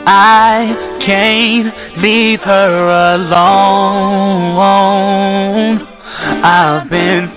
I can't leave her alone. I've been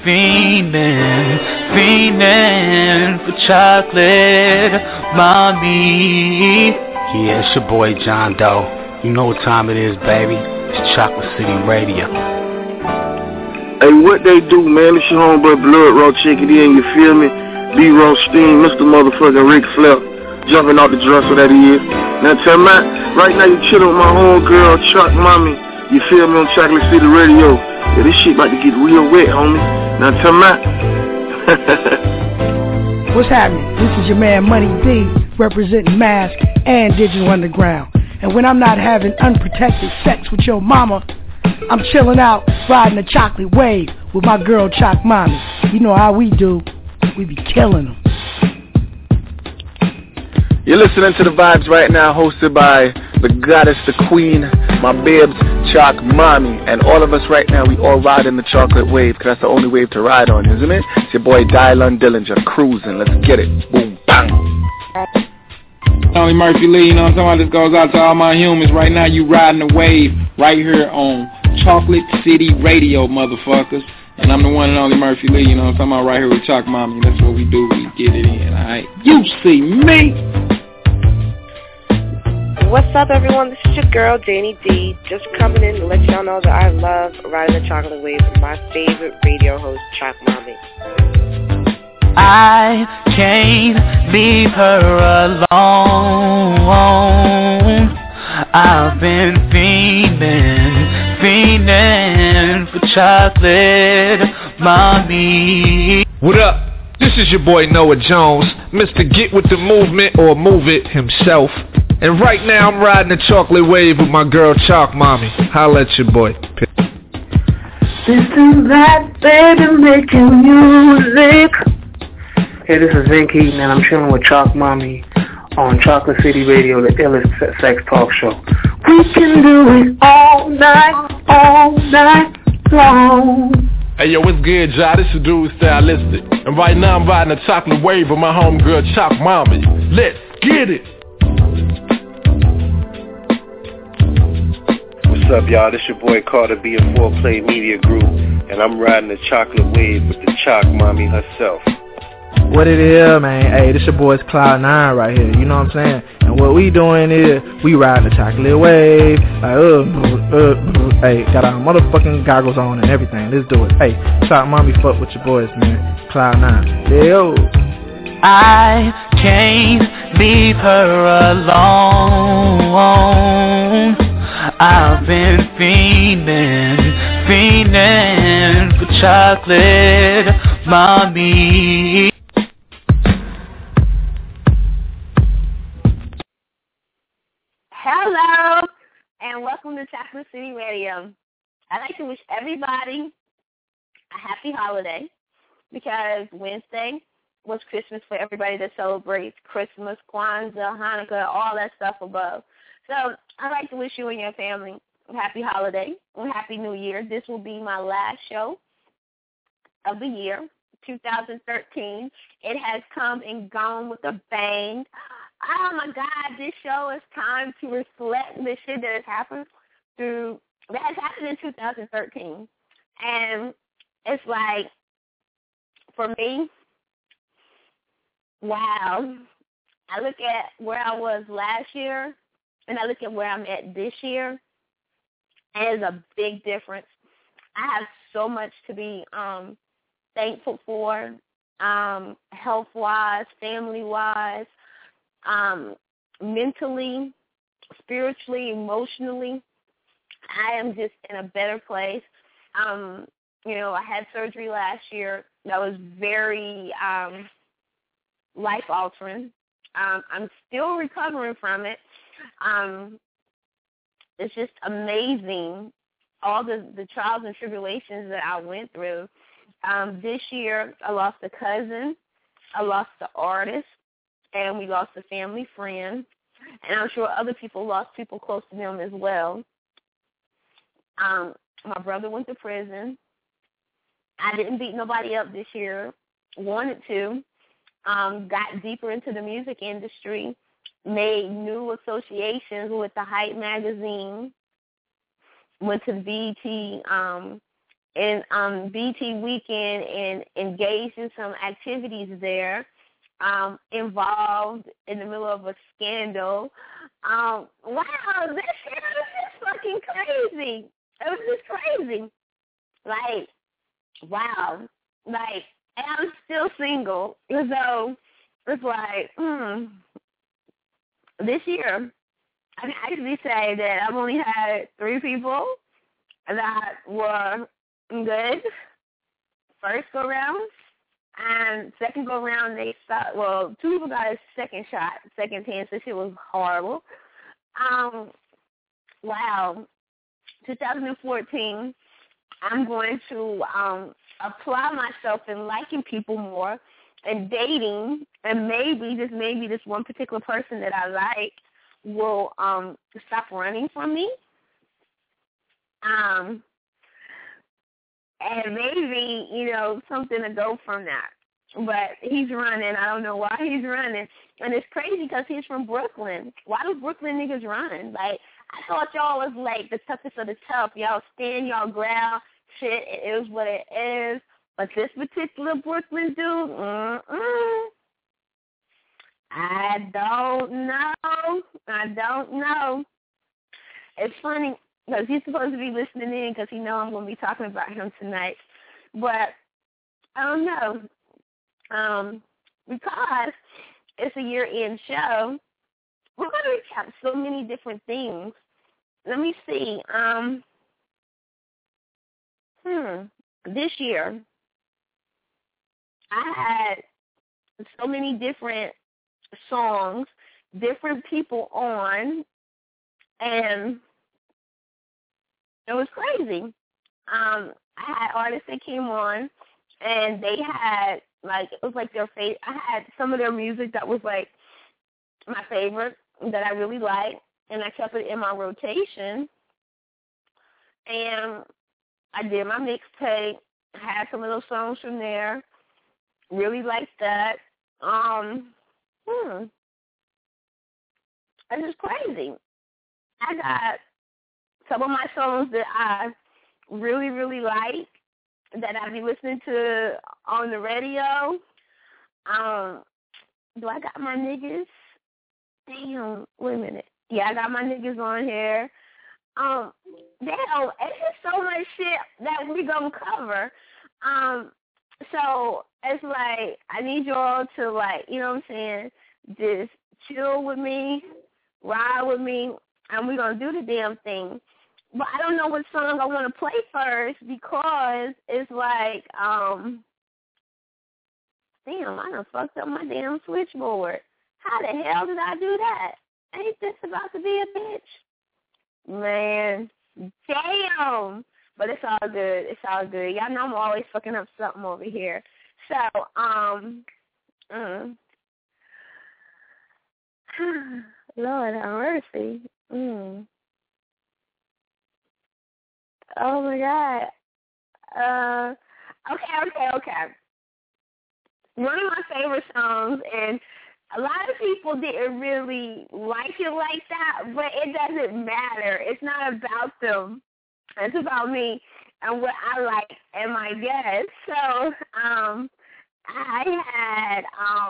fiending for chocolate, mommy. Yeah, it's your boy John Doe. You know what time it is, baby. It's Chocolate City Radio. Hey, what they do, man? It's your homeboy Blood Raw. Check it in, you feel me? B-Roll Steam, Mr. Motherfucking Ric Flair. Jumping out the dresser that he is. Now tell me, right now you chillin' with my homegirl, Chuck Mommy. You feel me, on Chocolate City Radio. Yeah, this shit about to get real wet, homie. Now tell me. What's happening? This is your man Money D, representing Mask and Digital Underground. And when I'm not having unprotected sex with your mama, I'm chilling out, riding the chocolate wave with my girl Choc Mommy. You know how we do. We be killing them. You're listening to The Vibes right now, hosted by the goddess, the queen, my babes, Choc Mommy. And all of us right now, we all ride in the chocolate wave, because that's the only wave to ride on, isn't it? It's your boy Dylan Dillinger, cruising. Let's get it. Boom, bang. Tony Murphy Lee, you know what I'm talking about? This goes out to all my humans. Right now, you riding the wave right here on Chocolate City Radio, motherfuckers. And I'm the one and only Murphy Lee, you know what I'm talking about? Right here with Choc Mommy. That's what we do. We get it in, alright? You see me. What's up, everyone? This is your girl, Danny D, just coming in to let y'all know that I love riding the chocolate wave with my favorite radio host, Choc Mommy. I can't leave her alone. I've been fiending for chocolate, mommy. What up? This is your boy Noah Jones, Mr. Get With The Movement, or Move It himself. And right now I'm riding the chocolate wave with my girl Choc Mommy. Holla at your boy. This is that baby making music. Hey, this is Vin Keaton, and I'm chilling with Choc Mommy on Chocolate City Radio, the illest sex talk show. We can do it all night long. Hey yo, what's good, y'all? This is Dude Stylistic. And right now I'm riding the chocolate wave with my homegirl Choc Mommy. Let's get it! What's up, y'all? This your boy Carter B of 4Play Media Group. And I'm riding the chocolate wave with the Choc Mommy herself. What it is, man? Hey, this your boy's Cloud9 right here, you know what I'm saying? And what we doing is, we riding the chocolate wave, like, hey, got our motherfucking goggles on and everything, let's do it. Hey, Choc Mommy, fuck with your boys, man. Cloud9, yo. I can't leave her alone. I've been fiending for chocolate, mommy. Hello, and welcome to Chocolate City Radio. I'd like to wish everybody a happy holiday, because Wednesday was Christmas for everybody that celebrates Christmas, Kwanzaa, Hanukkah, all that stuff above. So I'd like to wish you and your family a happy holiday and Happy New Year. This will be my last show of the year, 2013. It has come and gone with a bang. Oh, my God, this show is time to reflect the shit that has happened in 2013. And it's like, for me, wow. I look at where I was last year, and I look at where I'm at this year, and there's a big difference. I have so much to be thankful for, health-wise, family-wise, mentally, spiritually, emotionally. I am just in a better place. I had surgery last year that was very life-altering. I'm still recovering from it. It's just amazing, all the trials and tribulations that I went through. This year, I lost a cousin, I lost an artist, and we lost a family friend. And I'm sure other people lost people close to them as well. My brother went to prison. I didn't beat nobody up this year. Wanted to. Got deeper into the music industry. made new associations with the Hype magazine, went to BET BET Weekend and engaged in some activities there, involved in the middle of a scandal. Wow, this shit was just fucking crazy. It was just crazy. Like, wow. Like, and I'm still single, so it's like, this year, I can actually say that I've only had 3 people that were good first go round, and second go round they stopped. Well, 2 people got a second shot, second chance. This shit was horrible. Wow. 2014, I'm going to apply myself in liking people more and dating, and maybe, just maybe, this one particular person that I like will stop running from me. And maybe, something to go from that. But he's running. I don't know why he's running. And it's crazy because he's from Brooklyn. Why do Brooklyn niggas run? Like, I thought y'all was like the toughest of the tough. Y'all stand, y'all growl. Shit, it is what it is. But this particular Brooklyn dude, I don't know. It's funny because he's supposed to be listening in because he knows I'm going to be talking about him tonight. But I don't know. Because it's a year-end show, we're going to recap so many different things. Let me see. This year, I had so many different songs, different people on, and it was crazy. I had artists that came on, and they had, like, it was like their favorite. I had some of their music that was, like, my favorite, that I really liked, and I kept it in my rotation. And I did my mixtape, had some of those songs from there, really liked that. It's just crazy. I got some of my songs that I really, really like, that I be listening to on the radio. Do I got my niggas? Damn, wait a minute. Yeah, I got my niggas on here. Damn, it's just so much shit that we gonna cover. So it's like, I need y'all to, like, you know what I'm saying, just chill with me, ride with me, and we're gonna do the damn thing. But I don't know what song I want to play first because it's like, damn, I done fucked up my damn switchboard. How the hell did I do that? Ain't this about to be a bitch? Man, damn. But it's all good. It's all good. Y'all know I'm always fucking up something over here. So, Lord have mercy. Oh, my God. Okay. One of my favorite songs, and a lot of people didn't really like it like that, but it doesn't matter. It's not about them. It's about me and what I like and my guests. So, I had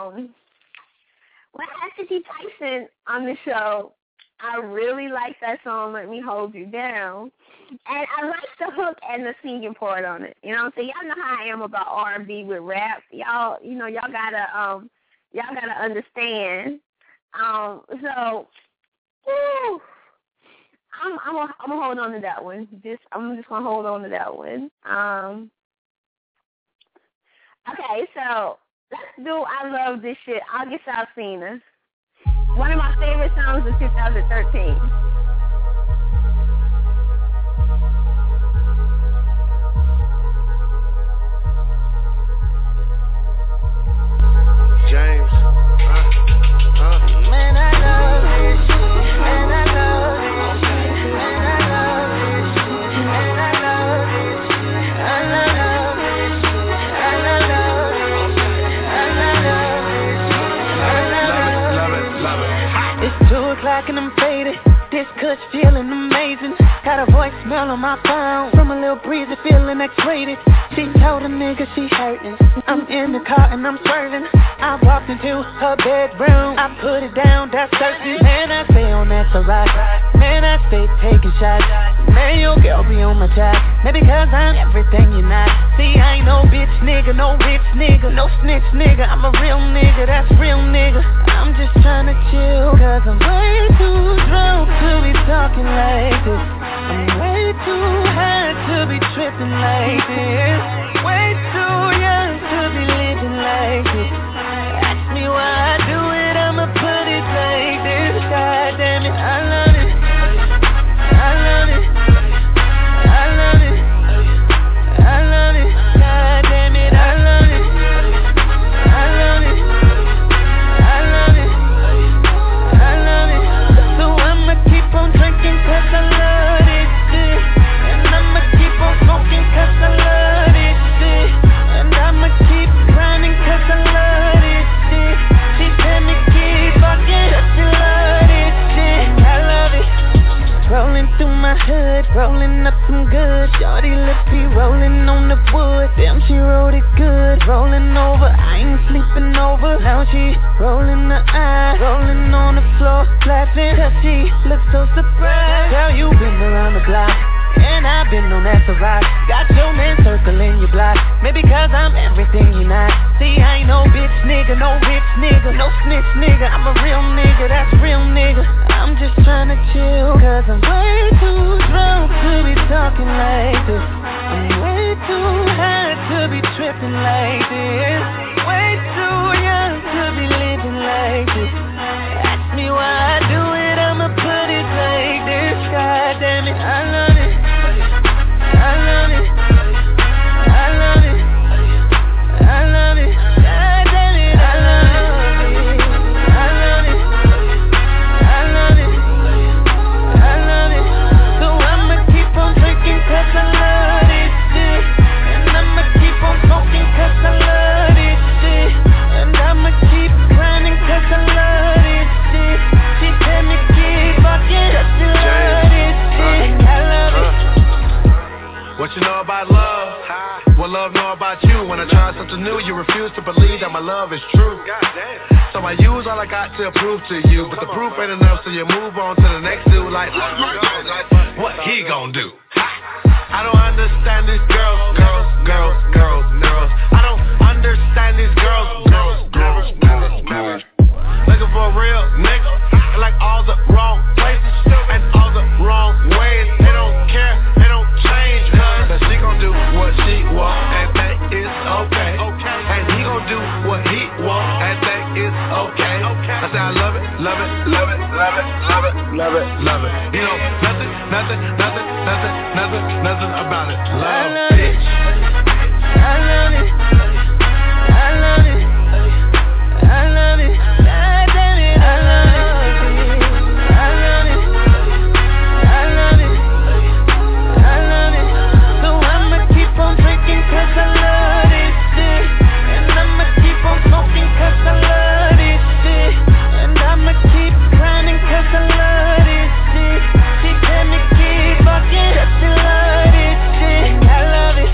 Titi Tyson on the show. I really like that song, Let Me Hold You Down. And I like the hook and the singing part on it. You know what I'm saying? Y'all know how I am about R&B with rap. Y'all gotta understand. So, woo, I'm gonna hold on to that one. I'm just gonna hold on to that one. Okay, so let's do I Love This Shit, August Alsina. One of my favorite songs of 2013. James, man, I love this shit. Man, I love this shit. Man, I love this shit. Man, I love this shit. I love this shit. I love this shit. I love this shit. I love it. It's 2 o'clock and I'm faded. This cush feeling amazing. Got a voicemail on my phone from a little breezy feeling X-rated. She told a nigga she hurtin'. I'm in the car and I'm swerving. I walked into her bedroom. I put it down, that's certain. Man, I stay on that Ciroc. Man, I stay taking shots. Man, your girl be on my top. Maybe cause I'm everything you're not. See, I ain't no bitch nigga, no rich nigga, no snitch nigga. I'm a real nigga, that's real nigga. I'm just tryna chill cause I'm way too drunk to be talking like this. I'm way too high to be tripping like this. Way too young to be living like this. Ask me why I do it, I'ma put it like this. God damn it, I love it. I love it. I love it. I love it. God damn it, I love it. I love it. I love it. I love it. So I'ma keep on drinking cause I love this shit. And I'ma keep on smoking cause I love this shit. And I'ma keep grinding cause I love this shit. She tell me keep fucking cause she love this shit. And I love it. Rolling through my hood, rolling up some good. Shorty lippy rolling on the wood. Damn, she rolled it good. Rolling over, I ain't sleeping over. Now she rolling the eye, rolling on the floor, laughing cause she looks so surprised. Girl, you been around the block, and I've been on that Ciroc. Got your man circling your block, maybe cause I'm everything you're not. See, I ain't no bitch nigga, no rich nigga, no snitch nigga. I'm a real nigga, that's real nigga. I'm just tryna chill cause I'm way too drunk to be talking like this. I'm way too high to be tripping like this. Way too young to be living like this. Ask me why I do it, I'ma put it like this. God damn it, I love it. I love it. I love it. I love it. God damn it, I love it. I love it. I love it. I love it. So I'ma keep on drinking cause I love this shit. And I'ma keep on smoking cause I love this shit. And I'ma keep grinding cause I love this shit. She tell me keep fucking cause she love this shit. And I love it. What you know about love? What love know about you? When I try something new, you refuse to believe that my love is true. So I use all I got to prove to you, but the proof ain't enough, so you move on to the next dude like, what he gon' do? I don't understand these girls. I don't understand these girls. Looking for a real nigga, in like all the wrong places and all the wrong ways. They don't care, they don't change, cause she gon' do what she want, and that is okay. And he gon' do what he want, and that is okay. I say I love it, love it, love it, love it, love it, love it, love it. You know, nothing about it. Love, bitch. I love it. I love it. I love it. God damn it, I love it. I love it. I love it. I love it. So I'ma keep on drinking cause I love this shit. And I'ma keep on smoking cause I love this shit. And I'ma keep grinding cause I love this shit. She tell me keep fucking cause she love this shit. And I love it.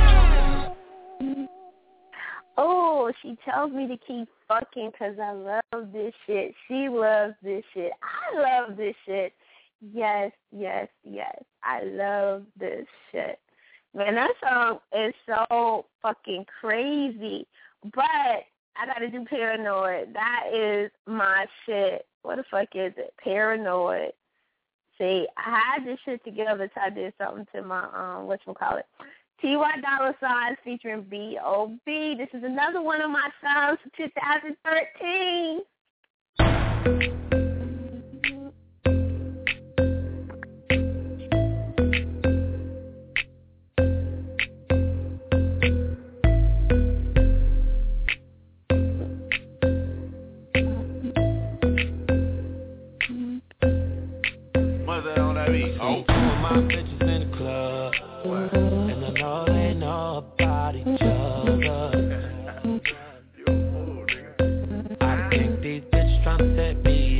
Oh, she tells me to keep fucking because I love this shit. She loves this shit. I love this shit. Yes. I love this shit. Man, that song is so fucking crazy. But I got to do Paranoid. That is my shit. What the fuck is it? Paranoid. See, I had this shit together so I did something to my, whatchamacallit. T.Y. Dolla $ign featuring B.O.B. This is another one of my songs for 2013. Mother on that beat. Oh, my bitches in the club. And I know they know about each other. I think these bitches tryna set me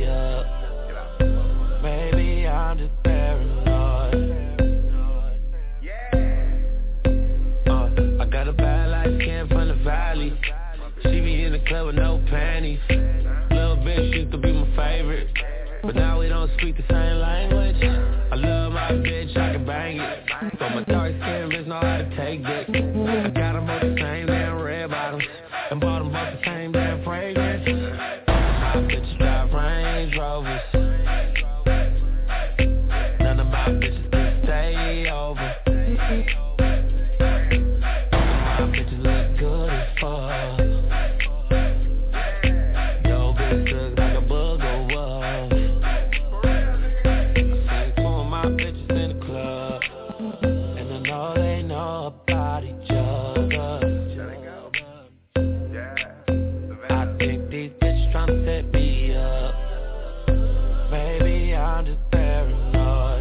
but now we don't speak the same language. I love my bitch, I can bang it, but my dark skin bitch know how to take dick. I got them both the same damn red bottoms, and bought them both the same damn fragrance. My bitches drive Range Rovers, none of my bitches can stay over. My bitches look good as fuck. Yo bitch look like a booger wolf. I seen two of my bitches in the club, and I know they know about each other. I think these bitches tryna set me up. Maybe I'm just paranoid.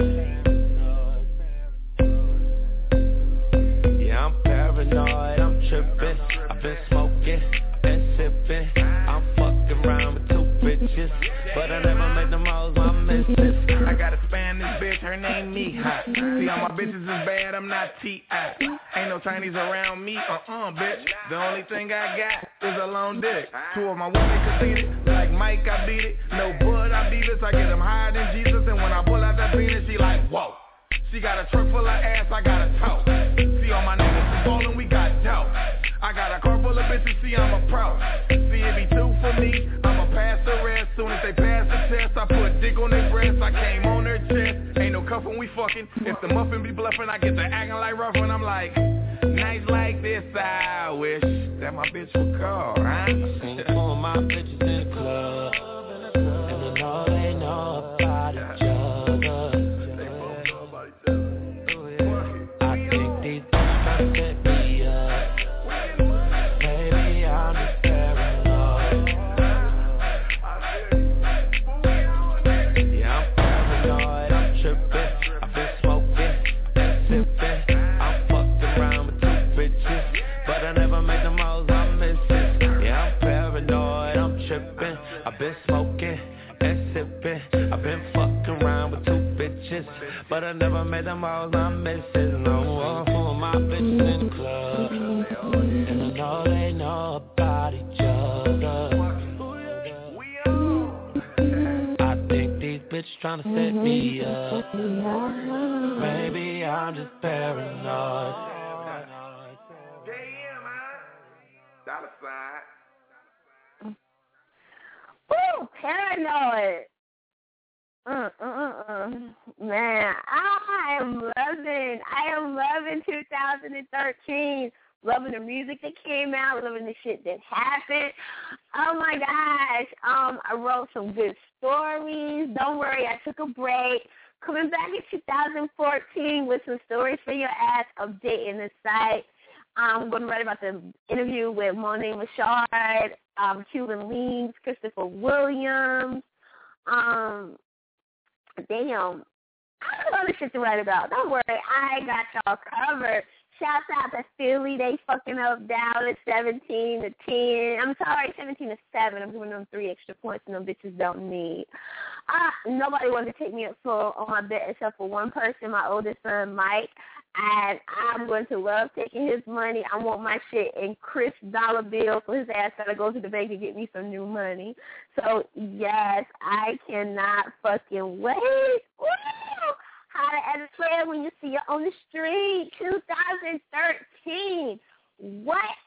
Yeah, I'm paranoid, I'm trippin'. I've been smoking, been sippin'. I'm fucking around with two bitches, but I never made the most, my missus. I got a Spanish bitch, her name Mija. See, all my bitches is bad, I'm not T.I. Ain't no Chinese around me, bitch. The only thing I got is a long dick. Two of my women conceited, like Mike, I beat it. No bud, I beat this, I get them higher than Jesus. And when I pull out that penis, she like, whoa. She got a truck full of ass, I got a toe. See, all my niggas is ballin', we got dope. I got a car full of bitches, see, I'm a pro. See, it be two for me, I'ma pass the rest. Soon as they pass the test, I put dick on their breast. I came on their chest, ain't no cuffin', we fucking. If the muffin be bluffin', I get to acting like rough when I'm like, nights like this, I wish that my bitch would call, huh? I seen two of my bitches in the club, and I know they know about each other. I think these bitches tryna set me up. Maybe I'm just paranoid. Yeah, I'm paranoid, I'm trippin'. I've been smoking and sippin'. I'm fucking around with two bitches, but I never made the most, my missus. Yeah, I'm paranoid, I'm trippin'. I've been smoking and sippin'. I've been fucking around with two bitches, but I never made the most, my missus. No, four of my bitches in the club, and I know they know about each other. I think these bitches tryna set me up. Maybe I'm just paranoid. Dollar sign. Woo, paranoid. Man, I am loving 2013. Loving the music that came out, loving the shit that happened. Oh my gosh. I wrote some good stories. Don't worry, I took a break. Coming back in 2014 with some stories for your ass, updating the site. I'm going to write about the interview with Monet Machard, Cuban Links, Christopher Williams. Damn. I have other shit to write about. Don't worry, I got y'all covered. Shouts out to Philly. They fucking up down at 17-10. I'm sorry, 17-7. I'm giving them 3 extra points and them bitches don't need. Nobody wanted to take me up on my bet except for one person, my oldest son, Mike. And I'm going to love taking his money. I want my shit in crisp dollar bills, so his ass got to go to the bank and get me some new money. So, yes, I cannot fucking wait. Woo! How to edit player when you see you on the street. 2013. What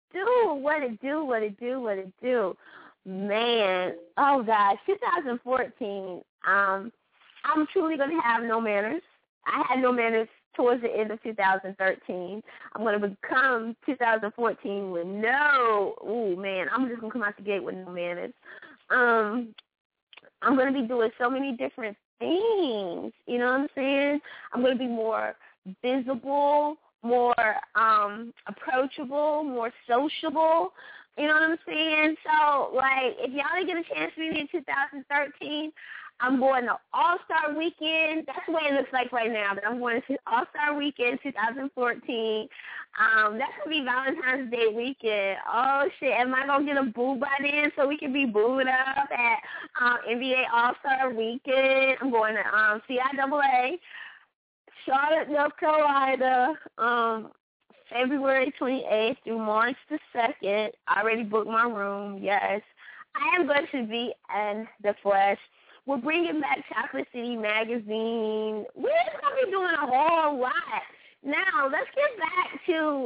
it do? Man, oh gosh, 2014. I'm truly gonna have no manners. I had no manners towards the end of 2013. I'm gonna become 2014 with I'm just gonna come out the gate with no manners. I'm gonna be doing so many different things, you know what I'm saying? I'm going to be more visible, more approachable, more sociable, you know what I'm saying? So, like, if y'all didn't get a chance to meet me in 2013, I'm going to All-Star Weekend. That's the way it looks like right now, but I'm going to All-Star Weekend 2014. That's going to be Valentine's Day weekend. Oh, shit. Am I going to get a boo by then so we can be booed up at NBA All-Star Weekend? I'm going to CIAA, Charlotte, North Carolina, February 28th through March the 2nd. I already booked my room, yes. I am going to be in the flesh. We're bringing back Chocolate City Magazine. We're going to be doing a whole lot. Now, let's get back to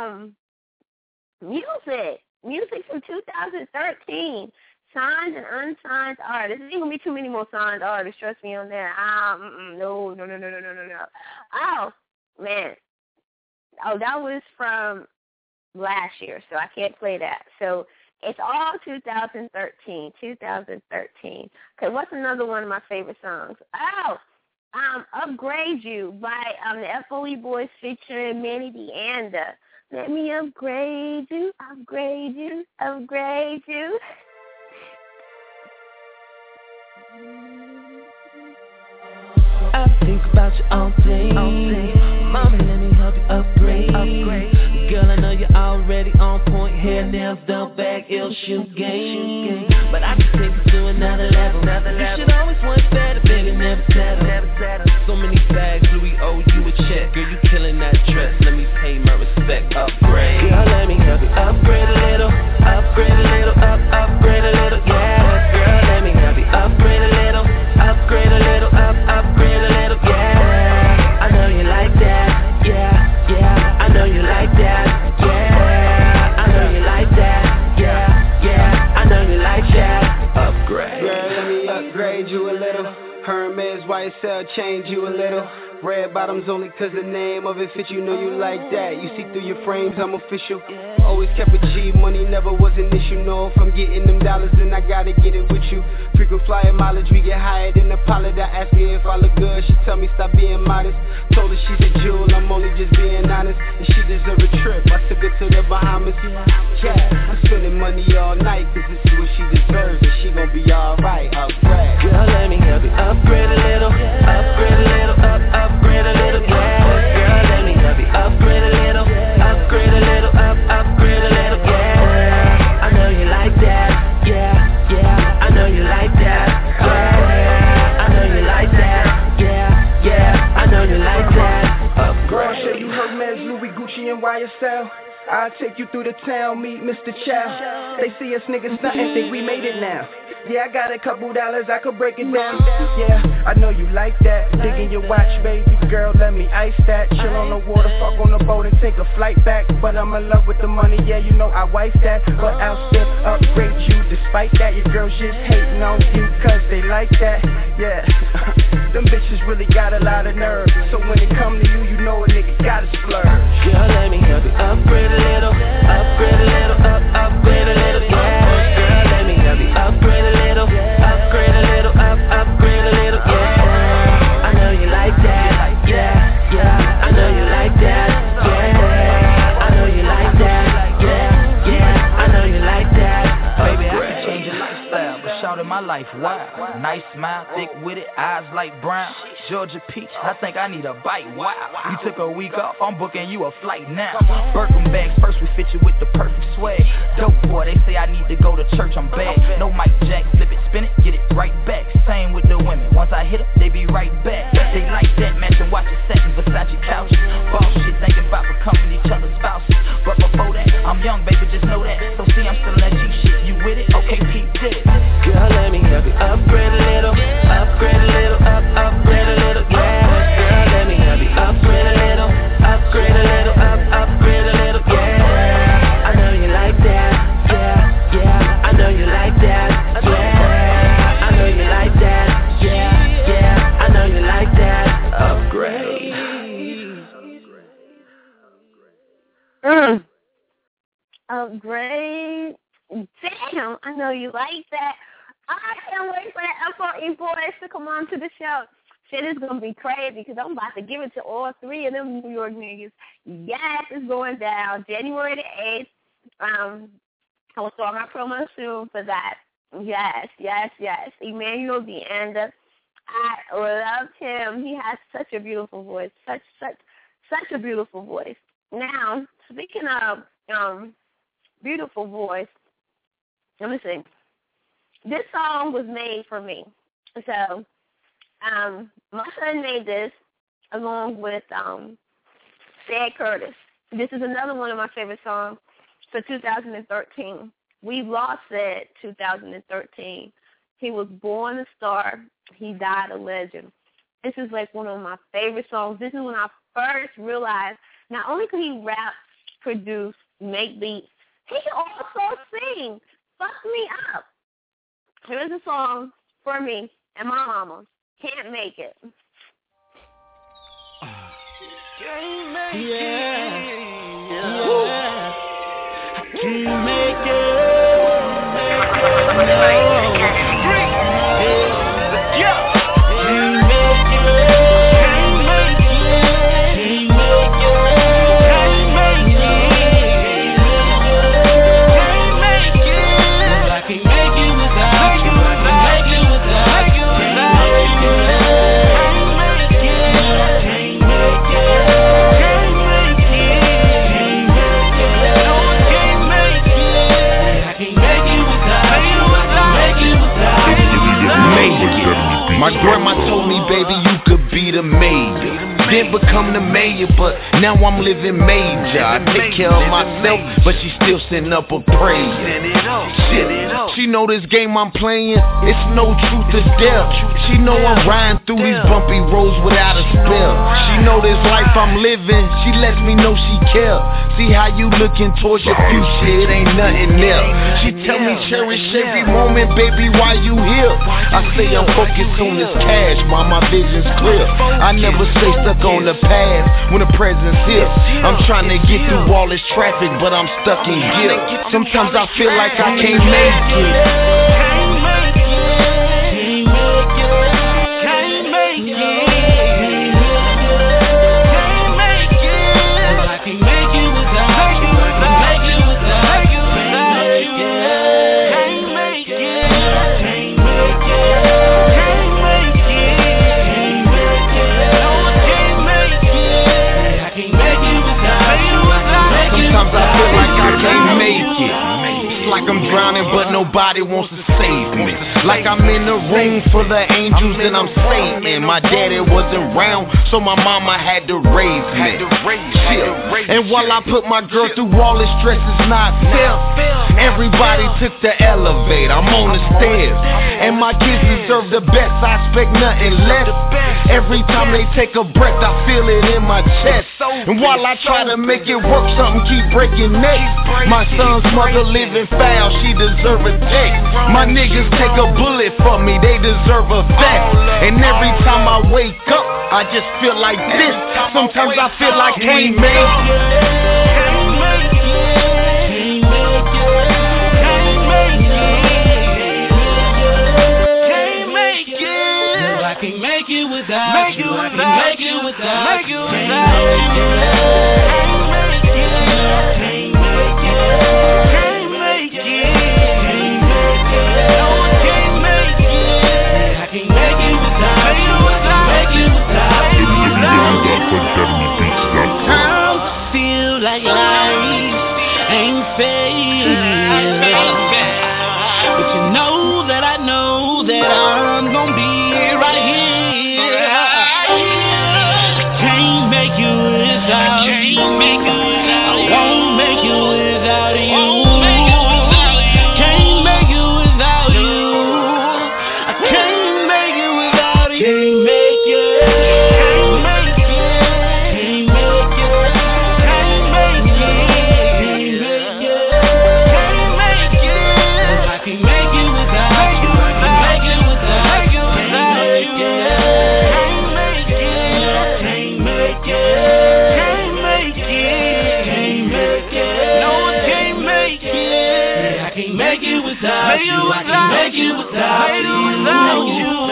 music from 2013. Signed and unsigned artists. There's ain't going to be too many more signed artists, trust me on that. No. Oh, man. Oh, that was from last year, so I can't play that. So it's all 2013. Okay, what's another one of my favorite songs? Oh, Upgrade You by the FOE Boys featuring Manny Deanda. Let me upgrade you. I think about you all day. Mama, let me help you upgrade. Girl, I know you're already on point. Hair, nails, done back, ill shoe game. But I can take you to another level. You should always want better, baby, never settle. So many bags, Louis owe you a check. Girl, you killing that dress, let me pay my respect. Upgrade. Girl, let me help you upgrade a little. Upgrade a little, upgrade a little, yeah. Girl, let me help you upgrade a little. Upgrade a little, upgrade a little, yeah. I know you like that, yeah. I know you like that, yeah. I know you like that, yeah. I know you like that. Upgrade. Girl, let me upgrade you a little. Hermes YSL change you a little. Red bottoms only cause the name of it fit you, know you like that. You see through your frames, I'm official. Always kept a G, money never was an issue. No, if I'm getting them dollars, then I gotta get it with you. Frequent flyer mileage, we get higher than a pilot. I asked me if I look good, she tell me stop being modest. Told her she's a jewel, I'm only just being honest. And she deserve a trip, I took her to the Bahamas. Yeah, I'm spending money all night, cause this is what she deserves. And she gon' be alright, upgrade. Girl, let me help you upgrade a little. Upgrade a little, upgrade a little, yeah. Girl, let me help you upgrade a little. Upgrade a little, upgrade a little, yeah. I know you like that, yeah. I know you like that, yeah. I know you like that, yeah. I know you like that. Upgrade. I'll show you Hermes, Louis, Gucci, and YSL. I'll take you through the town, meet Mr. Chow. They see us niggas stuntin', think we made it now. Yeah, I got a couple dollars, I could break it down. Yeah, I know you like that. Digging your watch, baby girl, let me ice that. Chill on the water, fuck on the boat and take a flight back. But I'm in love with the money, yeah, you know I wife that. But I'll still upgrade you despite that. Your girls just hating on you cause they like that. Yeah, them bitches really got a lot of nerve. So when it come to you, you know a nigga gotta splurge. Girl, let me help you upgrade a little. Upgrade a little, upgrade a little, yeah. Girl, let me help you upgrade a little. Upgrade a little, upgrade a little, yeah. I know you like that, yeah. I know you like that, yeah. I know you like that, yeah. I know you like that. Baby, I can change your lifestyle, but shout in my life, wow. Nice smile, thick with it, eyes like brown. Georgia peach, I think I need a bite, wow. You took a week off, I'm booking you a flight now. Birkin bags, first we fit you with the perfect swag. Dope boy, they say I need to go to church, I'm bad. No Mike Jack, flip it, spin it, get it right back. Same with the women, once I hit them, they be right back. They like that, matching watches, satin, Versace couches. Boss shit, thinking about becoming each other's spouses. But before that, I'm young, baby, just know that. So see, I'm still in that G shit, you with it? Okay, Pete did it. Girl, let me help you upgrade a little. Upgrade a little, upgrade a little, yeah. Girl, let me help you upgrade a little. Upgrade a little, upgrade a little, yeah. I know you like that, yeah. I know you like that, yeah. I know you like that, yeah. I know you like that. Upgrade. Upgrade. Damn, I know you like that. I can't wait for that FOE Boys to come on to the show. Shit is going to be crazy because I'm about to give it to all three of them New York niggas. Yes, it's going down January the 8th. I will start my promo soon for that. Yes. Emmanuel Deanda. I loved him. He has such a beautiful voice. Such a beautiful voice. Now, speaking of beautiful voice, let me see. This song was made for me. So, my son made this along with Sad Curtis. This is another one of my favorite songs for 2013. We lost Sad 2013. He was born a star. He died a legend. This is like one of my favorite songs. This is when I first realized not only could he rap, produce, make beats, he can also sing. Fuck me up. Here's a song for me and my mama. Can't Make It. Can't make it. Can't make it. My grandma told me, baby, you could be the mayor. Didn't become the mayor, but now I'm living major. I take care of myself, but she still sending up a prayer. Shit, she know this game I'm playing, it's no truth or dare. She know I'm riding through these bumpy roads without a spell. She know this life I'm living, she lets me know she care. See how you looking towards your future, it ain't nothing there. She tell me cherish every moment, baby, while you here. I say I'm focused on this cash, my vision's clear. I never stay stuck on the past when the present's here. I'm trying to get through all this traffic, but I'm stuck in gear. Sometimes I feel like I can't make it. Sometimes I feel like I can't make it. It's like I'm drowning but nobody wants to save me. Like I'm in a room full of angels and I'm Satan. My daddy wasn't around, so my mama had to raise me. Shit. And while I put my girl through all this stress, it's not fair. Everybody took the elevator, I'm on the stairs. And my kids deserve the best, I expect nothing less. Every time they take a breath, I feel it in my chest. And while I try to make it work, something keep breaking necks. My son's mother living foul, she deserve a check. My niggas take a bullet for me, they deserve a vest. And every time I wake up, I just feel like this. Sometimes I feel like I can't make it. I can't make it without you. I can't make it without you. Sometimes feel like life ain't fair, but you know that I know that I'm gonna be right here. Can't make you without you. I won't make you without you. Can't make you without you. I can't make it without you. Can't make it. Without you, I can make it without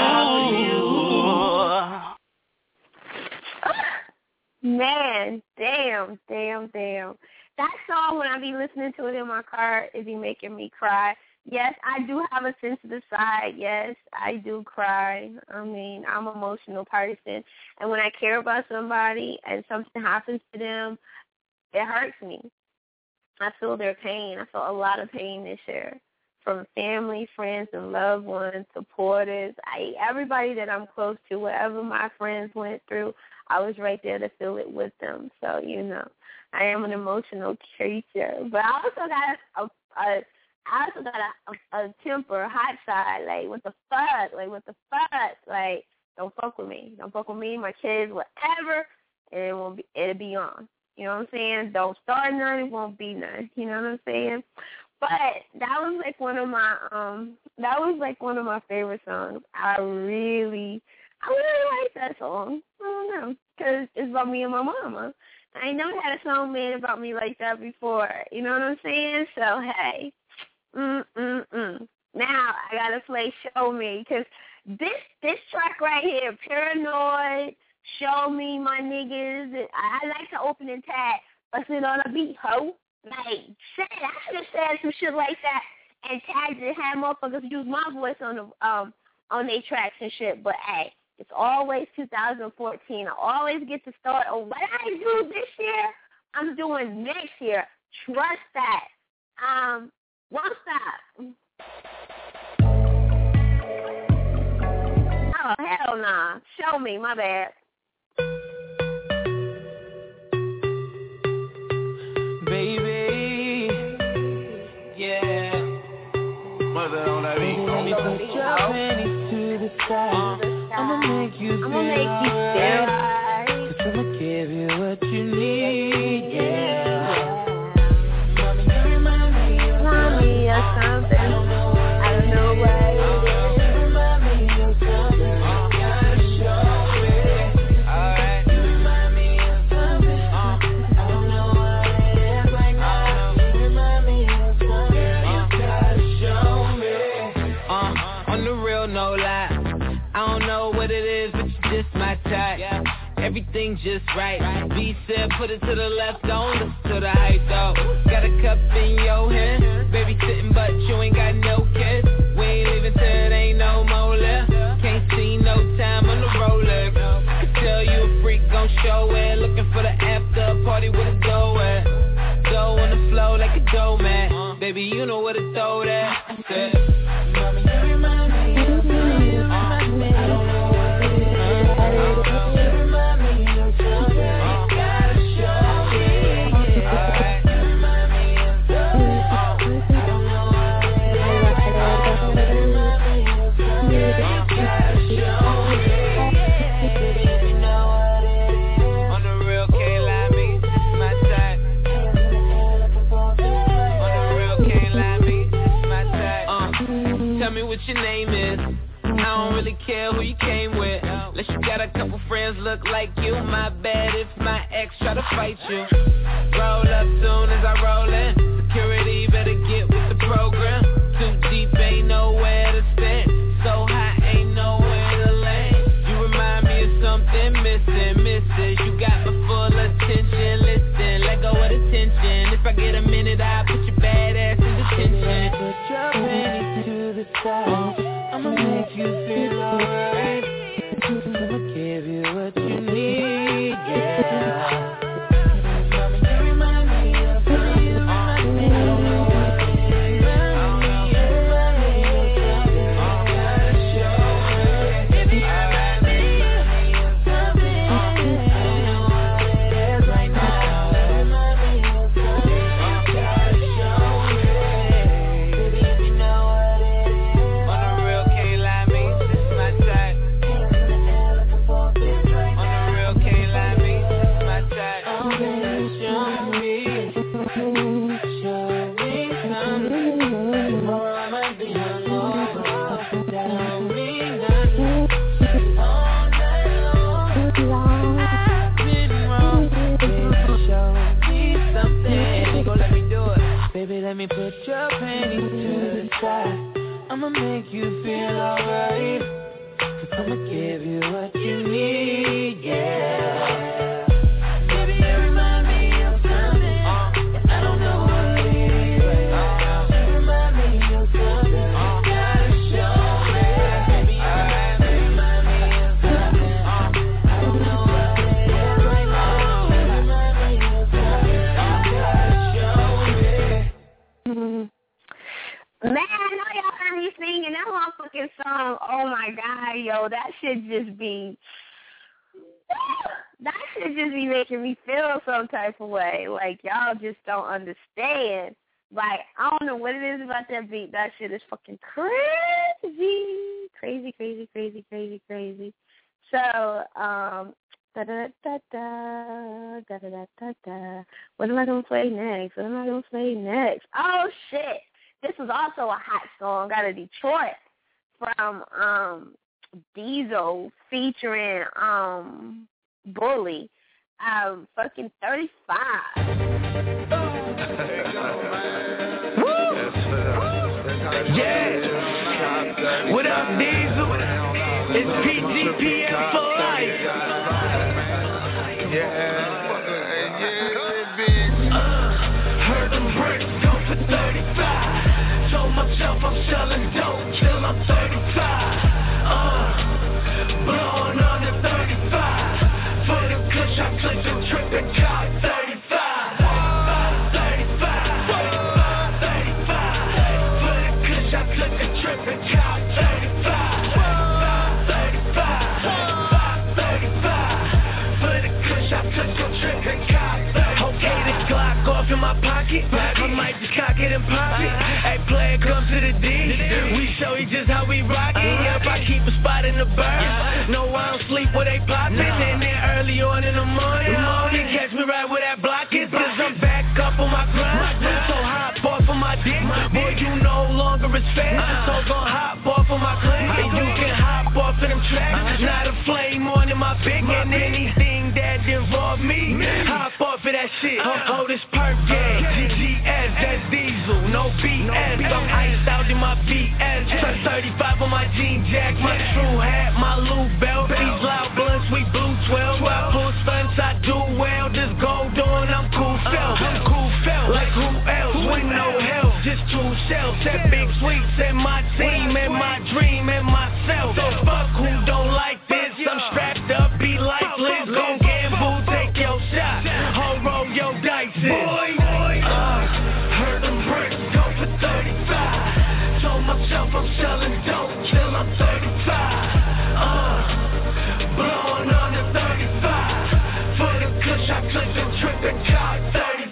you. Man, damn. That song, when I be listening to it in my car, it be making me cry. Yes, I do have a sensitive side. Yes, I do cry. I mean, I'm an emotional person. And when I care about somebody and something happens to them, it hurts me. I feel their pain. I felt a lot of pain this year. From family, friends, and loved ones, supporters. Everybody that I'm close to, whatever my friends went through, I was right there to feel it with them. So, I am an emotional creature. But I also got I also got a temper, hot side. Like, what the fuck? Like, don't fuck with me. Don't fuck with me, my kids, whatever. And it'll be on. You know what I'm saying? Don't start none, it won't be none. You know what I'm saying? But that was like one of my favorite songs. I really like that song. I don't know, because it's about me and my mama. I ain't never had a song made about me like that before. You know what I'm saying? So hey, Now I gotta play "Show Me" because this track right here, "Paranoid," "Show Me," my niggas. I like to open and tag, "Bustin' on a beat, ho." Like, shit, I should have said some shit like that and tagged it, had motherfuckers use my voice on their tracks and shit. But hey, it's always 2014. I always get to start on what I do this year, I'm doing next year. Trust that. Won't stop. Oh, hell nah. Show Me, my bad. Baby, yeah. What's that on that beat? Put your panties to the side. I'ma make you feel alright. 'Cause I'ma give you what you need, yeah. Mommy, you remind me of something. I don't know what it is. You remind me of something. Gotta show me. Alright. You remind me of something. I don't know what it is right now. You remind me of something. You gotta show me. On the real, no lie. I don't know what it is, but you just my type. Everything just right. B said put it to the left, don't listen to the hype though. Got a cup in your hand, baby sitting but you ain't got no kiss. We ain't leaving till it ain't no more left. Can't see no time on the Rolex. I can tell you a freak gon' show it. Looking for the after party with a dough at. Dough on the floor like a dough man. Baby you know where to throw that. Mommy you remind me of something. I don't know what it is. You remind me of something. Gotta show me. Alright. You remind me of something. I don't know what it is. You remind me of something. Gotta show me. Baby, you know what it is. On the real, can't lie me. This is my type. On the real, can't lie me. This is my type. Tell me what your name is. I don't really care who you came with. Unless you got a couple friends look like you. My bad if my ex try to fight you. Roll up soon as I roll in. Security better get with the program. Too deep, ain't nowhere to stand. So high, ain't nowhere to land. You remind me of something missing, missus. You got my full attention. Listen, let go of the tension. If I get a minute, I'll put your bad ass in detention. Put your panties to the side. I'ma make you feel alright. I'ma give you what you need, yeah. Mommy, you remind me of something. I don't know what it is. You remind me of something. Gotta show me. Baby, you remind me of something. I don't know what it is right now. You remind me of something. Gotta show me. Baby, if you know what it is. On the real, can't lie me. This is my type. On the real, can't lie me. This is my type. Show me something. Tomorrow I might be alone. That don't mean nothing. All night long, I've been wrong. Baby, show me something. You gon' let me do it. Baby, let me put your panties to the side. I'ma make you feel alright. 'Cause I'ma give you what you need, yeah. Baby, you remind me of something. I don't know what it is. You remind me of something. Gotta show me. Baby, you remind me of something. I don't know what it is right now. You remind me of something. Gotta show me. Man, I know y'all heard me singing that motherfucking song. Oh my God, yo, that shit just be making me feel some type of way. Like y'all just don't understand. Like, I don't know what it is about that beat. That shit is fucking crazy. Crazy. So, da-da-da-da-da. What am I going to play next? Oh, shit. This was also a hot song out of Detroit from Diesel featuring Bully. Fucking 35. Yeah. What up, Diesel? It's PGPM for life. Heard them bricks go for 35. Told myself I'm selling dope till I'm 35. Blowing on the 35. For the kush I click the trip and caught 35. In my pocket, I might just cock it and pop it. Hey, player, come to the D. We show you just how we rock it. Yep, I keep a spot in the bird. No, I don't sleep where they poppin'. And then early on in the morning, catch me right where that block is. Cause I'm back up on my grind. So hop off of my dick. Boy, you no longer is fed. So gon' hop off of my clip. And you can hop off of them tracks. Not a flame on in my pick. And anything that involve me, hop off of that shit. Oh, this perk game. GGS, that's Diesel. No BS. I'm iced out in my BS. 35 on my jean jack. My true hat, my loop belt. These loud blunts, we blue 12. I pull stunts, I do well. Just gold on, I'm cool felt. Like who else? With no help, just two shells. That big sweets and my team and my dream and myself. So fuck who don't like this. I'm strapped up, be lifeless. Gon' gamble, take your shot. Ho, roll your dice. Heard them bricks go for 35. Told myself I'm selling dope till I'm 35. Blowing on the 35. For the kush I click the trip and caught 35.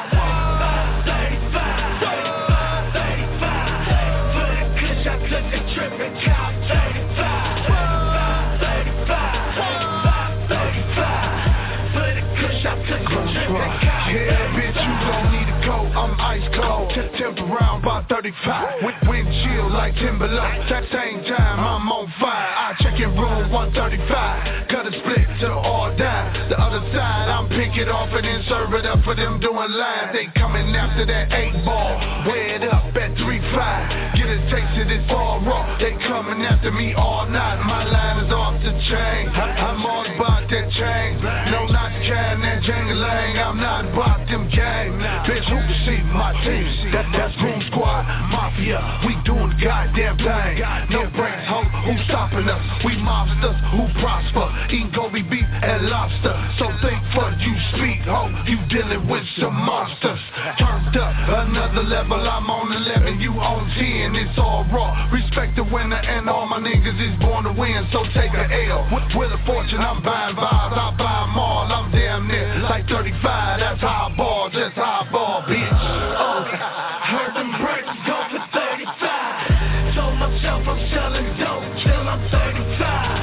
Yeah, bitch, you gon' need a coat. I'm ice cold. Temper around about 35. With wind chill like Timberland. That same time, I'm on fire. I check in room 135. Cut a split till all die. The other side, I'm pick it off and then serve it up for them doing lines. They coming after that 8 ball. Wear it up at 3-5. Get a taste of this all raw. They coming after me all night. My line is off the chain. I'm all about that chain. No, not the kind that jangling. I'm not about them gang. Bitch, who can see my team? That's Room Squad, Mafia. We doing the goddamn thing. No breaks, ho, who's stopping us? We mobsters who prosper. Eating Gobi beef and lobster. So think before you speak, ho. You dealing with some monsters. Turned up another level. I'm on 11, you on 10. It's all raw. Respect the winner and all my niggas is born to win. So take a L. With a fortune, I'm buying vibes. I buy them all. I'm damn near like 35. That's how I ball. That's how I ball, bitch. Heard them bricks go for 35. Told myself I'm selling dope till I'm 35.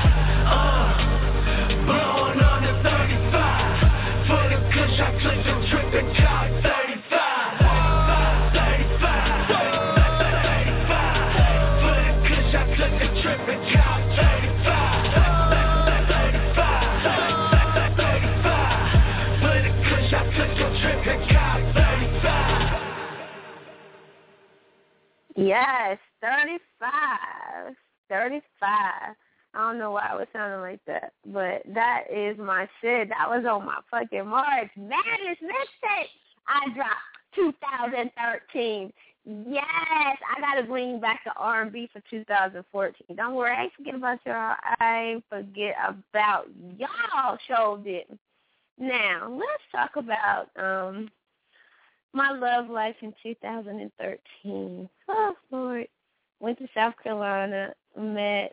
Blowing on the 35. For the kush I click the trip and caught 35. 35. For the kush I click the trip and caught 35. 35. For the kush I click the trip and caught 35. Yes, 35. 35. I don't know why I was sounding like that, but that is my shit. That was on my fucking March Madness mixtape I dropped 2013. Yes, I got to bring back the R&B for 2014. Don't worry, I ain't forget about y'all. I ain't forget about y'all. Show didn't. Now, let's talk about my love life in 2013. Oh, Lord. Went to South Carolina, met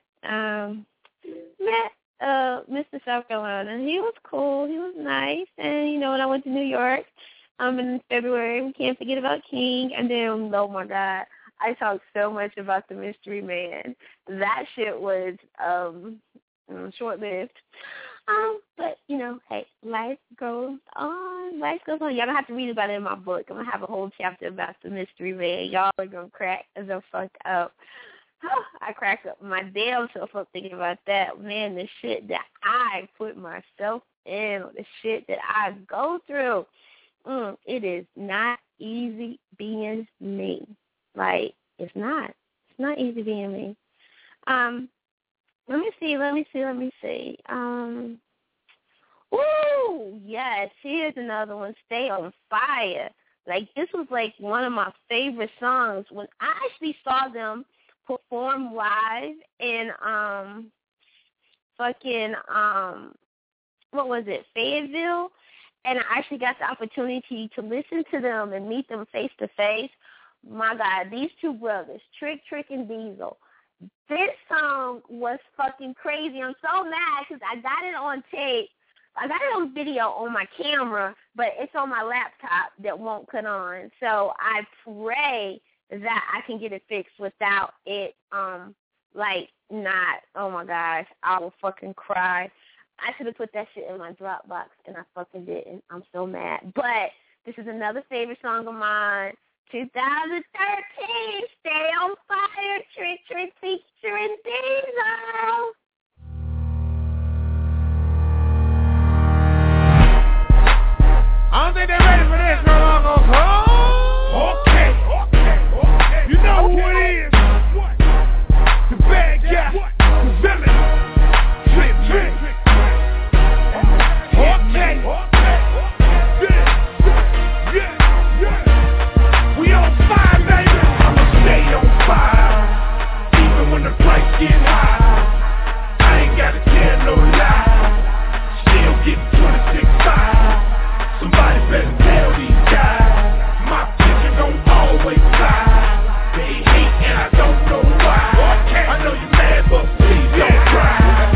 Mr. South Carolina. He was cool. He was nice. And, when I went to New York, in February. We can't forget about King. And then, oh my God, I talked so much about the Mystery Man. That shit was short-lived. But, you know, hey, life goes on. Life goes on. Y'all don't have to read about it in my book. I'm going to have a whole chapter about the Mystery Man. Y'all are going to crack the fuck up. I crack up my damn self up thinking about that. Man, the shit that I put myself in, the shit that I go through, it is not easy being me. Like, it's not. It's not easy being me. Let me see. Ooh, yes, here's another one. Stay on Fire. Like, this was like one of my favorite songs. When I actually saw them perform live in what was it, Fayetteville, and I actually got the opportunity to listen to them and meet them face to face. My God, these two brothers, Trick, and Diesel. This song was fucking crazy. I'm so mad because I got it on tape. I got it on video on my camera, but it's on my laptop that won't cut on. So I pray that I can get it fixed without it, not, oh my gosh, I will fucking cry. I should have put that shit in my Dropbox, and I fucking didn't. I'm so mad. But this is another favorite song of mine. 2013, Stay on Fire, Trick featuring Diesel. I don't think they're ready for this, so I'm gonna call. Okay. You know who it is. The bad guy, the villain. Trick. Okay. Yeah. We on fire, baby. I'ma stay on fire. Even when the price get high. I ain't gotta tell no lie. Still getting 26.5. Somebody better tell these guys. My picture gon' always fly. They hate and I don't know why. I know you mad, but please don't cry.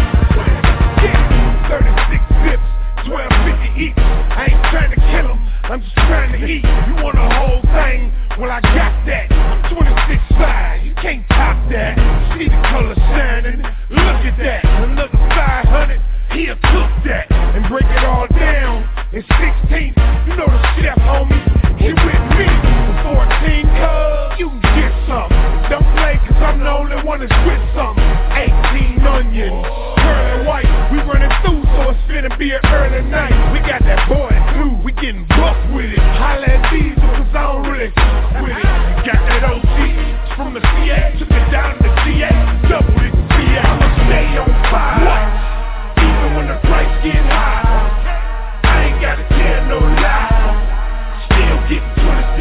36 zips, 1250 each. I ain't trying to kill them, I'm just trying to eat. You want the whole thing? Well, I got that. I'm 26.5, you can't top that. See the color shining, look at that. Another 500, he'll cook that and break it all down. In 16, you know the chef, homie. He with me. For 14, cuz you can get some. Don't play, cause I'm the only one that's with some. 18 onions, pearly white. We running through, so it's finna be an early night. We got that boy too, we getting buck with it. Holla at Diesel, cause I don't really with it. Got that OG from the CA, took it down to the CA, doubled it to CA. I'ma stay on fire. What? Even when the price get high. Gotta tell no lie. Still getting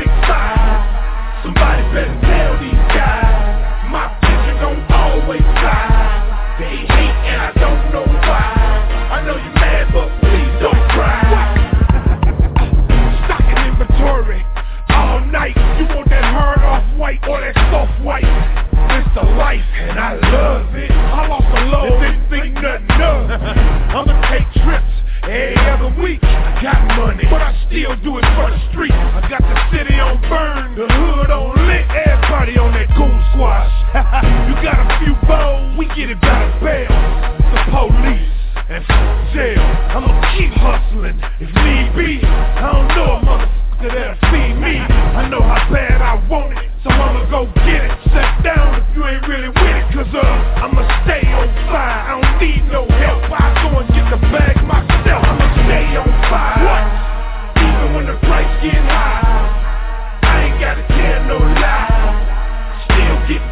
26.5. Somebody better tell these guys. My picture gon' always fly. They hate and I don't know why. I know you mad, but please don't cry. Stocking inventory all night. You want that hard off white or that soft white? It's the life and I love it. I lost a load, didn't think nothing of. I'ma take trips every other week. I got money, but I still do it for the street. I got the city on burn, the hood on lit, everybody on that goon squash. You got a few bows, we get it by the bail. The police and jail. I'ma keep hustling if need be. I don't know a motherfucker that'll feed me. I know how bad I want it, so I'ma go get it. Set down if you ain't really with it, cause I'ma stay on fire. I don't need no help, I go and get the bag myself. I'ma stay on fire. What? Even when the price get high, I ain't gotta tell no lie. Still getting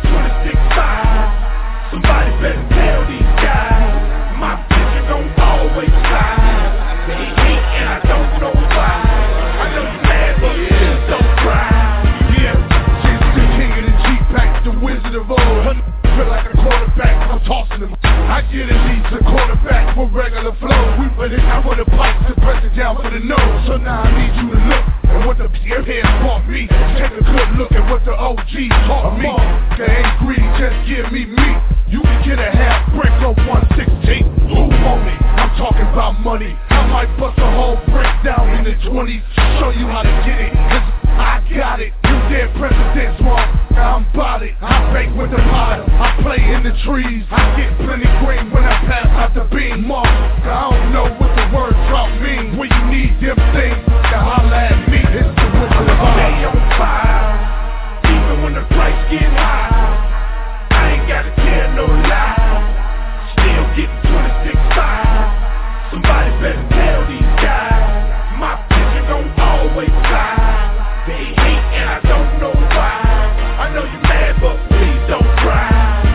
26.5. Somebody better tell these guys. My picture gon' always fly. They hate and I don't know why. I know you mad, but please don't cry. Yeah, since the king of the G-Pack, the wizard of old. Feel like a quarterback, I'm tossing them. I get it lead to quarterback with regular flow. We put it out with a pipe to press it down for the nose. So now I need you to look at what the airheads bought me. Take a good look at what the OG taught me. They ain't greedy, just give me meat. You can get a half brick of 116. Who want it? I'm talking about money. How might bust a whole brick down in the 20s, show you how to get it, cause I got it. You dead presidents, mark, I'm bout it. I bake with the potter, I play in the trees. I get plenty green when I pass out the beam, mark. I don't know what the word drop mean. When you need them things, to holla at me. It's the Wizard of Oz. Stay on fire, even when the price get high. I ain't gotta tell no lie. Still getting 26 5. Somebody better tell these guys. My picture don't always fly. They hate and I don't know why. I know you mad, but please don't cry.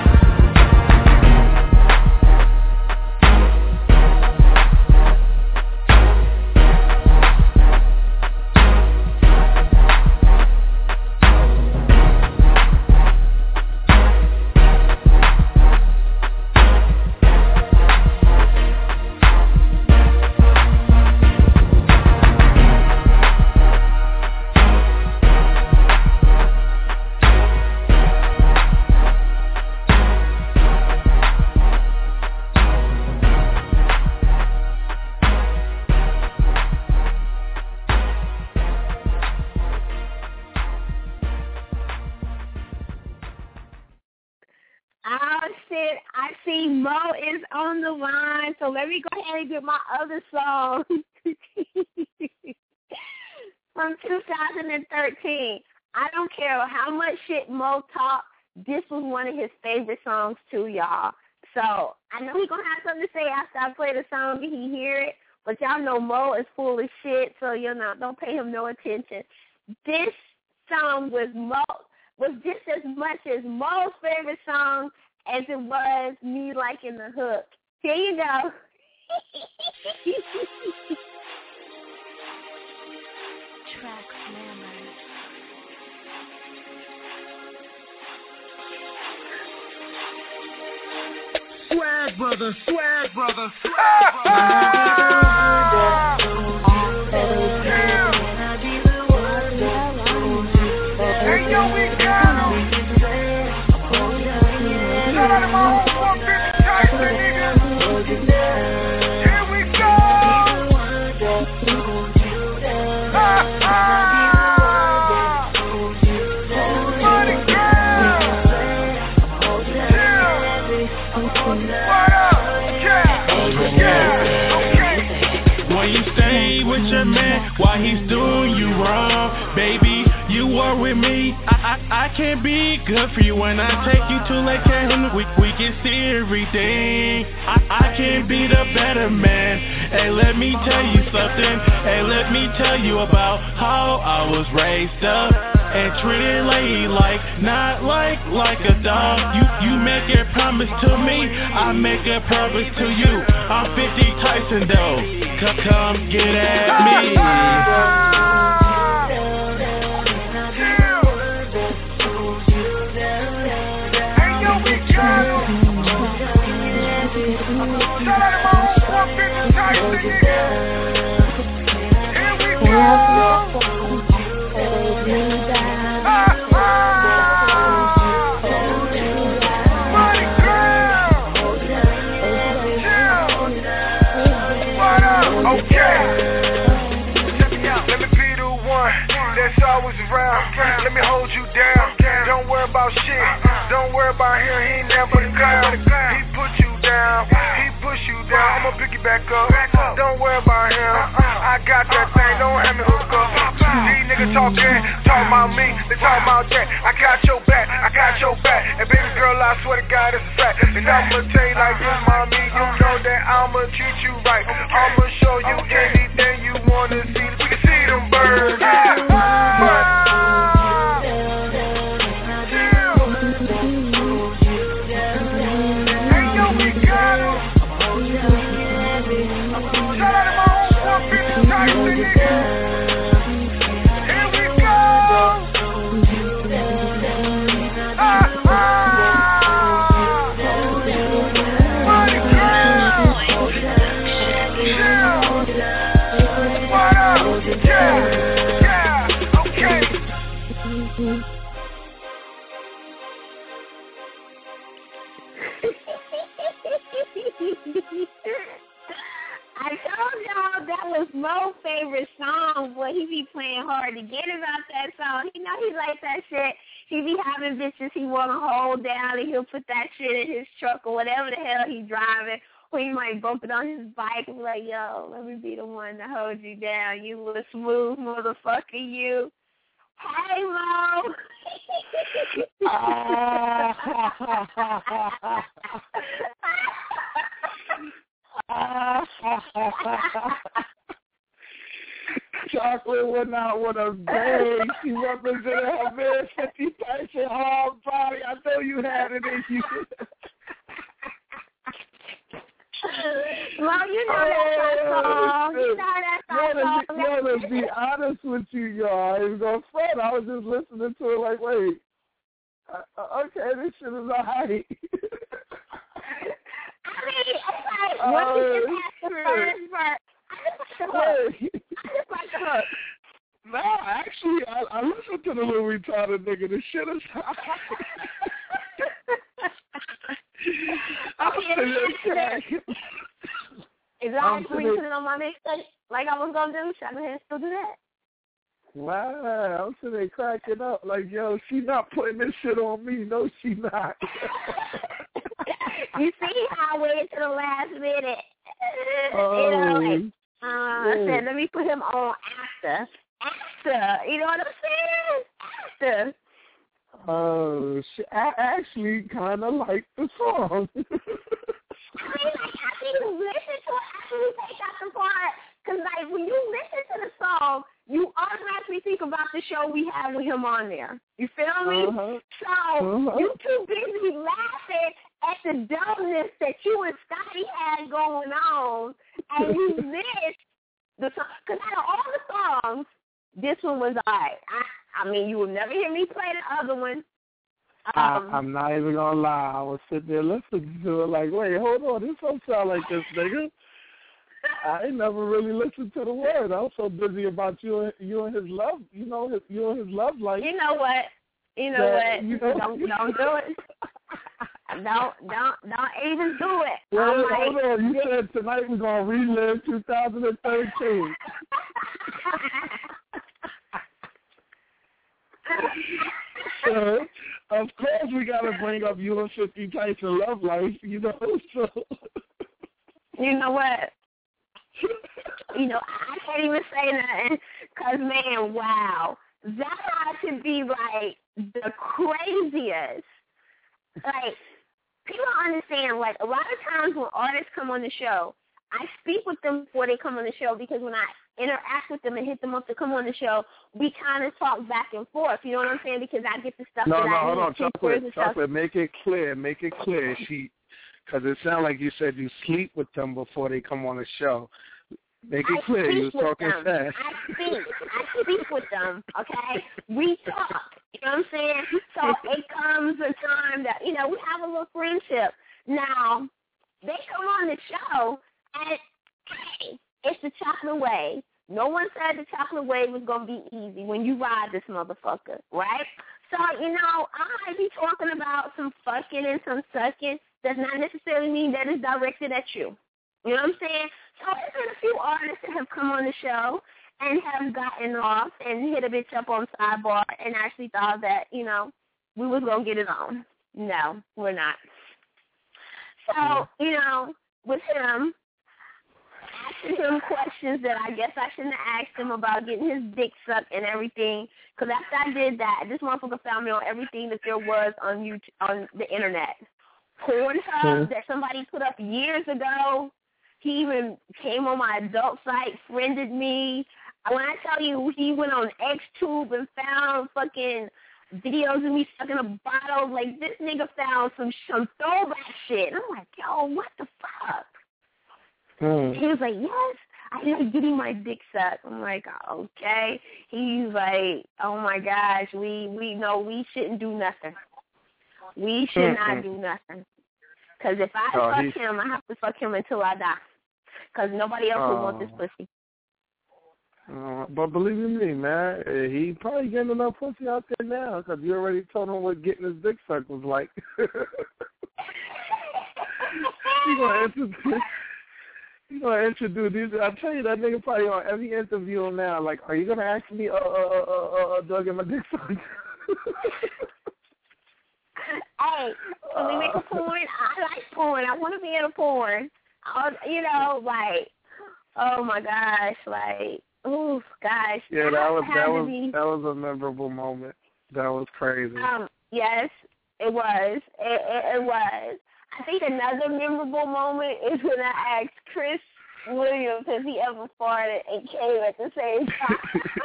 Mo is on the line, so let me go ahead and get my other song from 2013. I don't care how much shit Mo talked, this was one of his favorite songs too, y'all. So I know he's going to have something to say after I play the song and he hear it, but y'all know Mo is full of shit, so don't pay him no attention. This song was just as much as Mo's favorite song as it was me liking the hook. Here you go. Track Slammer. Swag brother, swag brother, swag brother. Hey yo, we got him. Shout out to my whole 150 Tyson, nigga. Here we go. Money girl. What up? Yeah. Okay. When you stay with your man while he's doing you wrong, baby, you are with me. I can't be good for you when I take you to Lake Canyon. We can see everything. I can't be the better man. Hey, let me tell you something. Hey, let me tell you about how I was raised up and treated lady not like a dog. You make a promise to me, I make a promise to you. I'm 50 Tyson though. Come get at me. That's always around. Let me hold you down. Don't worry about shit. Don't worry about him. He ain't never the clown. He put you down. He push you down. I'ma pick you back up. Don't worry about him. I got that thing. Don't have me hook up. These niggas talk about me. They talk about that. I got your back. I got your back. And baby girl, I swear to God, it's a fact. And I'ma tell you like this, mommy. You know that I'ma treat you right. I'ma show you anything you wanna see. We can see them birds. I told y'all that was Mo's favorite song, but he be playing hard to get about that song. You know he like that shit. He be having bitches he want to hold down, and he'll put that shit in his truck or whatever the hell he's driving. Or he might bump it on his bike and be like, yo, let me be the one to hold you down, you little smooth motherfucker, you. Hey, Mo. Chocolate went out with a bang. She represented her man 50 Tyson hard body. I know you had it in you. Well, you know that's our song. You know that's our song. To be honest with you, y'all, I was going to front. I was just listening to it like, wait, okay, this shit is all right. I mean, it's like, what you just asked the first verse. No, actually, I listened to the little retarded nigga. The shit is high. Is that put it on my mixtape like I was going to do? Should I go ahead and still do that? Wow, I'm sitting there cracking up like, yo, she not putting this shit on me. No, she not. You see how I waited to the last minute. I said, let me put him on after. You know what I'm saying? After. Oh, I actually kind of like the song. I mean, after you listen to it, after you take out the part, because, like, when you listen to the song, you automatically think about the show we had with him on there. You feel me? So, you too busy laughing at the dumbness that you and Scotty had going on, and you missed the song. Because out of all the songs, this one was all right. I mean, you will never hear me play the other one. I'm not even going to lie. I was sitting there listening to it like, wait, hold on. This don't sound like this nigga. I ain't never really listened to the word. I was so busy about you and his love, you and his love life. You know what? Don't do it. Don't even do it. Well, hold on. You said tonight we're going to relive 2013. So, of course we got to bring up you and 50 Tyson love life, you know, so. You know what? I can't even say nothing because, man, wow. That had to be, like, the craziest. Like, people understand, like, a lot of times when artists come on the show, I speak with them before they come on the show because when I interact with them and hit them up to come on the show, we kind of talk back and forth. You know what I'm saying? Because I get the stuff that I need. Hold on, Chocolate, make it clear. Because it sounds like you said you sleep with them before they come on the show. Make it clear. You was talking fast. I speak with them, okay? We talk. You know what I'm saying? So it comes a time that, we have a little friendship. Now, they come on the show, and, hey, it's the Chocolate Wave. No one said the Chocolate Wave was going to be easy when you ride this motherfucker, right? So, I be talking about some fucking and some sucking. Does not necessarily mean that it's directed at you. You know what I'm saying? So there's been a few artists that have come on the show and have gotten off and hit a bitch up on Sidebar and actually thought that, we was going to get it on. No, we're not. So, with him, asking him questions that I guess I shouldn't have asked him about getting his dick sucked and everything. Because after I did that, this motherfucker found me on everything that there was on YouTube, on the internet. Pornhub that somebody put up years ago. He even came on my adult site, friended me. When I tell you, he went on XTube and found fucking videos of me sucking a bottle. Like, this nigga found some throwback shit. And I'm like, yo, what the fuck? He was like, yes, I am getting my dick sucked. I'm like, okay. He's like, oh my gosh, we know we shouldn't do nothing. We should not do nothing. Because if I fuck him, I have to fuck him until I die. Because nobody else will want this pussy. But believe me, man, he probably getting enough pussy out there now because you already told him what getting his dick sucked was like. You gonna introduce these? I tell you, that nigga probably on every interview now. Like, are you gonna ask me, Doug and my dick sucked? Hey, can we make a porn? I like porn. I want to be in a porn. You know, like, oh my gosh, like, ooh, gosh. Yeah, that was a memorable moment. That was crazy. Yes, it was. It was. I think another memorable moment is when I asked Chris Williams if he ever farted and came at the same time.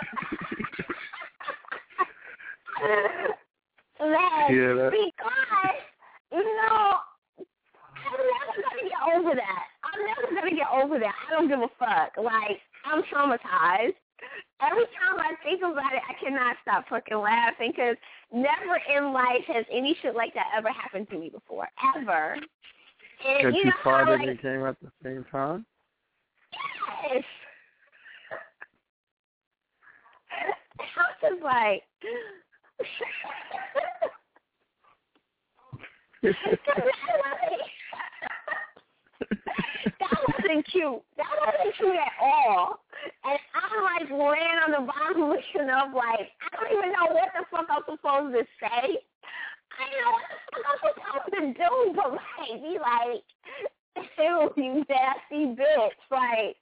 Because, you know, I'm never going to get over that. I don't give a fuck. Like, I'm traumatized. Every time I think about it, I cannot stop fucking laughing because never in life has any shit like that ever happened to me before, ever. And that you you know farted how, like, and came at the same time? Yes. I was just like, that wasn't cute. That wasn't cute at all. And I'm like laying on the bottom looking up like, I don't even know what the fuck I'm supposed to say. I don't know what the fuck I'm supposed to do, but like, be like, ew, you nasty bitch. Like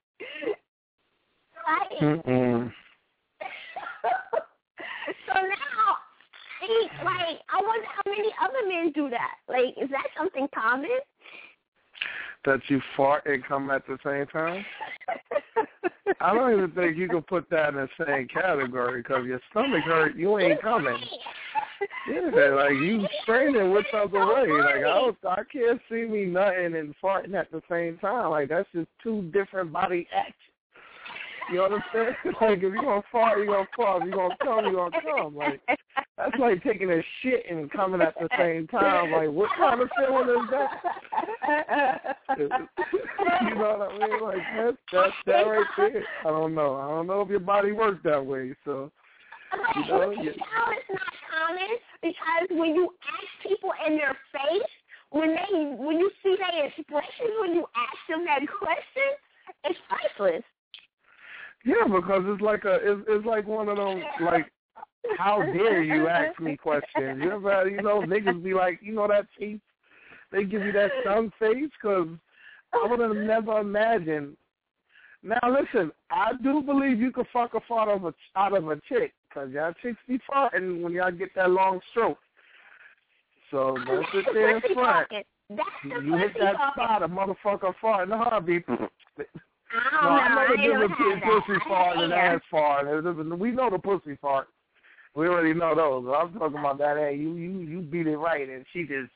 so now, I wonder how many other men do that. Like, is that something common? That you fart and come at the same time? I don't even think you can put that in the same category because your stomach hurt, you ain't coming. Yeah, like you straining which other way. Like I can't see me nutting and farting at the same time. Like that's just two different body actions. You understand? Like if you're gonna fart, you're gonna fart. If you're gonna come, you're gonna come. Like that's like taking a shit and coming at the same time. Like what kind of feeling is that? You know what I mean? Like that's that right there. I don't know if your body works that way. So you know, it's not common because when you ask people in their face, when you see their expressions when you ask them that question, it's priceless. Yeah, because it's like one of them like, how dare you ask me questions? You know, niggas be like, you know that face? They give you that dumb face because I would have never imagined. Now listen, I do believe you can fuck a fart out of a chick because y'all chicks be farting when y'all get that long stroke. So don't sit there in front. You hit that spot, a motherfucker fart in the heartbeat. I know the difference between pussy fart and ass fart. We know the pussy fart. We already know those. I'm talking about that. Hey, you beat it right, and she just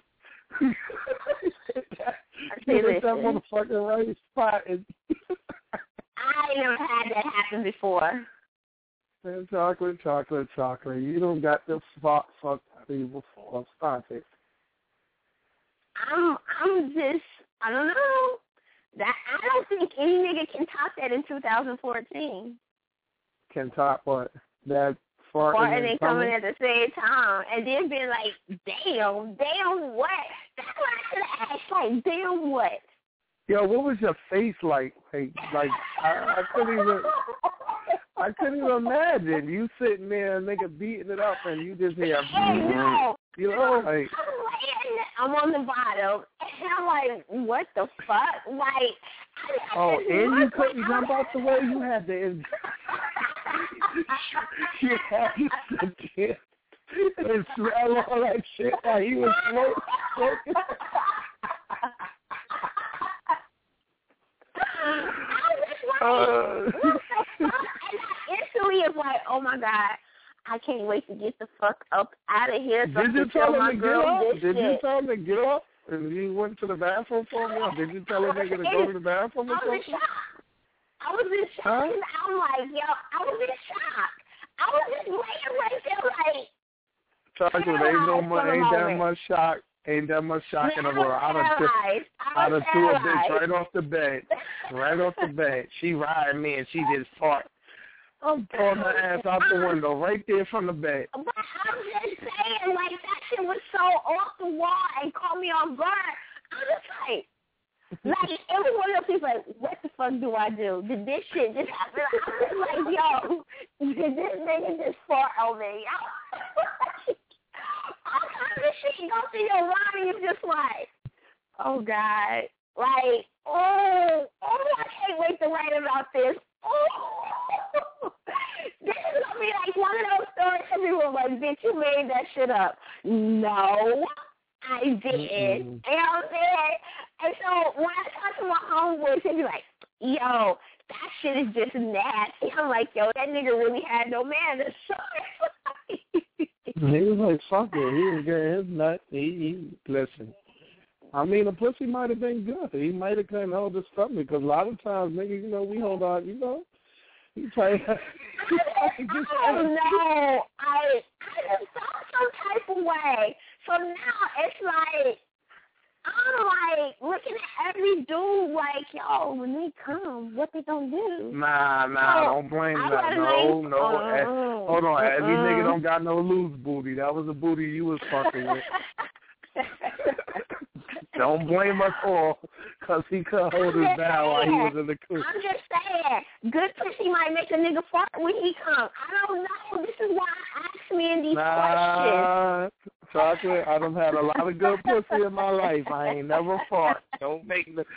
hit that motherfucking right spot. I never had that happen before. And chocolate. You don't got the fucked out of you before. Stop it. I'm just, I don't know. That I don't think any nigga can top that in 2014. Can top what? That farting and coming at the same time, and then being like, damn what? That's what I should have asked. Like, damn what? Yo, what was your face like? Like I couldn't even imagine you sitting there, nigga, beating it up, and you just hear, you know, like. I'm on the bottom, and I'm like, what the fuck? Like, and you couldn't jump out the way. You had to. You had to sit there and smell all that shit while he was smoking. Instantly, it's like, oh my god. I can't wait to get the fuck up out of here. So did you tell him to get up? Did you tell him to get up? And you went to the bathroom for me? Or did you tell him to go to the bathroom or something? I was in shock. Huh? I'm like, yo, I was in shock. I was just laying right there like. Chocolate, ain't that much shock. Ain't that much shock in the world. I'd have threw a bitch right off the bed. Right off the bed. She riding me and she just farted. I'm throwing my ass out the window right there from the bed. But I'm just saying, like, that shit was so off the wall and caught me off guard. I was like, Like, it was one of those people like, what the fuck do I do? Did this shit just happen? I was like, yo, did this nigga just fart on me? All kinds of shit you go through your mind and you're just like, oh, God. Like, oh, I can't wait to write about this. Oh, this is going to be like one of those stories that people are like, bitch, you made that shit up. No, I didn't. You know what I'm saying? And so when I talk to my homeboys, they be like, yo, that shit is just nasty. I'm like, yo, that nigga really had no manners. He was like, fuck it. He was getting his nut. He listen. I mean, the pussy might have been good. He might have couldn't hold his stomach because a lot of times, nigga, you know, we hold on, you know. He probably I don't know. I just felt some type of way. So now it's like, I'm like looking at every dude like, yo, when they come, what they gonna do? Nah, don't blame that. No. Hold on. Every nigga don't got no loose booty. That was a booty you was fucking with. Don't blame us all because he couldn't hold us down while he was in the coop. I'm just saying, good pussy might make a nigga fart when he comes. I don't know. This is why I ask men these questions. Chocolate, I done had a lot of good pussy in my life. I ain't never fart. Don't make no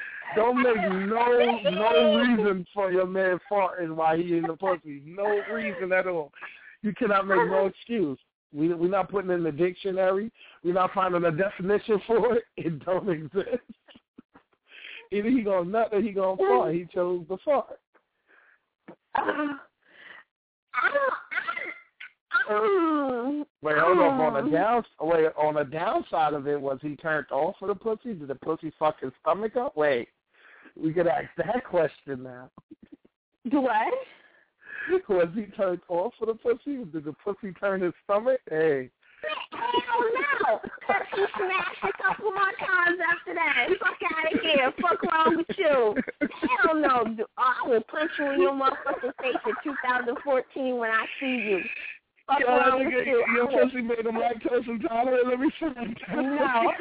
reason for your man farting while he in the pussy. No reason at all. You cannot make no excuse. We're not putting it in the dictionary. We're not finding a definition for it. It don't exist. Either he gonna nut or he gonna fart. He chose the fart. Wait, hold up. On the downside of it, was he turned off for the pussy? Did the pussy fuck his stomach up? Wait, we could ask that question now. Do what? Was he turned off for the pussy? Did the pussy turn his stomach? Hey. Hell no. Because he smashed a couple more times after that. Fuck out of here. Fuck wrong with you. Hell no. I will punch you in your motherfucking face in 2014 when I see you. Fuck wrong with you. Your pussy made him lactose intolerant. Let me see. No.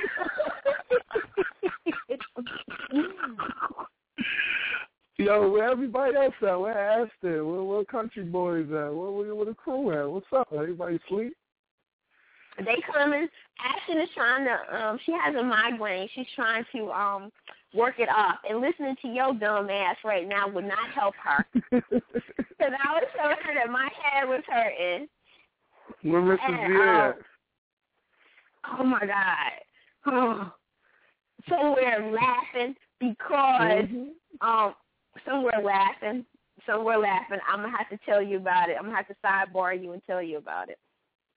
Yo, where everybody else at? Where Ashton? Where country boys at? Where the crew at? What's up? Everybody sleep? They coming. Ashton is trying to, she has a migraine. She's trying to work it off. And listening to your dumb ass right now would not help her. Because I was showing her that my head was hurting. Where Mrs. V at? Oh, my God. Oh. Somewhere laughing because, somewhere laughing. I'm going to have to tell you about it. I'm going to have to sidebar you and tell you about it.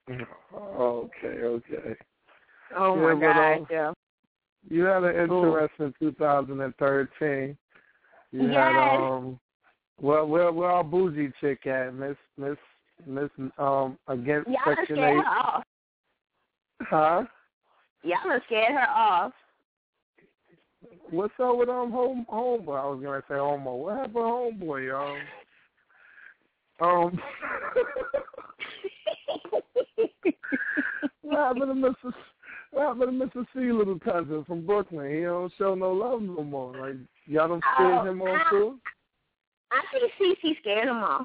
Okay. Oh, my God, yeah. You had an interesting 2013. You had, where our bougie chick at? Miss against Section 8. Her off. Huh? Y'all done scared her off. What's up with homeboy? I was gonna say homo. What happened to homeboy, y'all? What happened to Mr. C, little cousin from Brooklyn? He don't show no love no more. Like y'all done scared him off too? I think CC scared him off.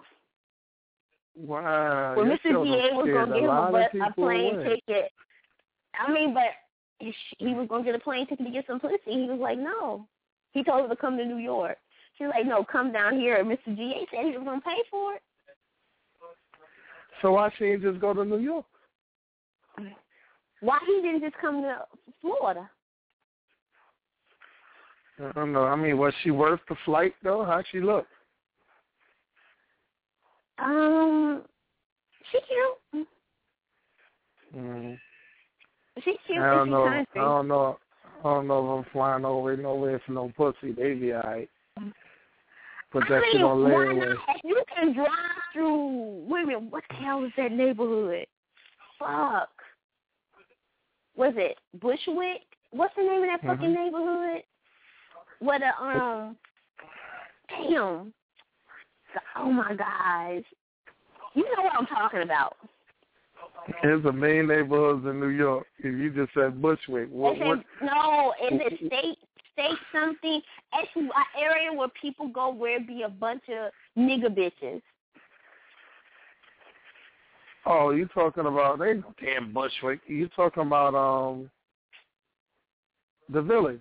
Wow. Well, Mr. DA was gonna give him a plane ticket. I mean, but he was going to get a plane ticket to get some pussy. He was like, no. He told her to come to New York. She was like, no, come down here. Mr. GA said he was going to pay for it. So why she didn't just go to New York? Why he didn't just come to Florida? I don't know. I mean, was she worth the flight, though? How'd she look? She cute. She's cute. I don't know if I'm flying nowhere for no pussy. They be alright. Put that shit on layaway. You can drive through. Wait a minute. What the hell is that neighborhood? Fuck. Was it Bushwick? What's the name of that fucking neighborhood? What damn. Oh my guys. You know what I'm talking about. There's a main neighborhoods in New York. If you just said Bushwick, No, is it mistake something, it's an area where people go where it be a bunch of nigga bitches. Oh, you talking about, they ain't no damn Bushwick. You talking about the Village.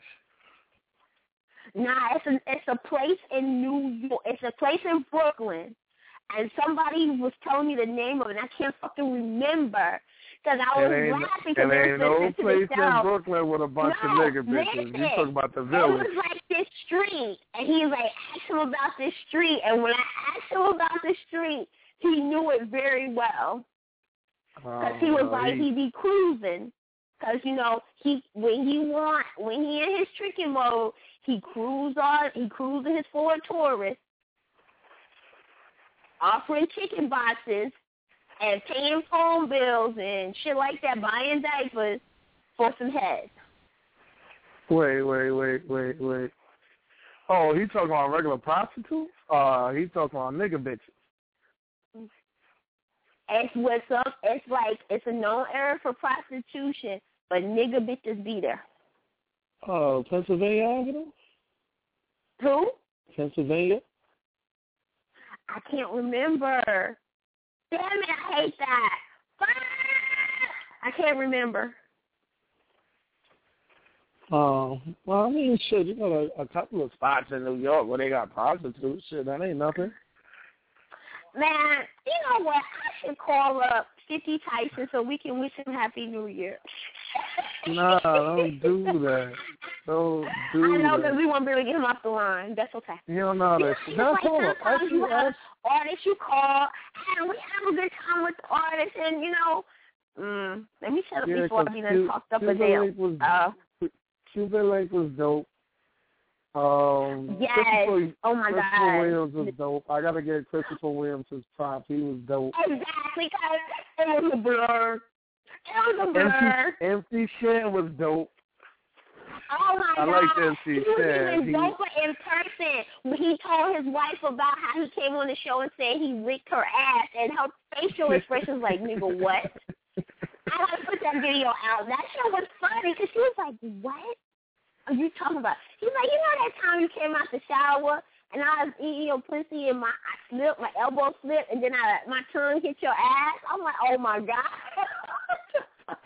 Nah, it's a place in New York. It's a place in Brooklyn. And somebody was telling me the name of it, and I can't fucking remember. Because I was laughing because they ain't were no listening to place the show. in Brooklyn with a bunch of nigga bitches. You talking about the Village. It was like this street, and he was like, ask him about this street. And when I asked him about this street, he knew it very well. Because he was like, he be cruising. Because, you know, when he in his tricking mode, he cruising his Ford Taurus, offering chicken boxes and paying phone bills and shit like that, buying diapers for some head. Wait. Oh, he talking about regular prostitutes? He talking about nigga bitches. It's what's up. It's like it's a known area for prostitution, but nigga bitches be there. Oh, Pennsylvania Avenue? Who? Pennsylvania? I can't remember. Damn it, I hate that. I can't remember. Well, I mean, shit, you got a couple of spots in New York where they got prostitutes. Shit, that ain't nothing. Man, you know what? I should call up 50 Tyson so we can wish him Happy New Year. Nah, don't do that. Don't do that. I know, because we won't be able to get him off the line. That's okay. You don't know that. That's all. Sometimes you have artists you call, and we have a good time with the artists, and, you know, let me shut up before I be done talked up a damn. Cuban Link was dope. Yes. Oh my God. Christopher Williams was dope. I gotta get Christopher Williams his props. He was dope. Exactly, because it was a blur. It was a blur. MC Shan was dope. Oh my God. I like MC Shan. He was even doper in person. When he told his wife about how he came on the show and said he licked her ass, and her facial expression was like, nigga, what? I gotta put that video out. That shit was funny because she was like, what are you talking about? He's like, you know that time you came out the shower and I was eating your pussy and I slipped, my elbow slipped, and then my tongue hit your ass? I'm like, oh my God.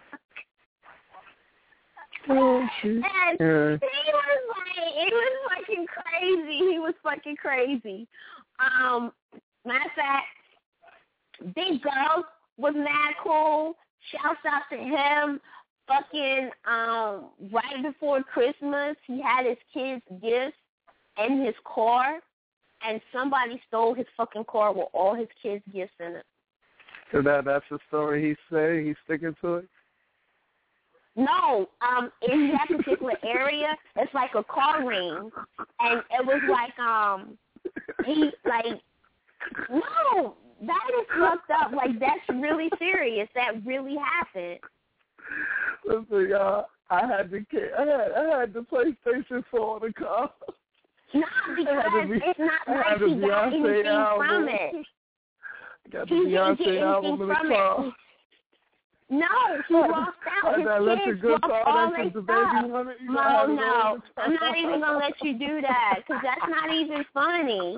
And he was like, it was fucking crazy. He was fucking crazy. Matter of fact, Big Girl was mad cool. Shouts out to him. Fucking right before Christmas, he had his kids' gifts in his car, and somebody stole his fucking car with all his kids' gifts in it. So that's the story he said? He's sticking to it? No, in that particular area, it's like a car ring, and it was like he like, no, that is fucked up. Like, that's really serious. That really happened. Listen, y'all, I had the PlayStation 4 in the car. No, because it's not like he got anything from it. Got the Beyonce album in the car. No, he lost out. His kids lost all their stuff. No, I'm not even going to let you do that, because that's not even funny.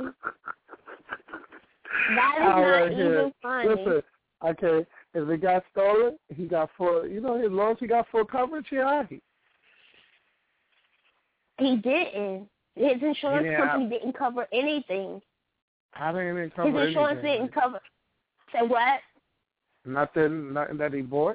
That is not even funny. Listen, okay, if it got stolen, he got full, as long as he got full coverage, He didn't. His insurance company didn't cover anything. How did it cover His insurance anything? didn't cover. Say what? Nothing that he bought?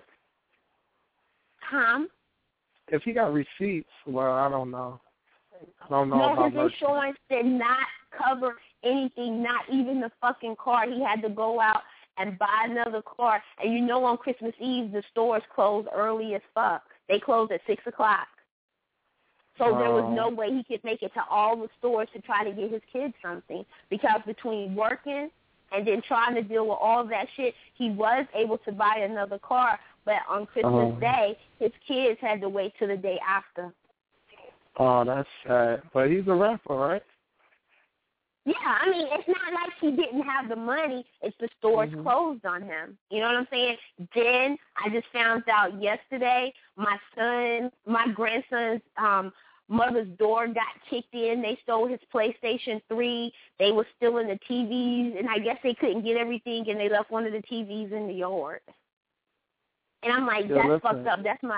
If he got receipts, well, I don't know. No, his insurance did not cover anything, not even the fucking car. He had to go out and buy another car. And on Christmas Eve, the stores close early as fuck. They close at 6 o'clock. So there was no way he could make it to all the stores to try to get his kids something, because between working and then trying to deal with all of that shit, he was able to buy another car, but on Christmas Day, his kids had to wait till the day after. Oh, that's sad. But he's a rapper, right? Yeah, I mean, it's not like he didn't have the money. It's the stores closed on him. You know what I'm saying? Then I just found out yesterday, my grandson's mother's door got kicked in. They stole his PlayStation 3. They were stealing the TVs, and I guess they couldn't get everything, and they left one of the TVs in the yard. And I'm like, that's fucked up. That's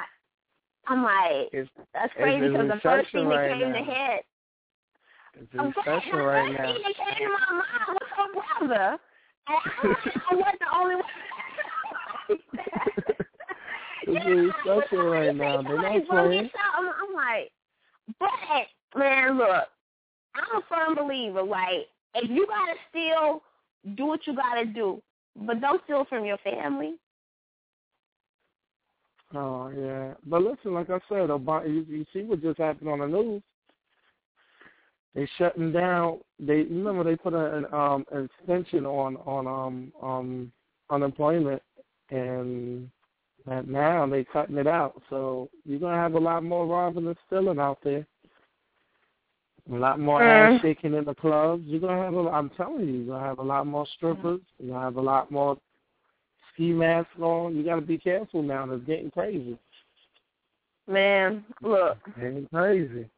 crazy because the first thing that came to head. It's a recession right now. The first thing that came to my mind was her brother. And I wasn't the only one. It's a recession right now. They're not playing. I'm like, but, man, look, I'm a firm believer. Like, if you got to steal, do what you got to do. But don't steal from your family. Oh, yeah. But listen, like I said, you see what just happened on the news. They shutting down. Remember they put an extension on unemployment, and now they cutting it out. So you're gonna have a lot more robbing and stealing out there. A lot more ass shaking in the clubs. You're gonna have I'm telling you, you're gonna have a lot more strippers. You're gonna have a lot more ski masks on. You gotta be careful now. It's getting crazy. Man, look. It's getting crazy.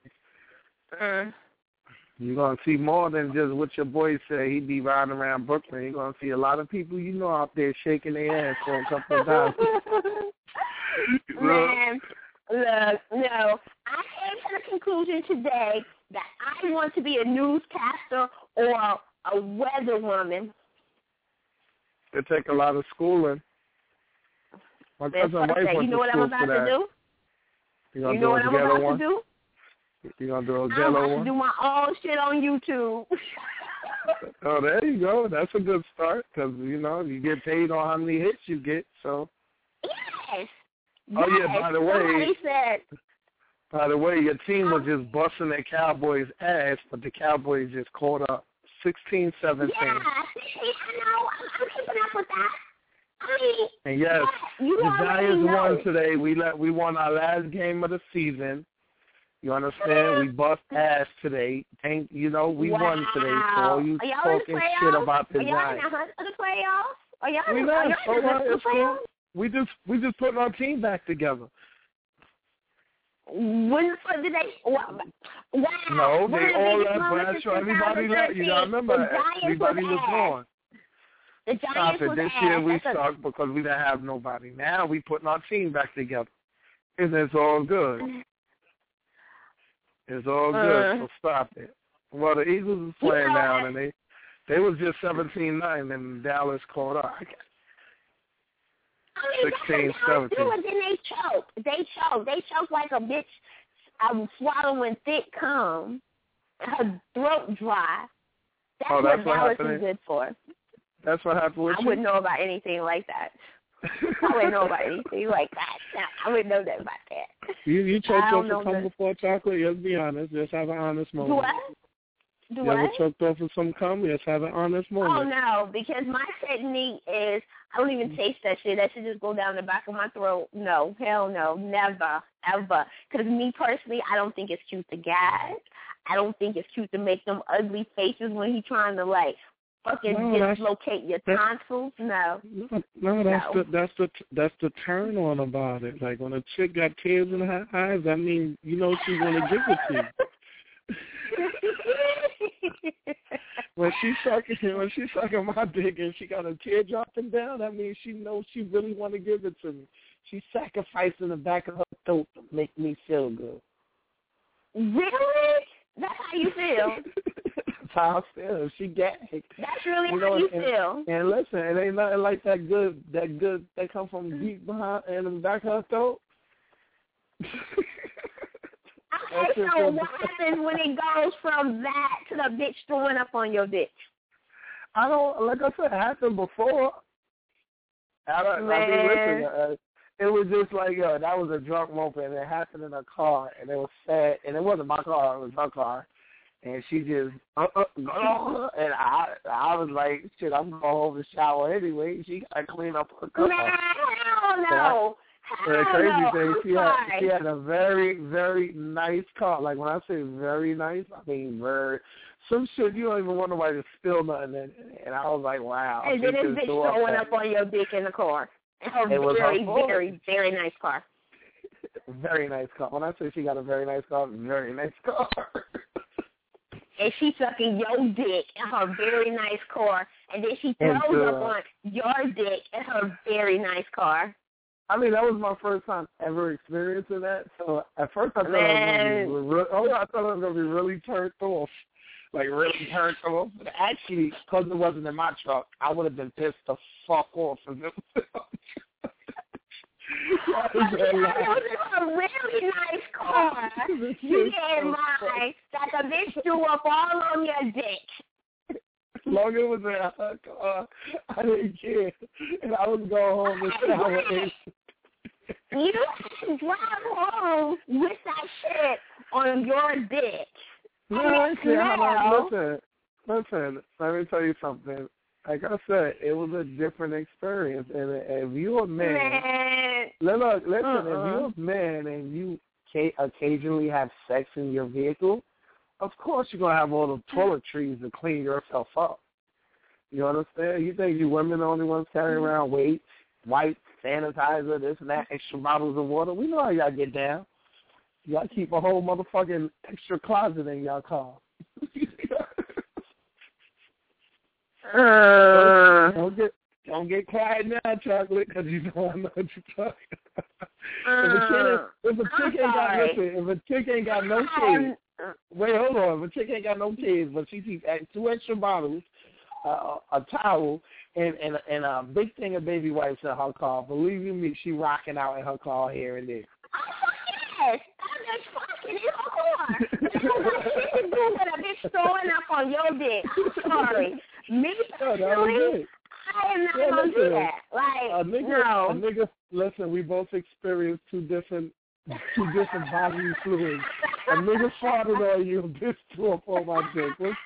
You're going to see more than just what your boy said. He be riding around Brooklyn. You're going to see a lot of people you know out there shaking their ass for a couple of times. Man, look, no. I came to the conclusion today that I want to be a newscaster or a weather woman. It take a lot of schooling. My cousin wife went you know to what school I'm about for that. to do? You know what I'm about to do? You gonna do a I'm jello about to one? do my own shit on YouTube. Oh, there you go. That's a good start because, you know, you get paid on how many hits you get, so. Yes. Oh, yeah, by the way. Said. By the way, your team was just busting their Cowboys' ass, but the Cowboys just caught up 16-17. Yeah, I know. I'm keeping up with that. I mean, and yes, the Giants won today. We won our last game of the season. You understand? We bust ass today. We won today. So all you talking shit about the Giants. Are y'all in the playoffs? Are y'all in the playoffs? We just putting our team back together. When the fuck did they? Wow. No, they all left Bradshaw. Everybody left. You gotta remember, everybody was gone. The Giants was this year we sucked because we didn't have nobody. Now we putting our team back together. And it's all good. It's all good, so stop it. Well, the Eagles was playing down, and they was just 17-9, and Dallas caught up. 16-17. Then they choked. They choked like a bitch swallowing thick cum. Her throat dry. That's what Dallas is good for. That's what happened with I wouldn't know about anything like that. I wouldn't know about anything like that. I wouldn't know that about that. You choked off some cum before, Chocolate? Let's be honest. Let's have an honest moment. Do you ever choked off of some cum? Let's have an honest moment. Oh, no, because my technique is I don't even taste that shit. That should just go down the back of my throat. No, hell no, never, ever. Because me personally, I don't think it's cute to gag. I don't think it's cute to make them ugly faces when he's trying to, like, fucking dislocate your tonsils. No, that's the turn on about it. Like when a chick got tears in her eyes, I mean, you know she's gonna give it to you. when she's sucking my dick and she got a tear dropping down, that means she knows she really want to give it to me. She's sacrificing the back of her throat to make me feel good. Really? That's how you feel? That's how I feel. She gagged. That's really how you feel. And listen, it ain't nothing like that good that come from deep behind and in the back of her throat. Okay, so what happens when it goes from that to the bitch throwing up on your dick? I don't, like I said, it happened before. I mean, listen, it was just like, that was a drunk moment, and it happened in a car, and it was sad, and it wasn't my car, it was her car, and she just, and I was like, shit, I'm going home to shower anyway. She got to clean up her car. Man, hell no. The crazy thing, she had a very, very nice car. Like, when I say very nice, I mean some shit you don't even want nobody to spill nothing in. And I was like, wow. And then this bitch throwing up on your dick in the car. Her very, very, very nice car. Very nice car. When I say she got a very nice car, very nice car. And she sucking your dick in her very nice car, and then she throws up on your dick in her very nice car. I mean, that was my first time ever experiencing that. So at first I thought I was going to be really turned off. Like, really turned off. But actually, because it wasn't in my truck, I would have been pissed the fuck off if it was it was a really nice car. You didn't mind that the bitch threw up all on your dick. As long as it was in her car, I didn't care. And I was going home and shower. You can drive home with that shit on your dick. Listen, let me tell you something. Like I said, it was a different experience. And if you're a man, listen, if you're a man and you occasionally have sex in your vehicle, of course you're going to have all the toiletries to clean yourself up. You understand? You think you women the only ones carrying around weights, wipes, sanitizer, this and that, extra bottles of water? We know how y'all get down. Y'all keep a whole motherfucking extra closet in y'all car. Don't get quiet now, Chocolate, because you know I know what you're talking about. If a chick ain't got no kids, wait, hold on. If a chick ain't got no kids, but she keeps 2 extra bottles, a towel, and a big thing of baby wipes in her car, believe you me, she rocking out in her car here and there. Yes, I'm just fucking in her car. You know what shit to do with a bitch throwing up on your dick. I'm sorry. Me personally, I am not going to do that. Like, no. A nigga, listen, we both experienced two different bodily fluids. A nigga farted on you, a bitch threw up on my dick. What's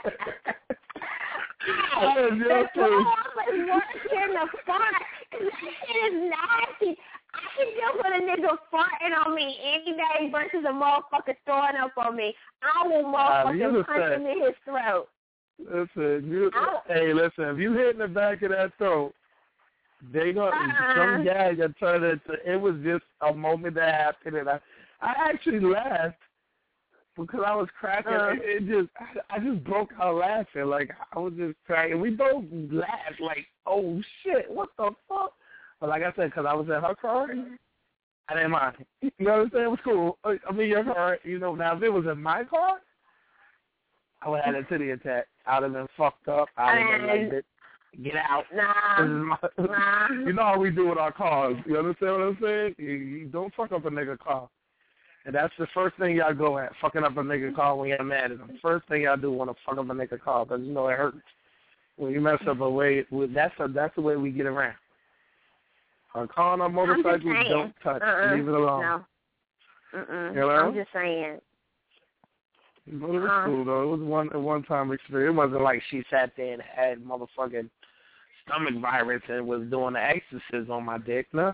the throw up is worse than the fart. That shit is nasty. I can deal with a nigga farting on me any day versus a motherfucker throwing up on me. I will motherfucking punch him in his throat. Listen, listen, if you hit in the back of that throat, they gonna some guy that turned it to, it was just a moment that happened, and I actually laughed because I was cracking. I just broke out laughing, like I was just cracking. We both laughed, like, oh shit, what the fuck? But like I said, because I was in her car, I didn't mind. You know what I'm saying? It was cool. I mean, your car, you know. Now if it was in my car, I would have had a titty attack. I would have been fucked up. I would have been like, get out. Nah. You know how we do with our cars. You understand what I'm saying? You don't fuck up a nigga car. And that's the first thing y'all go at, fucking up a nigga car when you're mad at them. First thing y'all do want to fuck up a nigga car because you know it hurts. When you mess up a way, that's the way we get around. A car and a motorcycle, don't touch. Leave it alone. No. You know? I'm just saying. But it was cool, though. It was a one-time experience. It wasn't like she sat there and had motherfucking stomach virus and was doing the exorcism on my dick. No.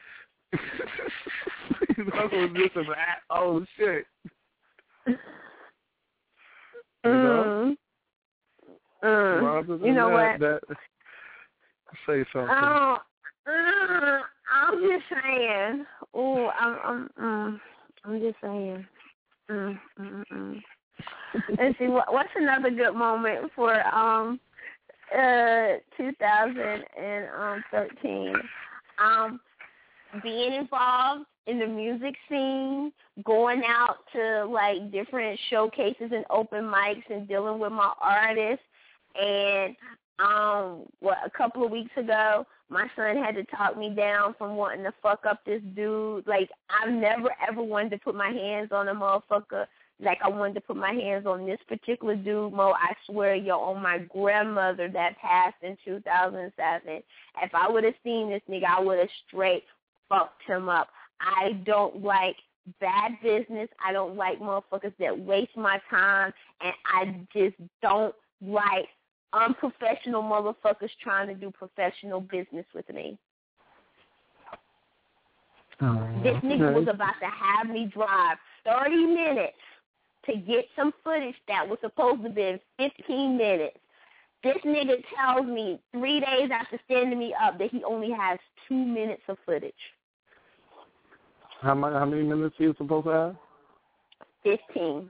You know, it was just a oh, shit. You know what? Say something. I'm just saying. Ooh, I'm just saying. Let's see, what's another good moment for 2013? Being involved in the music scene, going out to like different showcases and open mics and dealing with my artists. And a couple of weeks ago, my son had to talk me down from wanting to fuck up this dude. Like, I've never ever wanted to put my hands on a motherfucker like I wanted to put my hands on this particular dude, Mo. I swear, on my grandmother that passed in 2007. If I would have seen this nigga, I would have straight fucked him up. I don't like bad business. I don't like motherfuckers that waste my time, and I just don't like unprofessional motherfuckers trying to do professional business with me. This nigga was about to have me drive 30 minutes to get some footage that was supposed to be 15 minutes. This nigga tells me 3 days after standing me up that he only has 2 minutes of footage. How many minutes are you supposed to have? 15.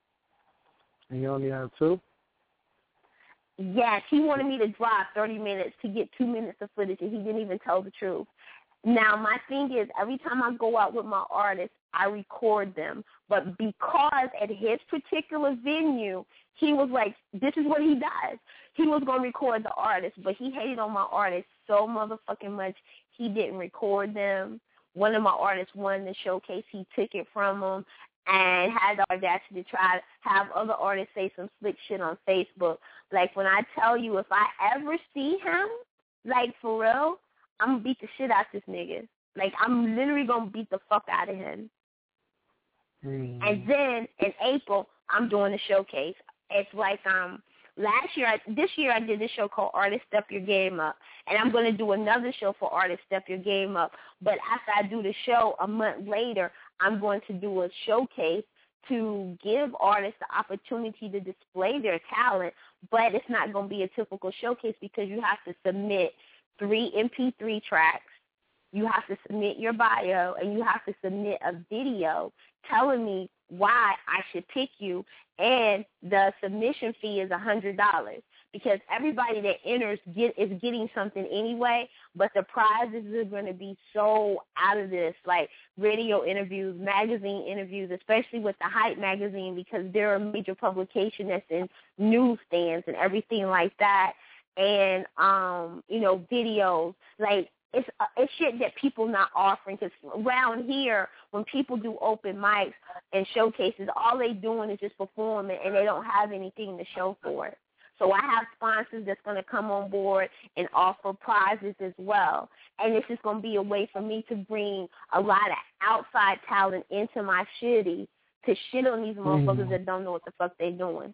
And you only have 2? Yes, he wanted me to drive 30 minutes to get 2 minutes of footage, and he didn't even tell the truth. Now, my thing is, every time I go out with my artists, I record them. But because at his particular venue, he was like, this is what he does. He was going to record the artists, but he hated on my artists so motherfucking much, he didn't record them. One of my artists won the showcase. He took it from him and had the audacity to try to have other artists say some slick shit on Facebook. Like, when I tell you, if I ever see him, like, for real, I'm going to beat the shit out this nigga. Like, I'm literally going to beat the fuck out of him. And then in April, I'm doing a showcase. It's like this year I did this show called Artist Step Your Game Up, and I'm going to do another show for Artist Step Your Game Up. But after I do the show, a month later, I'm going to do a showcase to give artists the opportunity to display their talent, but it's not going to be a typical showcase because you have to submit 3 MP3 tracks. You have to submit your bio, and you have to submit a video telling me why I should pick you, and the submission fee is $100 because everybody that enters is getting something anyway, but the prizes are going to be so out of this, like radio interviews, magazine interviews, especially with the Hype magazine because they're a major publication that's in newsstands and everything like that, and, videos, like, it's shit that people not offering because around here, when people do open mics and showcases, all they doing is just performing and they don't have anything to show for it. So I have sponsors that's going to come on board and offer prizes as well. And it's just going to be a way for me to bring a lot of outside talent into my city to shit on these motherfuckers that don't know what the fuck they're doing.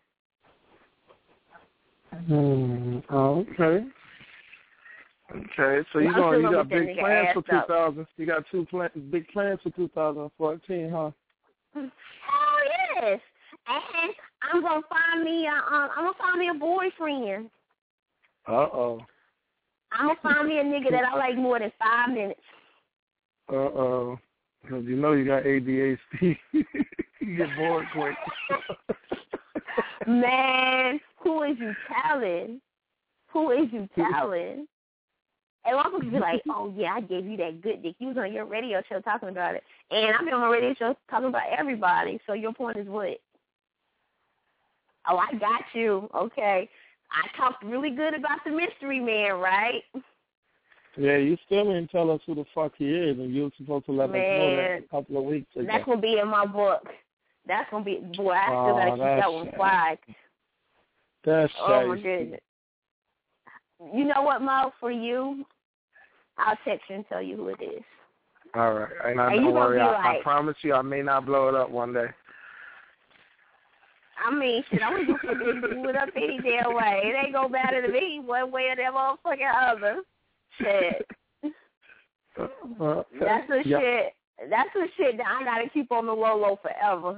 Okay. Okay, so you got big plans for 2000. You got big plans for 2014, huh? Hell yes, and I'm gonna find me a boyfriend. I'm gonna find me a nigga that I like more than 5 minutes. Because you know you got ADHD. You get bored quick. Man, who is you telling? And I'm going to be like, oh, yeah, I gave you that good dick. You was on your radio show talking about it. And I've been on my radio show talking about everybody. So your point is what? Oh, I got you. Okay. I talked really good about the mystery man, right? Yeah, you still didn't tell us who the fuck he is, and you were supposed to let us know that a couple of weeks ago. That's going to be in my book. That's going to be, boy, I still got to keep that one quiet. That's oh, my goodness. You know what, Mo? For you, I'll text you and tell you who it is. All right. And don't worry. I promise you I may not blow it up one day. I mean, shit, I'm going to do it up any damn way. It ain't going to matter to me one way or the motherfucking other. Shit. That's the shit. That's the shit that I got to keep on the low forever.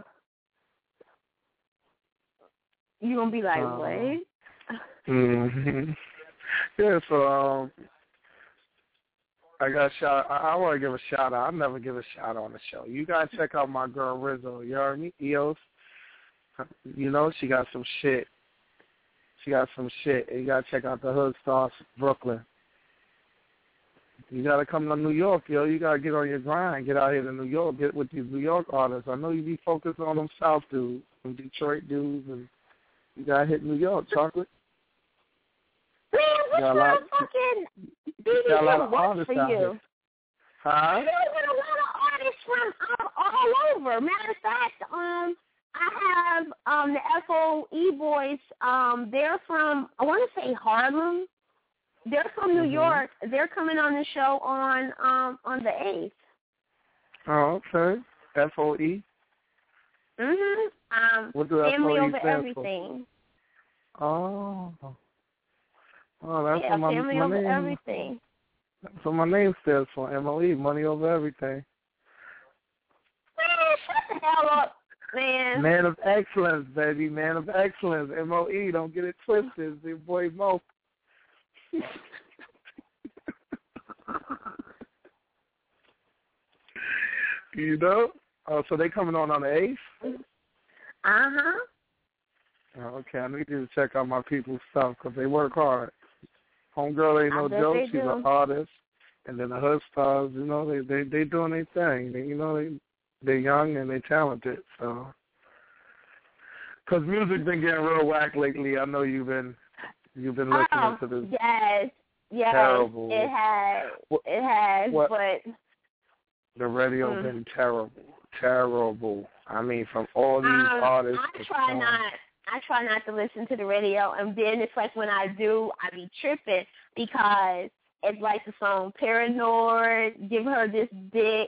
You going to be like, what? Mm-hmm. Yeah, so I got a shout. I want to give a shout out. I never give a shout out on the show. You gotta check out my girl Rizzo. You heard me, EOS. You know she got some shit. You gotta check out the Hood Stars Brooklyn. You gotta come to New York, yo. You gotta get on your grind. Get out here to New York. Get with these New York artists. I know you be focused on them South dudes, them Detroit dudes, and you gotta hit New York, Chocolate. Man, what's your fucking BDM work for you? Huh? There's been a lot of artists from all over. Matter of fact, I have the FOE boys. They're from, I want to say Harlem. They're from New York. They're coming on the show on the 8th. Oh, okay. FOE. What do Family FOE Over stand Everything. For? Oh, that's yeah, what my Family Over name. Everything. That's what my name stands for. MOE, Money Over Everything. Man, shut the hell up, man. Man of Excellence, baby. Man of Excellence. MOE. Don't get it twisted. It's your boy Mo. You know? Oh, so they coming on the 8th? Uh-huh. Okay, I need you to check out my people's stuff because they work hard. Homegirl ain't no joke. She's an artist. And then the Hood Stars, you know, they doing their thing. They're young and they're talented. So, because music's been getting real whack lately. I know you've been listening to this. Yes, terrible. It has, but the radio been terrible. I mean, from all these artists. I try not to listen to the radio, and then it's like when I do, I be tripping because it's like the song Paranoid, Give Her This Dick,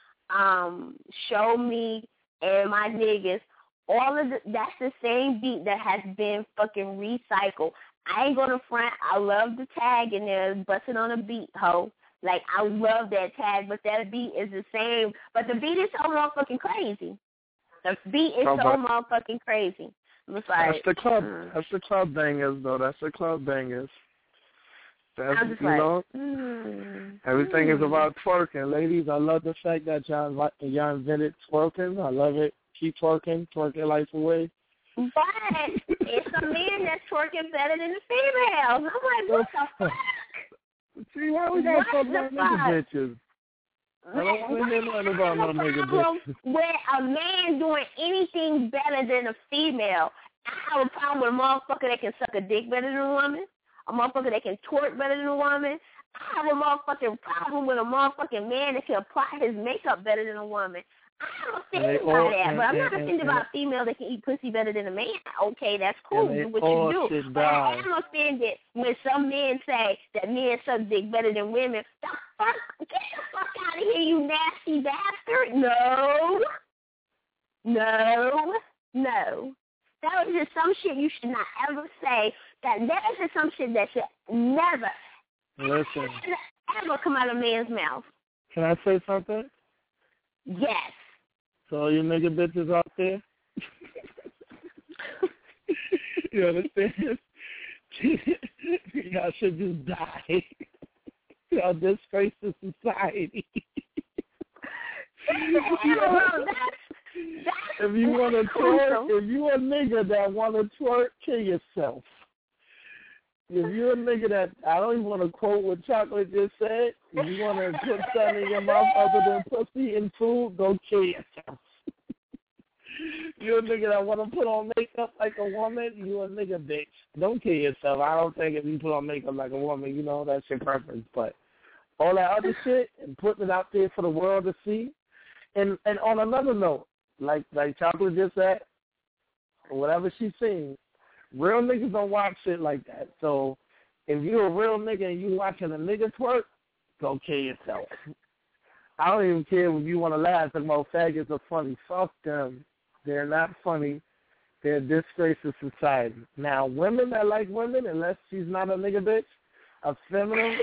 Show Me, and My Niggas. All of that's the same beat that has been fucking recycled. I ain't gonna front. I love the tag in there, busting on a beat, ho. Like, I love that tag, but that beat is the same. But the beat is so motherfucking crazy. The beat is so motherfucking crazy. Like, that's the club. That's the club bangers, though. That's the club bangers. That's, I'm just you like, know, everything is about twerking. Ladies, I love the fact that y'all invented twerking. I love it. Keep twerking life away. But it's a man that's twerking better than the females. I'm like, what the fuck? See, why we gotta talk about nigga bitches? I don't want to hear nothing about no nigga bitches. Where a man doing anything better than a female, I have a problem with a motherfucker that can suck a dick better than a woman, a motherfucker that can twerk better than a woman. I have a motherfucking problem with a motherfucking man that can apply his makeup better than a woman. I'm offended by that, but I'm not offended about a female that can eat pussy better than a man. Okay, that's cool. Do what you do. But I am offended when some men say that men suck dick better than women. The fuck? Get the fuck out of here, you nasty bastard. No. That was just some shit you should not ever say. That is just some shit that should never, ever come out of a man's mouth. Can I say something? Yes. So you nigga bitches out there, you understand? Y'all should just die. Y'all disgrace to society. If you want to twerk, if you a nigga that want to twerk, kill yourself. If you're a nigga that, I don't even want to quote what Chocolate just said, if you want to put something in your mouth other than pussy and food, go kill yourself. You're a nigga that want to put on makeup like a woman, you a nigga bitch. Don't kill yourself. I don't think if you put on makeup like a woman, you know, that's your preference. But all that other shit and putting it out there for the world to see. And on another note, like Chocolate just said, whatever she's saying, real niggas don't watch shit like that. So if you're a real nigga and you watching a nigga twerk, go kill yourself. I don't even care if you want to laugh because most faggots are funny. Fuck them. They're not funny. They're a disgrace to society. Now, women that like women, unless she's not a nigga bitch, a feminine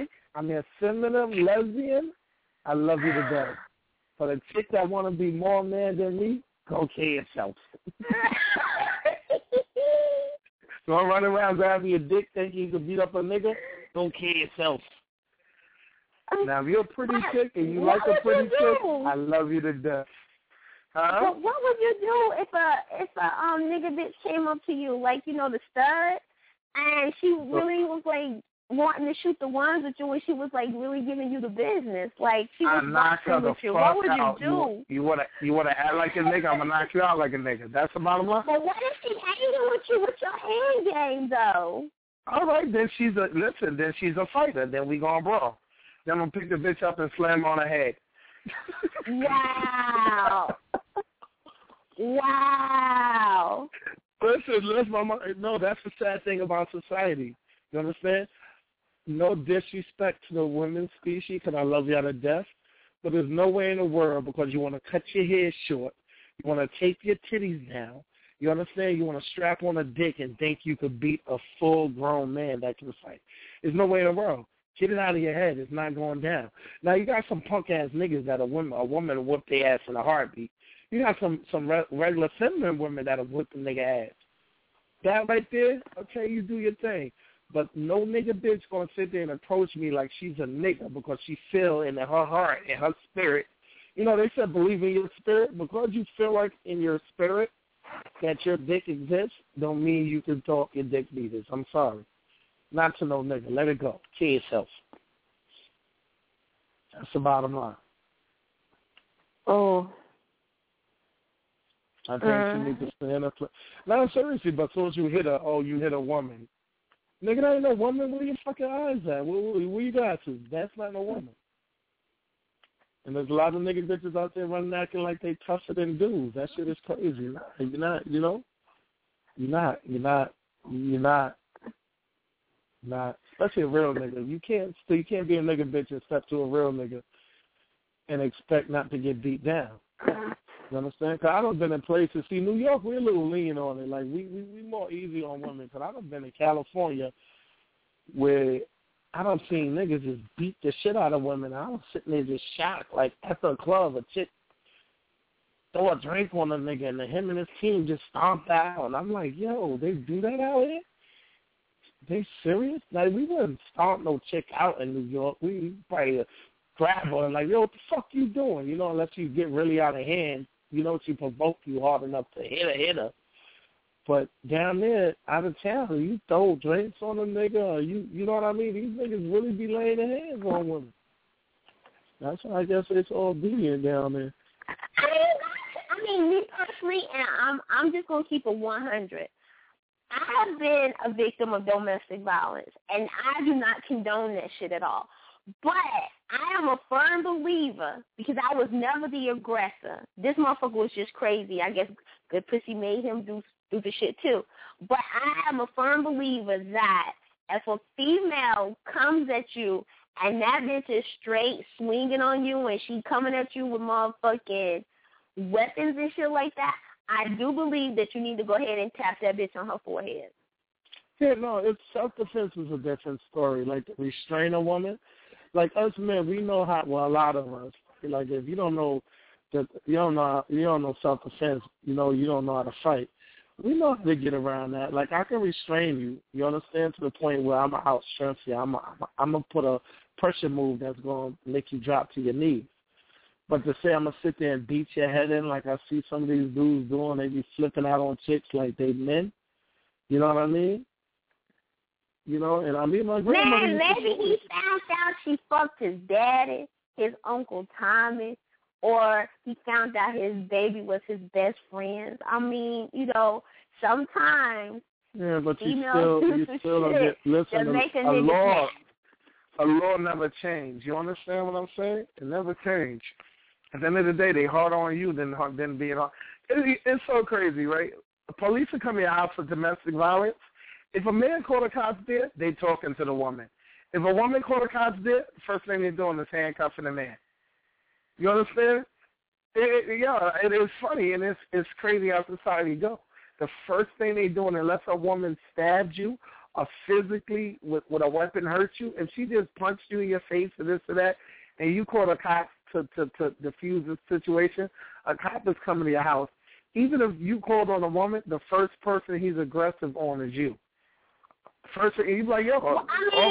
lesbian, I love you to death. For the chick that want to be more man than me, go kill yourself. Don't run around grabbing your dick thinking you can beat up a nigga. Don't kill yourself. Now, if you're a pretty chick and you like a pretty chick, I love you to death. Huh? But what would you do if a nigga bitch came up to you, like, you know, the stud, and she really was like wanting to shoot the ones with you, and she was like really giving you the business, like she was boxing with you? What would you do? You wanna act like a nigga? I'm gonna knock you out like a nigga. That's the bottom line. But what if she hanging with you with your hand game though? All right, then she's a fighter. Then we gonna brawl. Then I'm gonna pick the bitch up and slam on her head. Wow. Wow. Listen, no, that's the sad thing about society. You understand? No disrespect to the women's species, because I love y'all to death, but there's no way in the world, because you want to cut your hair short, you want to tape your titties down, you understand? You want to strap on a dick and think you could beat a full-grown man that can fight. There's no way in the world. Get it out of your head. It's not going down. Now, you got some punk-ass niggas that a woman will whoop their ass in a heartbeat. You got some regular feminine women that will whip the nigga ass. That right there, okay, you do your thing. But no nigga bitch going to sit there and approach me like she's a nigga because she feel in her heart and her spirit You know, they said believe in your spirit. Because you feel like in your spirit that your dick exists, don't mean you can talk your dick beaters. I'm sorry. Not to no nigga. Let it go. Kill yourself. That's the bottom line. Oh. I think you need to stay in a place. No, seriously, but as soon as you hit a woman. Nigga, that ain't no woman. Where your fucking eyes at? Where you got to? That's not no woman. And there's a lot of nigga bitches out there running acting like they tougher than dudes. That shit is crazy. You're not. Especially a real nigga. You can't be a nigga bitch and step to a real nigga and expect not to get beat down. You understand? Because I done been in places. See, New York, we're a little lean on it. Like, we more easy on women. Because I done been in California where I done seen niggas just beat the shit out of women. I was sitting there just shocked. Like, at the club, a chick throw a drink on a nigga, and him and his team just stomped out. And I'm like, yo, they do that out here? They serious? Like, we wouldn't stomp no chick out in New York. We probably grab her and like, yo, what the fuck you doing? You know, unless you get really out of hand, you know, she provoke you hard enough to hit her. But down there, out of town, you throw drinks on a nigga, or you know what I mean? These niggas really be laying their hands on women. That's why I guess it's all deviant down there. I mean, me personally, and I'm just gonna keep it 100. I have been a victim of domestic violence, and I do not condone that shit at all. But I am a firm believer, because I was never the aggressor. This motherfucker was just crazy. I guess good pussy made him do stupid shit too. But I am a firm believer that if a female comes at you and that bitch is straight swinging on you and she coming at you with motherfucking weapons and shit like that, I do believe that you need to go ahead and tap that bitch on her forehead. Yeah, no, it's self-defense is a different story. Like, to restrain a woman, like us men, we know how. Well, a lot of us, like, if you don't know that, you don't know self-defense. You don't know how to fight. We know how to get around that. Like, I can restrain you. You understand, to the point where I'm gonna outstrength you. I'm gonna put a pressure move that's gonna make you drop to your knees. But to say I'm gonna sit there and beat your head in like I see some of these dudes doing, they be flipping out on chicks like they men. You know what I mean? You know, and I mean, my grandmother. Man, maybe he found out she fucked his daddy, his Uncle Tommy, or he found out his baby was his best friend. I mean, you know, sometimes. Yeah, but you still don't get. Listen, a law never changed. You understand what I'm saying? It never changed. At the end of the day, they hard on you than being hard. It's so crazy, right? The police will come to your house for domestic violence. If a man called the cops there, they talking to the woman. If a woman called the cops there, first thing they're doing is handcuffing the man. You understand? It is funny, and it's crazy how society goes. The first thing they're doing, unless a woman stabbed you or physically with a weapon hurt you, if she just punched you in your face or this or that, and you call the cops to defuse the situation, a cop is coming to your house. Even if you called on a woman, the first person he's aggressive on is you. First thing, he's like, yo, well,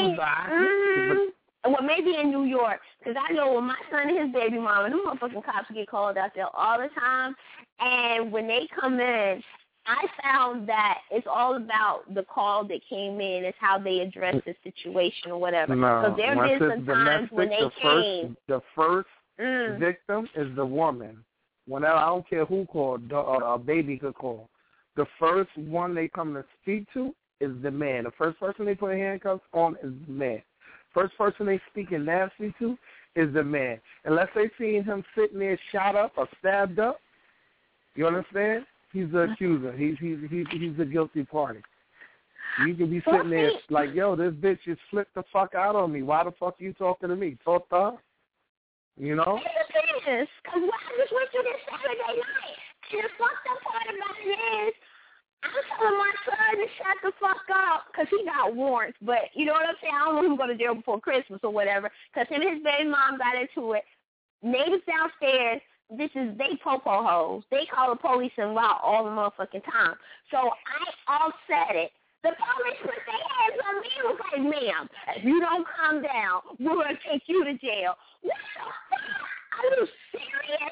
maybe in New York, because I know when my son and his baby mama, them motherfucking cops get called out there all the time, and when they come in, I found that it's all about the call that came in, it's how they address the situation or whatever. No, so there have been some times when they came. The first victim is the woman. Whenever, I don't care who called, a baby could call. The first one they come to speak to is the man. The first person they put handcuffs on is the man. First person they speaking nasty to is the man. Unless they seen him sitting there shot up or stabbed up, you understand? He's the accuser. He's the guilty party. You can be sitting there like, yo, this bitch just flipped the fuck out on me. Why the fuck are you talking to me? Talk to her? You know? Because I just went through this Saturday night. And the fucked up part about it is, I'm telling my son to shut the fuck up because he got warrants. But you know what I'm saying? I don't want him to go to jail before Christmas or whatever, because him and his baby mom got into it. Neighbors downstairs, they popo hoes. They call the police and route all the motherfucking time. So I offset it. The police put their hands on me and was like, ma'am, if you don't calm down, we're going to take you to jail. What the fuck? Are you serious?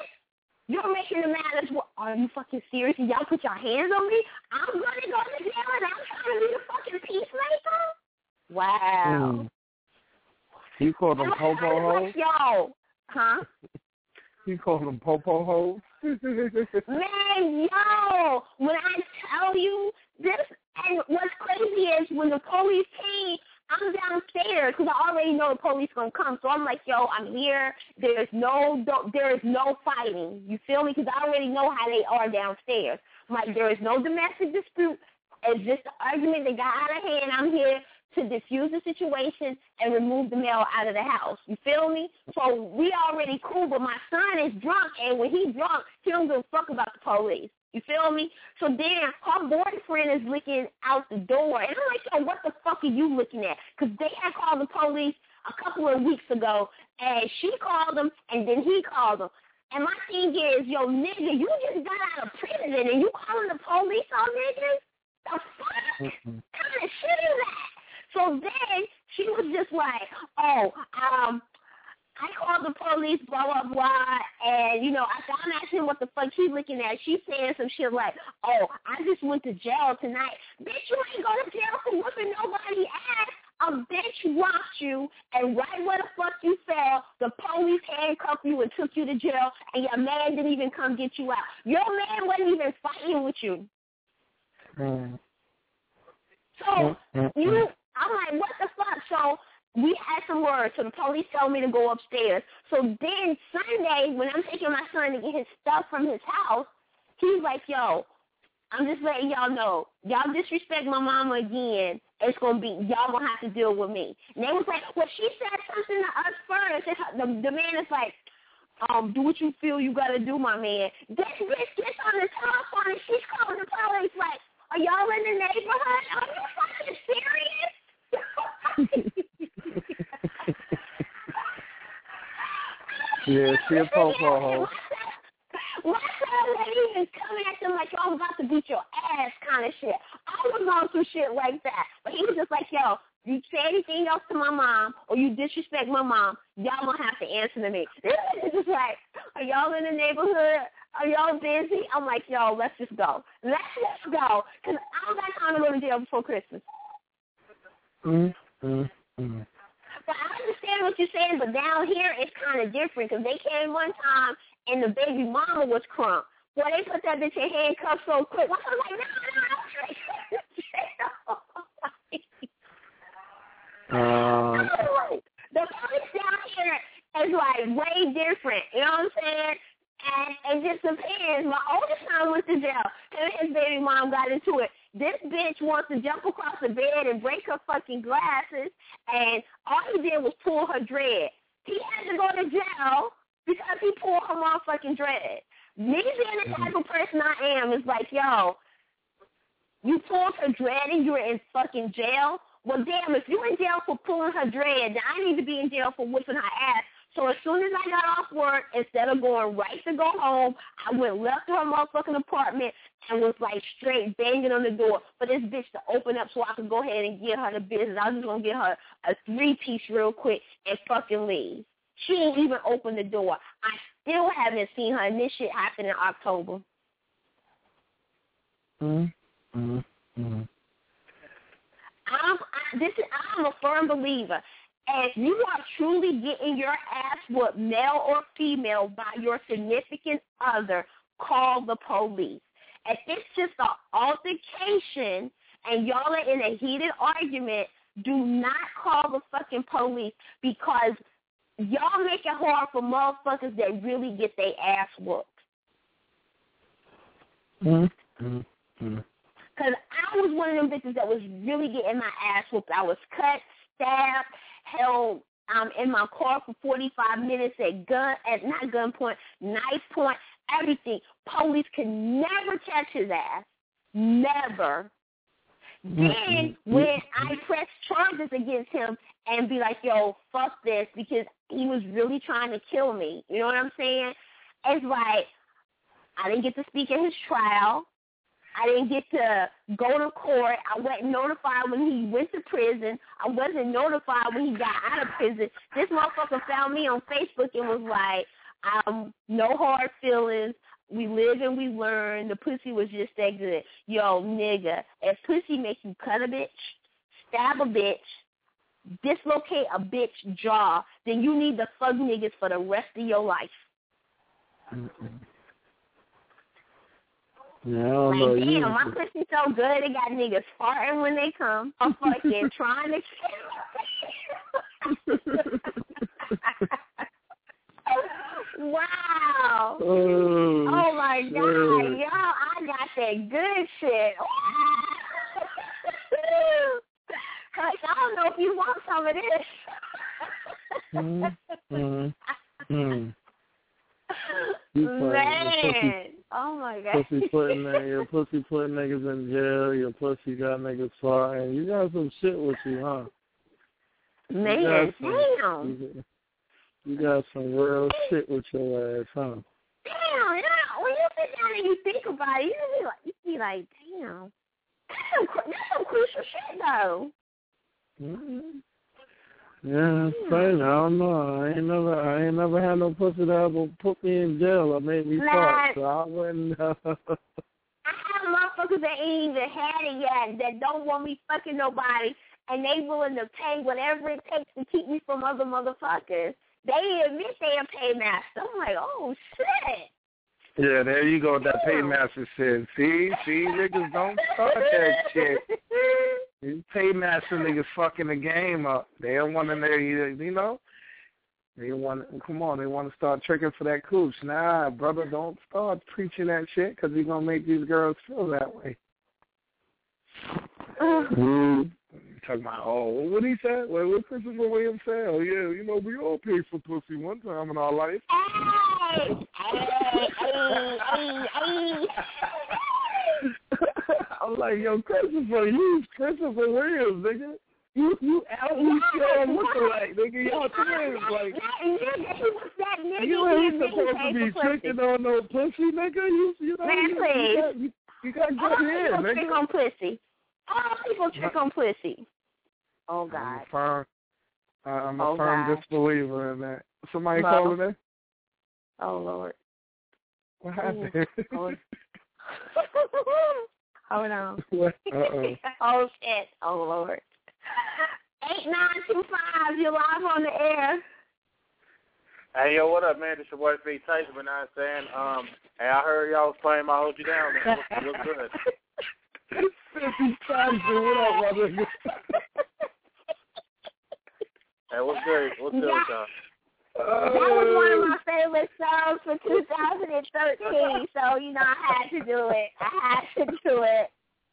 You're making the matters worse. Are you fucking serious? Y'all put your hands on me? I'm going to go to jail and I'm trying to be the fucking peacemaker? Wow. You call them popo hoes? Like, yo. Huh? You call them popo hoes? Man, yo. When I tell you this, and what's crazy is when the police came, I'm downstairs because I already know the police gonna come. So I'm like, yo, I'm here. There is no fighting. You feel me? Because I already know how they are downstairs. I'm like, there is no domestic dispute. It's just an argument that got out of hand. I'm here to diffuse the situation and remove the male out of the house. You feel me? So we already cool, but my son is drunk, and when he's drunk, he don't give a fuck about the police. You feel me? So then her boyfriend is looking out the door. And I'm like, yo, what the fuck are you looking at? Because they had called the police a couple of weeks ago, and she called them, and then he called them. And my thing is, yo, nigga, you just got out of prison, and you calling the police on niggas? The fuck? What kind of shit is that? So then she was just like, I called the police, blah, blah, blah, and, you know, after I'm asking what the fuck she's looking at, she's saying some shit like, oh, I just went to jail tonight. Bitch, you ain't go to jail for whooping nobody ass. A bitch rocked you, and right where the fuck you fell, the police handcuffed you and took you to jail, and your man didn't even come get you out. Your man wasn't even fighting with you. So, I'm like, what the fuck? So we had some words, so the police told me to go upstairs. So then Sunday, when I'm taking my son to get his stuff from his house, he's like, yo, I'm just letting y'all know, y'all disrespect my mama again, it's going to be, y'all going to have to deal with me. And they was like, well, she said something to us first. And the man is like, do what you feel you got to do, my man. This bitch gets on the telephone and she's calling the police like, are y'all in the neighborhood? Are you fucking serious? Yeah, she a popo hoe. Why can't they even come at them like, yo, I'm about to beat your ass kind of shit? I was on some shit like that. But he was just like, yo, you say anything else to my mom or you disrespect my mom, y'all gonna have to answer to me. It's just like, are y'all in the neighborhood? Are y'all busy? I'm like, yo, let's just go. Let's just go. Because I don't got time to go to jail before Christmas. But I understand what you're saying, but down here it's kind of different because they came one time and the baby mama was crunk. Boy, they put that bitch in handcuffs so quick. I was like, no. The police down here is like way different. You know what I'm saying? And it just depends. My oldest son went to jail. Him and his baby mom got into it. This bitch wants to jump across the bed and break her fucking glasses, and all he did was pull her dread. He had to go to jail because he pulled her motherfucking dread. Me being the type of person I am is like, yo, you pulled her dread and you're in fucking jail? Well, damn, if you're in jail for pulling her dread, then I need to be in jail for whipping her ass. So as soon as I got off work, instead of going right to go home, I went left to her motherfucking apartment and was like straight banging on the door for this bitch to open up so I could go ahead and get her the business. I was just going to get her a 3-piece real quick and fucking leave. She didn't even open the door. I still haven't seen her, and this shit happened in October. I'm a firm believer. If you are truly getting your ass whooped, male or female, by your significant other, call the police. If it's just an altercation and y'all are in a heated argument, do not call the fucking police because y'all make it hard for motherfuckers that really get their ass whooped. Because I was one of them bitches that was really getting my ass whooped. I was cut, stabbed, held in my car for 45 minutes at not gunpoint, knife point, everything. Police could never catch his ass. Never. Then when I pressed charges against him and be like, yo, fuck this, because he was really trying to kill me. You know what I'm saying? It's like I didn't get to speak at his trial. I didn't get to go to court. I wasn't notified when he went to prison. I wasn't notified when he got out of prison. This motherfucker found me on Facebook and was like, No hard feelings. We live and we learn. The pussy was just that good. Yo, nigga, if pussy makes you cut a bitch, stab a bitch, dislocate a bitch jaw, then you need to fuck niggas for the rest of your life. Yeah, I don't know. Like, damn, my pussy so good, it got niggas farting when they come. I'm fucking trying to Wow. Oh my God. Yo, I got that good shit. Like, I don't know if you want some of this. Man. Oh my God. Your pussy putting niggas in jail. Your pussy got niggas farting. You got some shit with you, huh? Man, damn. You got some real shit with your ass, huh? Damn, yeah. When you sit down and you think about it, you be like, damn. That's some crucial shit, though. Mm-hmm. Yeah, it's crazy. I don't know. I ain't never had no pussy that ever put me in jail or made me fuck, so I wouldn't. I have motherfuckers that ain't even had it yet, that don't want me fucking nobody, and they willing to pay whatever it takes to keep me from other motherfuckers. They admit they a paymaster. I'm like, oh shit. Yeah, there you go. That paymaster shit. See, niggas don't start that shit. These paymaster niggas fucking the game up. They don't want to, you know. They want to start tricking for that cooch. Nah, brother, don't start preaching that shit because you're gonna make these girls feel that way. Talking about, what he said? What Christopher Williams said? Oh, yeah, you know, we all paid for pussy one time in our life. I'm like, yo, Christopher Williams, nigga. You out here showing looking like, nigga, y'all twins. Like, you ain't supposed to be tricking on no pussy, nigga. You know, man, please. You got good hair, nigga. Trick on pussy. All people trick on pussy. Oh, God. I'm a firm disbeliever in that. Somebody calling that? Oh, Lord. What happened? Hold on. What? Oh, shit. Oh, Lord. 8925, you're live on the air. Hey, yo, what up, man? This your boy, F. Tyson, but not saying, hey, I heard y'all was playing my Hold You Down, man. What's good? Tyson, what up, brother? Hey, what's good? What's good with y'all? That was one of my favorite songs for 2013, so, you know, I had to do it.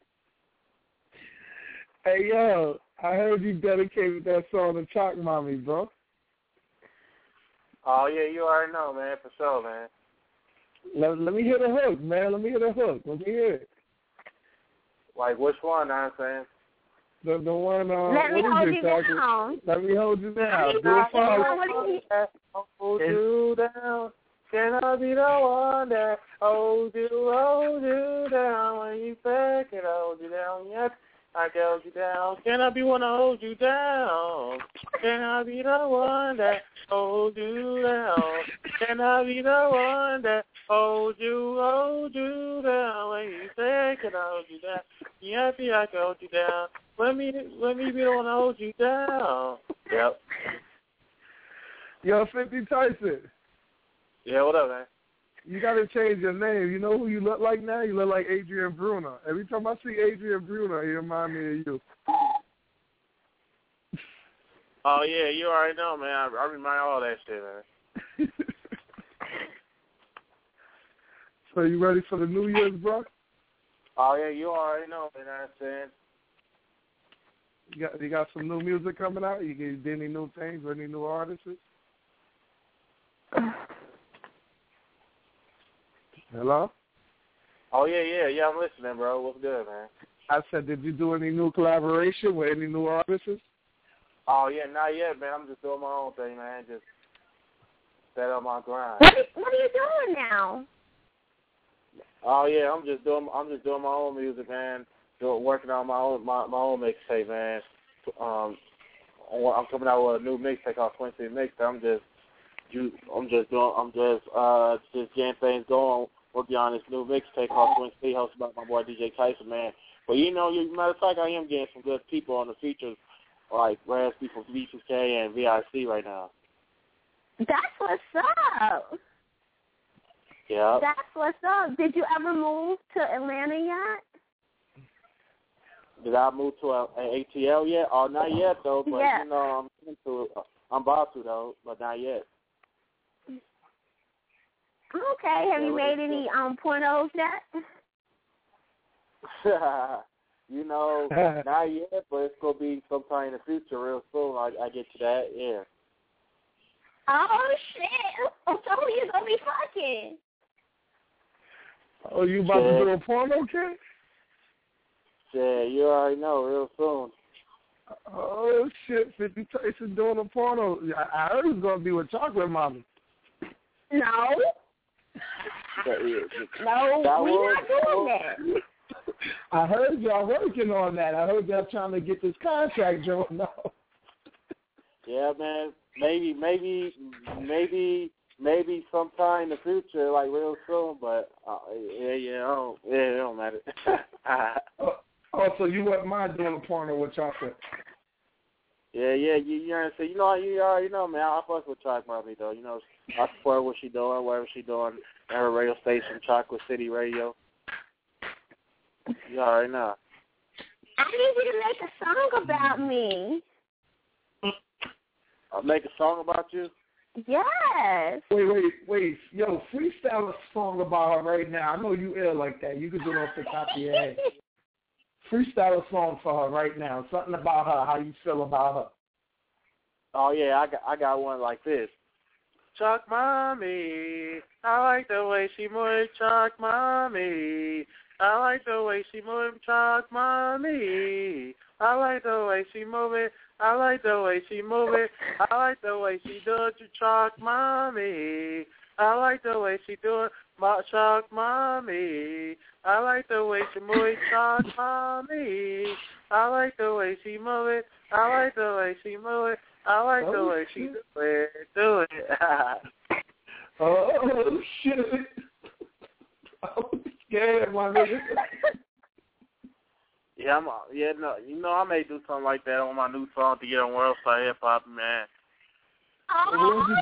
Hey, yo, I heard you dedicated that song to Chalk Mommy, bro. Oh, yeah, you already know, man, for sure, man. Let me hear the hook, man. Let me hear it. Like, which one, I'm saying? The one, Let me hold you down. Let me hold you down. Hold you down. Can I be the one that hold you down when you say can I hold you down? Yes, I can hold you down. Can I be one to hold you down? Can I be the one that hold you down? Can I be the one that hold you down when you say can I hold you down? Yes, I can hold you down. Let me be the one to hold you down. Yep. Yo, 50 Tyson. Yeah, what up, man? You got to change your name. You know who you look like now? You look like Adrian Bruner. Every time I see Adrian Bruner, he remind me of you. Oh, yeah, you already know, man. I remind all that shit, man. So you ready for the New Year's, bro? Oh, yeah, you already know, man. I'm saying. You got some new music coming out? You get any new things or any new artists? Hello? Oh, yeah, I'm listening, bro. What's good, man? I said, did you do any new collaboration with any new artists? Oh, yeah, not yet, man. I'm just doing my own thing, man. Just set up my grind. What are you doing now? Oh, yeah, I'm just doing my own music, man. Working on my own mixtape, man. I'm coming out with a new mixtape called Quincy Mixtape. I'm just I'm just getting things going. Working on this new mixtape called Twin City House about my boy DJ Tyson, man. But matter of fact, I am getting some good people on the features, like Raspy from B2K and VIC right now. That's what's up. Yeah. That's what's up. Did you ever move to Atlanta yet? Did I move to an ATL yet? Oh, not yet though. But yeah. I'm about to though, but not yet. Okay. Have you made any pornos yet? Not yet, but it's gonna be sometime in the future, real soon. I get to that, yeah. Oh shit! So who you gonna be fucking? Oh, you about to do a porno, kid? Yeah, you already know, real soon. Oh shit! 50 Tyson doing a porno. I heard it's gonna be with Chocolate Mommy. No. No, we're not doing that. I heard y'all working on that. I heard y'all trying to get this contract drawn up. Yeah, man. Maybe sometime in the future, like real soon. But it don't matter. So you wouldn't mind doing a porno with Chocolate? Yeah. You understand? You already know, man. I fuck with Chocolate Mommy though. I support what she doing, whatever she doing at her radio station, Chocolate City Radio. You already know. I need you to make a song about me. I'll make a song about you? Yes. Wait. Yo, freestyle a song about her right now. I know you ill like that. You can do it off the top of your head. Freestyle a song for her right now. Something about her, how you feel about her. Oh, yeah, I got one like this. Chalk Mommy, I like the way she moves, Chalk Mommy. I like the way she moves, Chalk Mommy. I like the way she move it. I like the way she move it. I like the way she do it, Chalk Mommy. I like the way she do it, Chalk Mommy. I like the way she move it, Chalk Mommy. I like the way she move it. I like the way she move it. I like the way she do it. Oh, shit. I'm scared, my nigga. Yeah, I may do something like that on my new song to get on World Star Hip Hop, man. Oh,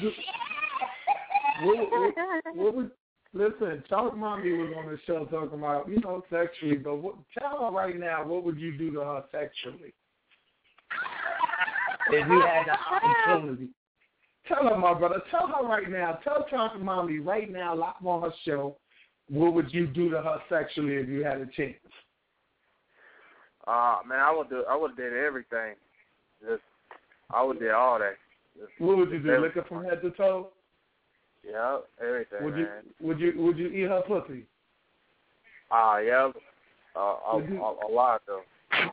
shit. Listen, Chalk Mommy was on the show talking about, sexually, but tell her right now, what would you do to her sexually? If you had the opportunity. Tell her, my brother. Tell her right now. Tell Chalk Mommy right now, live on her show, what would you do to her sexually if you had a chance? Man, I would did everything. I would did all that. What would you do? Lick her from head to toe? Yeah, everything. Would you eat her pussy? Yeah. A lot though.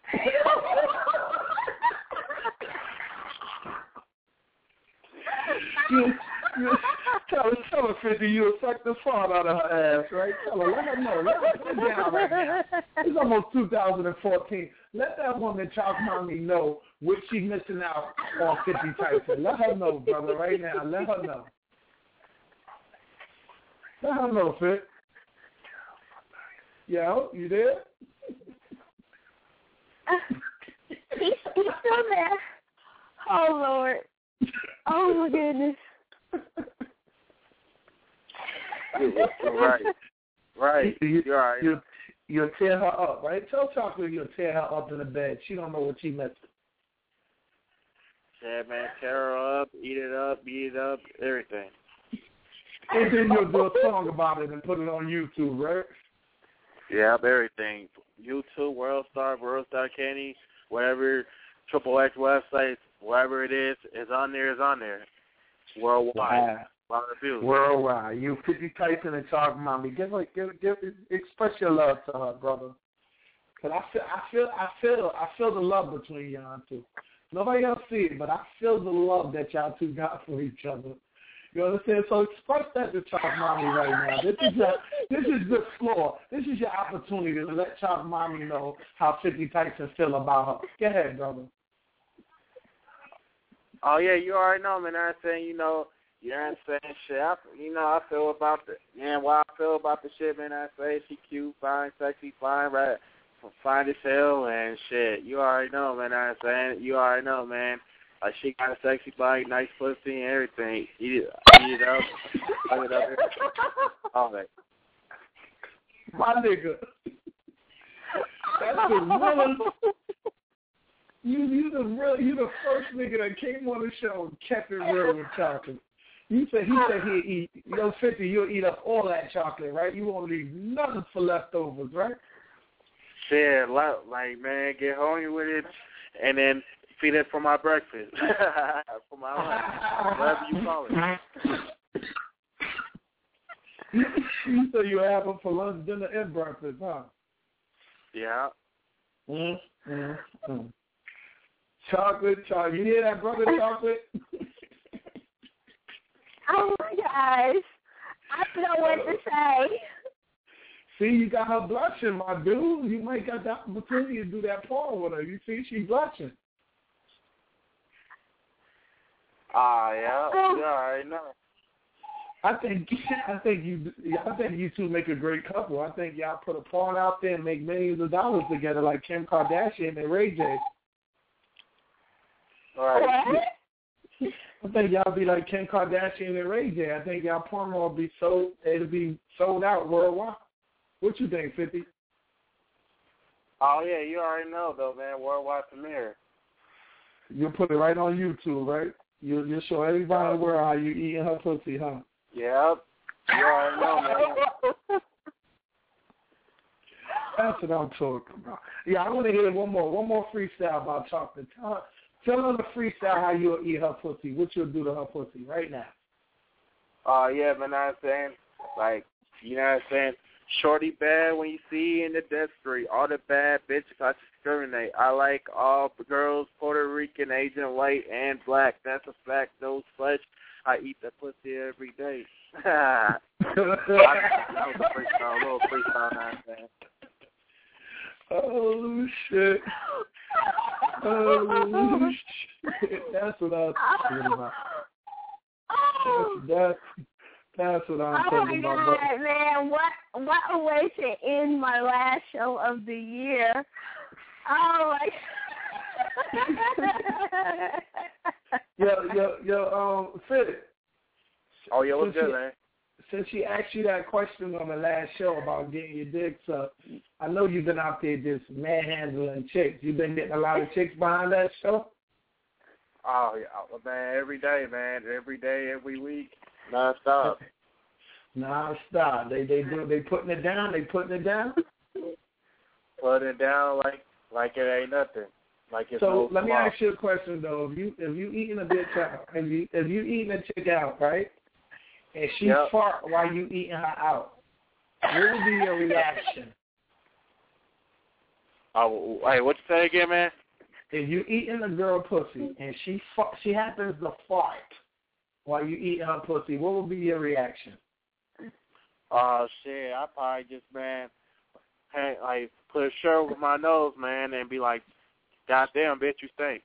Tell her 50 you suck the fart out of her ass, right? Tell her, let her know. Let her sit down right now. It's almost 2014. Let that woman, Chalk Mommy, know what she's missing out on 50 Tyson. Let her know, brother, right now. Let her know. Let her know, Fit. Yo, you there? He's still there. Oh, Lord. Oh, my goodness. Right. You're right. You'll tear her up, right? Tell Chocolate you'll tear her up in the bed. She don't know what she missed. Yeah, man. Tear her up, eat it up, everything. And then you'll do a song about it and put it on YouTube, right? Yeah, everything. YouTube, World Star Kenny, whatever, Triple X websites, whatever it is on there. Worldwide. Worldwide. You 50 Tyson and Chalk Mommy. Express your love to her, brother. Cause I feel the love between y'all two. Nobody else see it, but I feel the love that y'all two got for each other. You understand? So express that to Chalk Mommy right now. This is the floor. This is your opportunity to let Chalk Mommy know how 50 Tyson feel about her. Go ahead, brother. Oh yeah, you already know, man. I'm saying, You know what I'm saying? Shit, I feel about the, why I feel about the shit, man. I say she cute, fine, sexy, fine, right, fine as hell, and shit. You already know, man. I'm saying, you already know, man. She got a sexy body, nice pussy, and everything. Eat it up, fuck it up, all that. My nigga, that's the realest. You the first nigga that came on the show and kept it real with chocolate. He said he'd eat, 50, you'll eat up all that chocolate, right? You won't leave nothing for leftovers, right? Shit, like, man, get home with it, and then feed it for my breakfast, for my lunch, whatever you call it. So you have them for lunch, dinner, and breakfast, huh? Yeah. Chocolate. You hear that, brother? Chocolate. Oh my gosh, I don't know what to say. See, you got her blushing, my dude. You might got the opportunity to do that porn with her. You see, she's blushing. Yeah, you already know. I think you two make a great couple. I think y'all put a porn out there and make millions of dollars together, like Kim Kardashian and Ray J. All right. I think y'all be like Kim Kardashian and Ray J. I think y'all porn will be sold. It'll be sold out worldwide. What you think, 50? Oh yeah, you already know though, man. Worldwide premiere. You'll put it right on YouTube, right? You'll show everybody in the world how you eating her pussy, huh? Yep. You already know, man. That's what I'm talking about. Yeah, I want to hear one more freestyle about chocolate. Tell her the freestyle how you'll eat her pussy. What you'll do to her pussy right now. Yeah, man, I'm saying, like, you know what I'm saying? Shorty bad when you see in the death street. All the bad bitches I discriminate. I like all the girls, Puerto Rican, Asian, white, and black. That's a fact. Those flesh, I eat the pussy every day. That was a little freestyle, now I'm saying. Oh, shit. Oh, shit. That's what I was talking about. That's what I'm talking about. Oh, my God, man. What a way to end my last show of the year. Oh, my God. Yo, Phil. Oh, yeah, what's good, man? Since she asked you that question on the last show about getting your dick sucked, I know you've been out there just manhandling chicks. You've been getting a lot of chicks behind that show? Oh, yeah, man, every day, man. Every day, every week. Non-stop. Non-stop. They putting it down? They putting it down? Putting it down like it ain't nothing. Like it's so no let me ask you a question, though. If you eating a bitch out, if you eating a chick out, right, and she fart while you eating her out, what would be your reaction? Oh, hey, what you say again, man? If you eating a girl pussy and she happens to fart while you eating her pussy, what would be your reaction? Oh, shit, I probably just, man, like put a shirt over my nose, man, and be like, goddamn, bitch, you stink.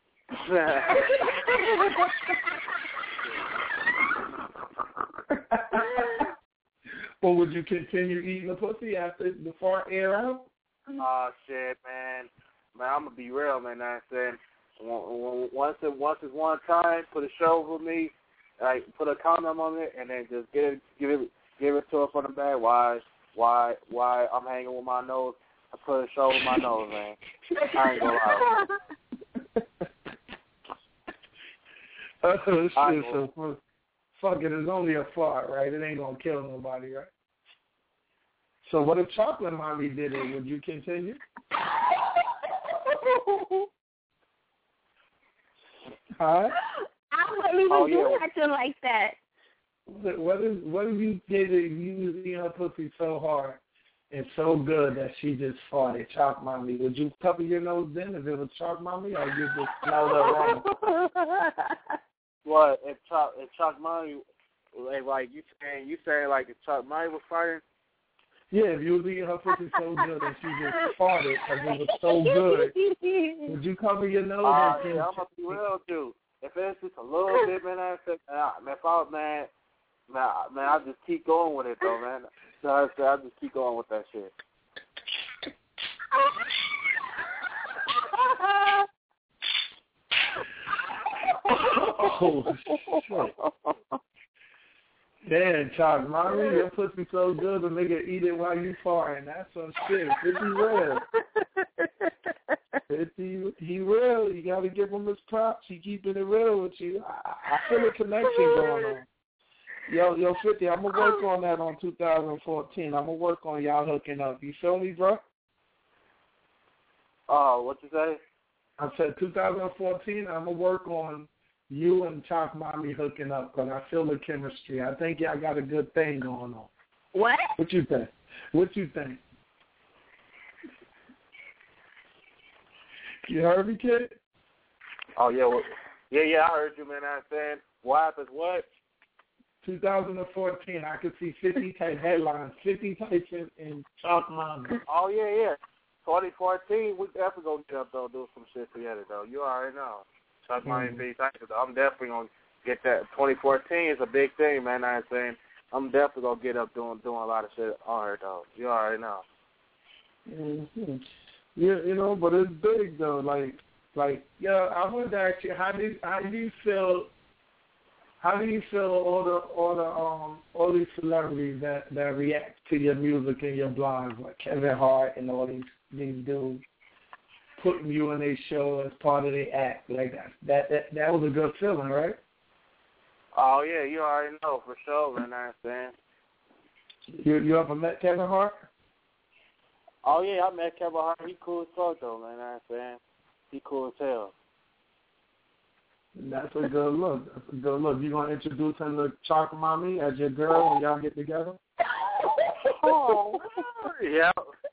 Well, would you continue eating the pussy after the fart air out? Oh, shit, man. Man, I'm going to be real, man. I said, once it's one time, put a shirt over me, like put a condom on it, and then just give it to her from the back. Why I'm hanging with my nose? I put a shirt over my nose, man. I ain't gonna lie. Oh, shit, so fuck it, it's only a fart, right? It ain't gonna kill nobody, right? So what if Chocolate Mommy did it? Would you continue? Huh? I wouldn't even do nothing like that. What if you did it? You was eating her pussy so hard and so good that she just farted, Chalk Mommy. Would you cover your nose then if it was Chalk Mommy, or you just smelled her wrong? What if Chalk Mommy, like you saying like if Chalk Mommy was farting? Yeah, if you was eating her pussy so good that she just farted because it was so good, would you cover your nose? Yeah, I'm gonna be real, dude. if it's just a little bit, man, I said, man, if I was, man, I just keep going with it, though, man. So I said, I just keep going with that shit. Oh, shit. Damn, Chalk, mommy, your pussy so good, the nigga eat it while you farting. That's some shit. 50 real. 50, he real. You gotta give him his props. He keeping it real with you. I feel a connection going on. Yo, 50, I'm gonna work on that on 2014. I'm gonna work on y'all hooking up. You feel me, bro? What you say? I said 2014, I'm gonna work on you and Chalk Mommy hooking up because I feel the chemistry. I think y'all got a good thing going on. What? What you think? What you think? You heard me, kid? Oh, yeah. Well, yeah, I heard you, man. I said, what happens, what? 2014, I could see 50 type headlines, 50 Tyson and Chalk Mommy. Oh, yeah. 2014, we definitely going to get up, though, do some shit together, though. You already know. Chalk Mommy and 50 Tyson, though. I'm definitely going to get that. 2014 is a big thing, man. I'm saying I'm definitely going to get up doing a lot of shit on her, though. You already know. Mm-hmm. Yeah, you know, but it's big, though. Like, yeah, I wanted to ask you, how do you feel all these celebrities that react to your music and your blogs, like Kevin Hart and all these dudes putting you in their show as part of their act, like that was a good feeling, right? Oh yeah, you already know for sure, man. I'm saying. You ever met Kevin Hart? Oh yeah, I met Kevin Hart. He cool as fuck though, man. I'm saying. He cool as hell. That's a good look. You gonna introduce him to Chalk Mommy as your girl when y'all get together? Oh, yeah.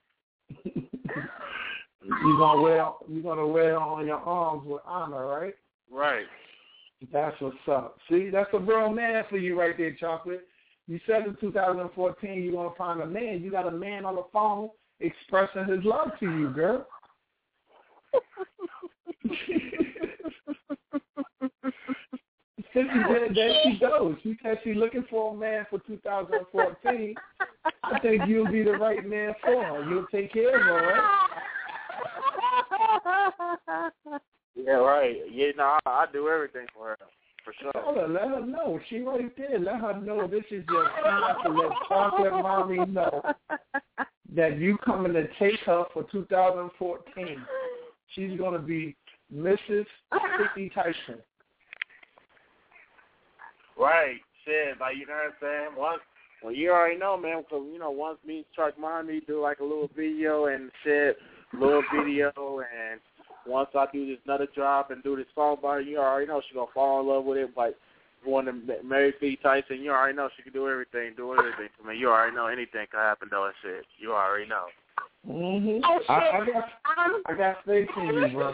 You're gonna wear it on your arms with honor, right? Right. That's what's up. See, that's a real man for you right there, Chocolate. You said in 2014 you're gonna find a man. You got a man on the phone expressing his love to you, girl. There she goes. She said she's looking for a man for 2014. I think you'll be the right man for her. You'll take care of her, right? Yeah, right. Yeah, no, I do everything for her, for sure. Tell her, let her know. She right there. Let her know this is your time to let Chocolate Mommy know that you coming to take her for 2014. She's going to be Mrs. 50 Tyson. Right. Shit, like, you know what I'm saying? Well, you already know, man, because, you know, once me and Chalk Mommy do, like, a little video and shit, and once I do this another job and do this phone bar, you already know she's going to fall in love with it. Like, want to marry 50 Tyson, you already know she can do everything to me. You already know anything can happen, though, and shit. You already know. Mm-hmm. Oh, shit. I got faith in you, bro.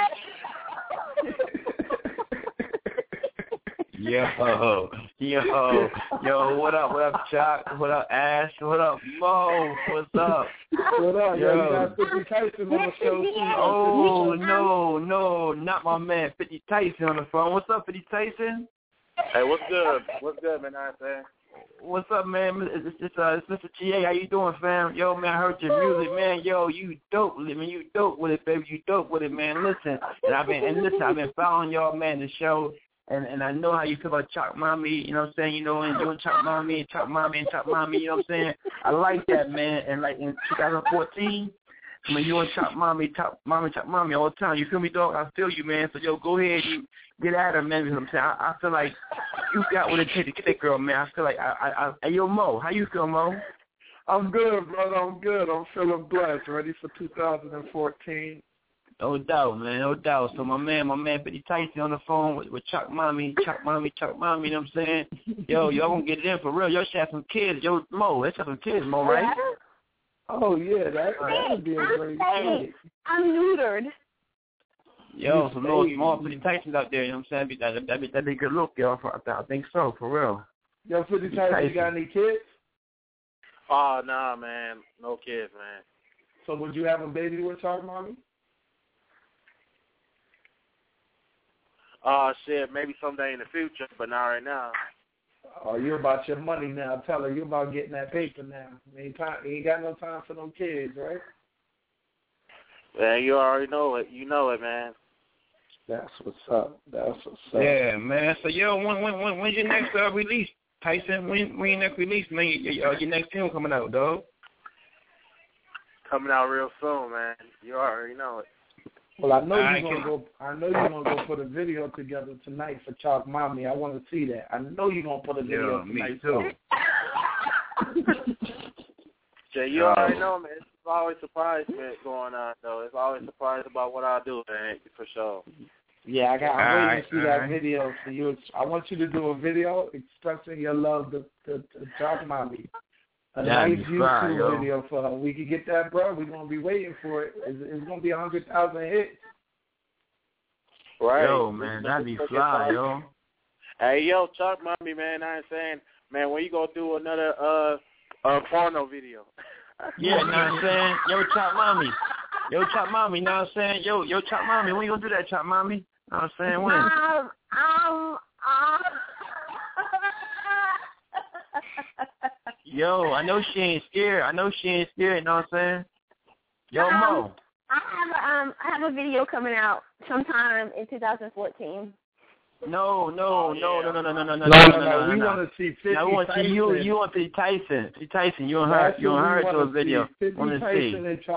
Yo, what up, Chuck? What up, Ash? What up, Mo? What's up? What up, yo? You got 50 Tyson on the show, too. Oh, no, not my man 50 Tyson on the phone. What's up, 50 Tyson? Hey, what's good? What's good, man? What's up, man? It's Mr. GA. How you doing, fam? Yo, man, I heard your music, man. Yo, you dope with it, man. You dope with it, baby. You dope with it, man. Listen, I've been following y'all, man, the show. And I know how you feel about Chalk Mommy, you know what I'm saying? You know, and doing Chalk Mommy, you know what I'm saying? I like that, man. And like in 2014, I mean, you and Chalk Mommy all the time. You feel me, dog? I feel you, man. So, yo, go ahead, you get at her, man. You know what I'm saying? I feel like you got what it takes to get that girl, man. I feel like, hey, yo, Mo, how you feel, Mo? I'm good, brother. I'm good. I'm feeling blessed. Ready for 2014. No doubt, man. No doubt. So my man 50 Tyson on the phone with Chalk Mommy, you know what I'm saying? Yo, y'all gonna get it in for real. Y'all should have some kids. Yo, Mo, let's have some kids, Mo, right? Oh, yeah, that would be a great thing. I'm neutered. Yo, some more 50 Tysons out there, you know what I'm saying? That'd be a good look, yo. I think so, for real. Yo, 50 Tyson, you got any kids? Oh, nah, man. No kids, man. So would you have a baby with Chalk Mommy? Oh, shit, maybe someday in the future, but not right now. Oh, you about your money now. Tell her you about getting that paper now. You ain't got no time for no kids, right? Man, you already know it. You know it, man. That's what's up. That's what's up. Yeah, man. So, yo, when's your next release, Tyson? When your next release, man? Your next film coming out, dog? Coming out real soon, man. You already know it. Well, I know you're gonna go put a video together tonight for Chalk Mommy. I want to see that. I know you're gonna put a video tonight. Me too. Jay, you already know, man. It's always surprisement going on, though. It's always surprised about what I do, man, for sure. Yeah, I'm waiting to see that video for you. I want you to do a video expressing your love to Chalk Mommy. A nice YouTube video for her. We can get that, bro. We're going to be waiting for it. It's going to be 100,000 hits. Right. Yo, man, that'd be fly, yo. Hey, yo, Chalk Mommy, man, I ain't saying, man, when you going to do another porno video? Yeah, know what I'm saying? Yo, Chalk Mommy, know what I'm saying? Yo, Chalk Mommy, when you going to do that, Chalk Mommy? Know what I'm saying? When? Yo, I know she ain't scared. You know what I'm saying? Yo, Mo. I have a video coming out sometime in 2014. No. We want to see 50 I want to see you. You want to see Tyson. You and her. You and her to a video. Want to see?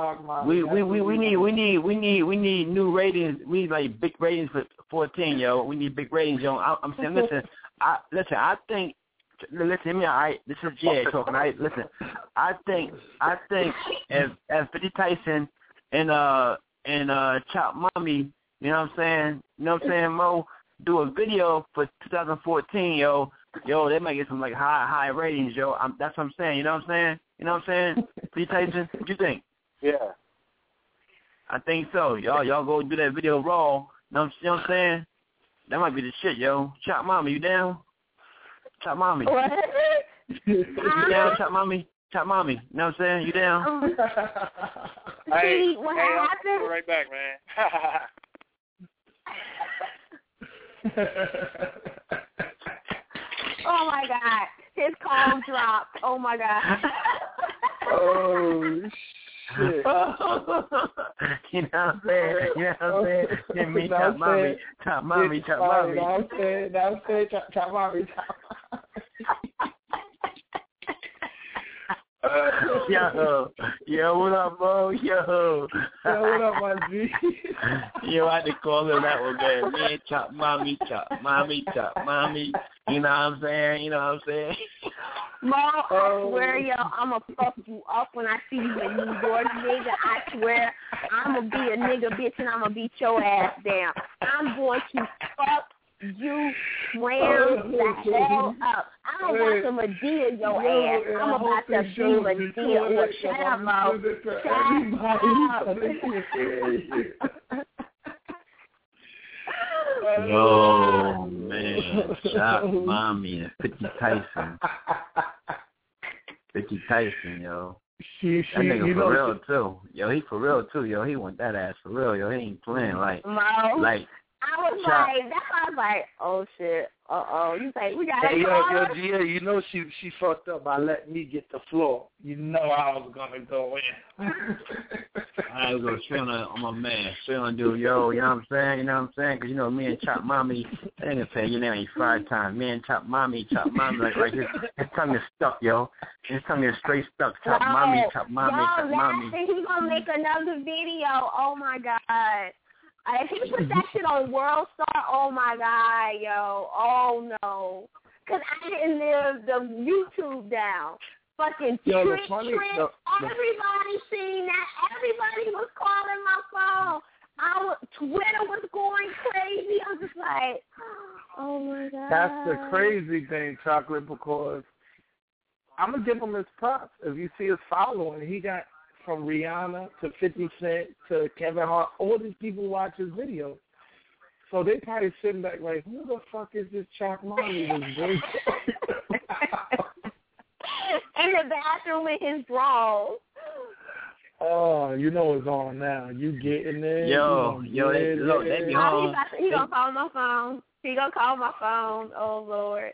We need new ratings. We need like big ratings for 14, yo. We need big ratings, yo. I'm saying, listen. I think. Listen, this is Jay talking. Listen, I think if 50 Tyson and Chalk Mommy, you know what I'm saying, Mo, do a video for 2014, yo, they might get some like high ratings, yo. That's what I'm saying. You know what I'm saying? 50 Tyson, what you think? Yeah. I think so. Y'all go do that video raw. You know what I'm saying? That might be the shit, yo. Chalk Mommy, you down? Chalk Mommy. What? You down, Chalk Mommy? You know what I'm saying? You down? Hey, what happened? I'll be right back, man. Oh, my God. His call dropped. Oh, my God. Oh, shit. You know what I'm saying? Give me Chalk Mommy. Chalk Mommy. Now I'm saying, Chalk Mommy. Yo, what up, Mo? Yo, what up, my G? Yo, I had to call her that one, man. Man, Chalk Mommy. You know what I'm saying? Mo, I swear, yo, I'm going to fuck you up when I see you in New York, nigga. I swear, I'm going to be a nigga, bitch, and I'm going to beat your ass down. I'm going to fuck you slam the hell up. I'm about to Medea your ass. I'm about to be Medea. Or shut up, Mo. Yo, man. Chalk Mommy and 50 Tyson. 50 Tyson, yo. That nigga for real, too. Yo, he for real, too. Yo, he want that ass for real. Yo, he ain't playing like... I was like, oh shit, You like, we got yo, Gia, you know she fucked up by letting me get the floor. You know I was gonna go in. I was gonna straight on my man, straight on dude, yo, you know what I'm saying? Because me and Chalk Mommy, I ain't gonna say your name ain't 5 times. Me and Chalk Mommy, like right his tongue is stuck, yo. His tongue is straight stuck. Chalk Mommy. Yo, he's gonna make another video. Oh my God. If he put that shit on World Star, oh my God, yo, oh no. Because I didn't live the YouTube down. Fucking everybody seen that. Everybody was calling my phone. Twitter was going crazy. I was just like, oh my God. That's the crazy thing, Chocolate, because I'm going to give him his props. If you see his following, he got from Rihanna to 50 Cent to Kevin Hart, all these people watch his videos. So they probably sitting back like, who the fuck is this Chalk Mommy? In the bathroom with his bras. Oh, you know it's on now. You getting it? Yo, they be home. He gonna call my phone. He gonna call my phone. Oh Lord.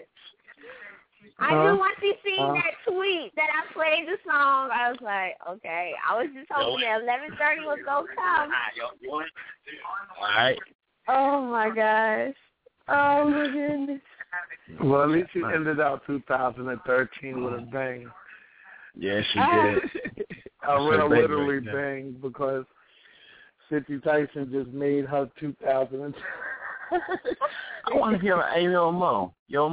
I just want you to see that tweet that I played the song. I was like, okay. I was just hoping that 11:30 was gonna come. All right. Oh my gosh. Oh my goodness. Well, at least you ended out 2013 with a bang. Yeah, she did. A real literally bang, because 50 Tyson just made her 2010. I want to hear, hey, Yo Mo.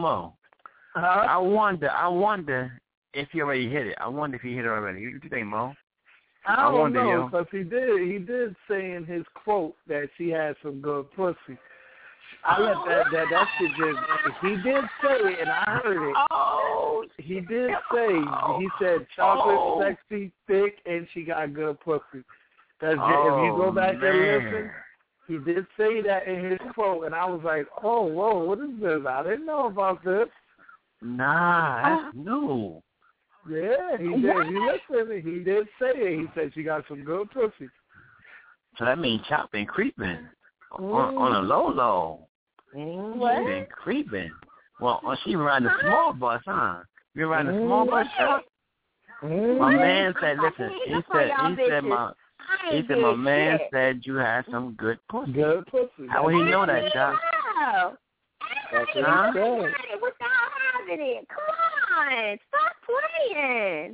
I wonder if he already hit it. I wonder if he hit it already. You think, Mo? I don't know, because he did say in his quote that she had some good pussy. I let that shit just. He did say it, and I heard it. Oh. He did say. He said chocolate, sexy, thick, and she got good pussy. That's if you go back and listen, he did say that in his quote, and I was like, oh, whoa, what is this? I didn't know about this. Nah, that's new. Yeah, he did. He listened. He did say it. He said she got some good pussy. So that means Chop been creeping on a low. What? She been creeping. Well, she riding the small bus, huh? You riding the small bus, Chop? My man said, listen. He said my man said you had some good pussy. Good pussy. How would he know that, Chop? That's what he said. Without having it. Come on. Stop playing.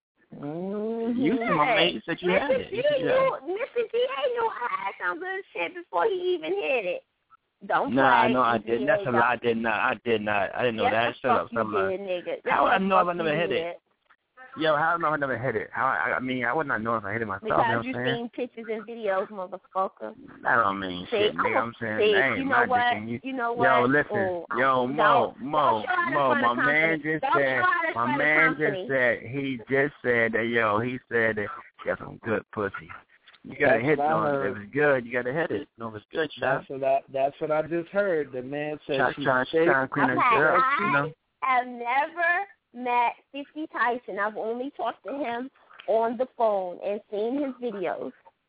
You said my man said you had it. Mr. D.A. knew I had some good shit before he even hit it. Don't play. Nah, no, I didn't. That's a lie. I did not. I didn't know that. Shut up, somebody. How would I know if I never hit it? Yo, how do I know I never hit it? I mean, I would not know if I hit it myself. Because you know what I'm seen pictures and videos, motherfucker. That don't mean shit, nigga. I'm saying, that ain't my dick. You know what? Yo, listen. Mo, my man just said that, yo, he said that he got some good pussy. You gotta hit it. If it's good, you gotta hit it. No, if it's good, Chop. That's what I just heard. The man said she's trying to clean her up, you know. I have never met 50 Tyson. I've only talked to him on the phone and seen his videos.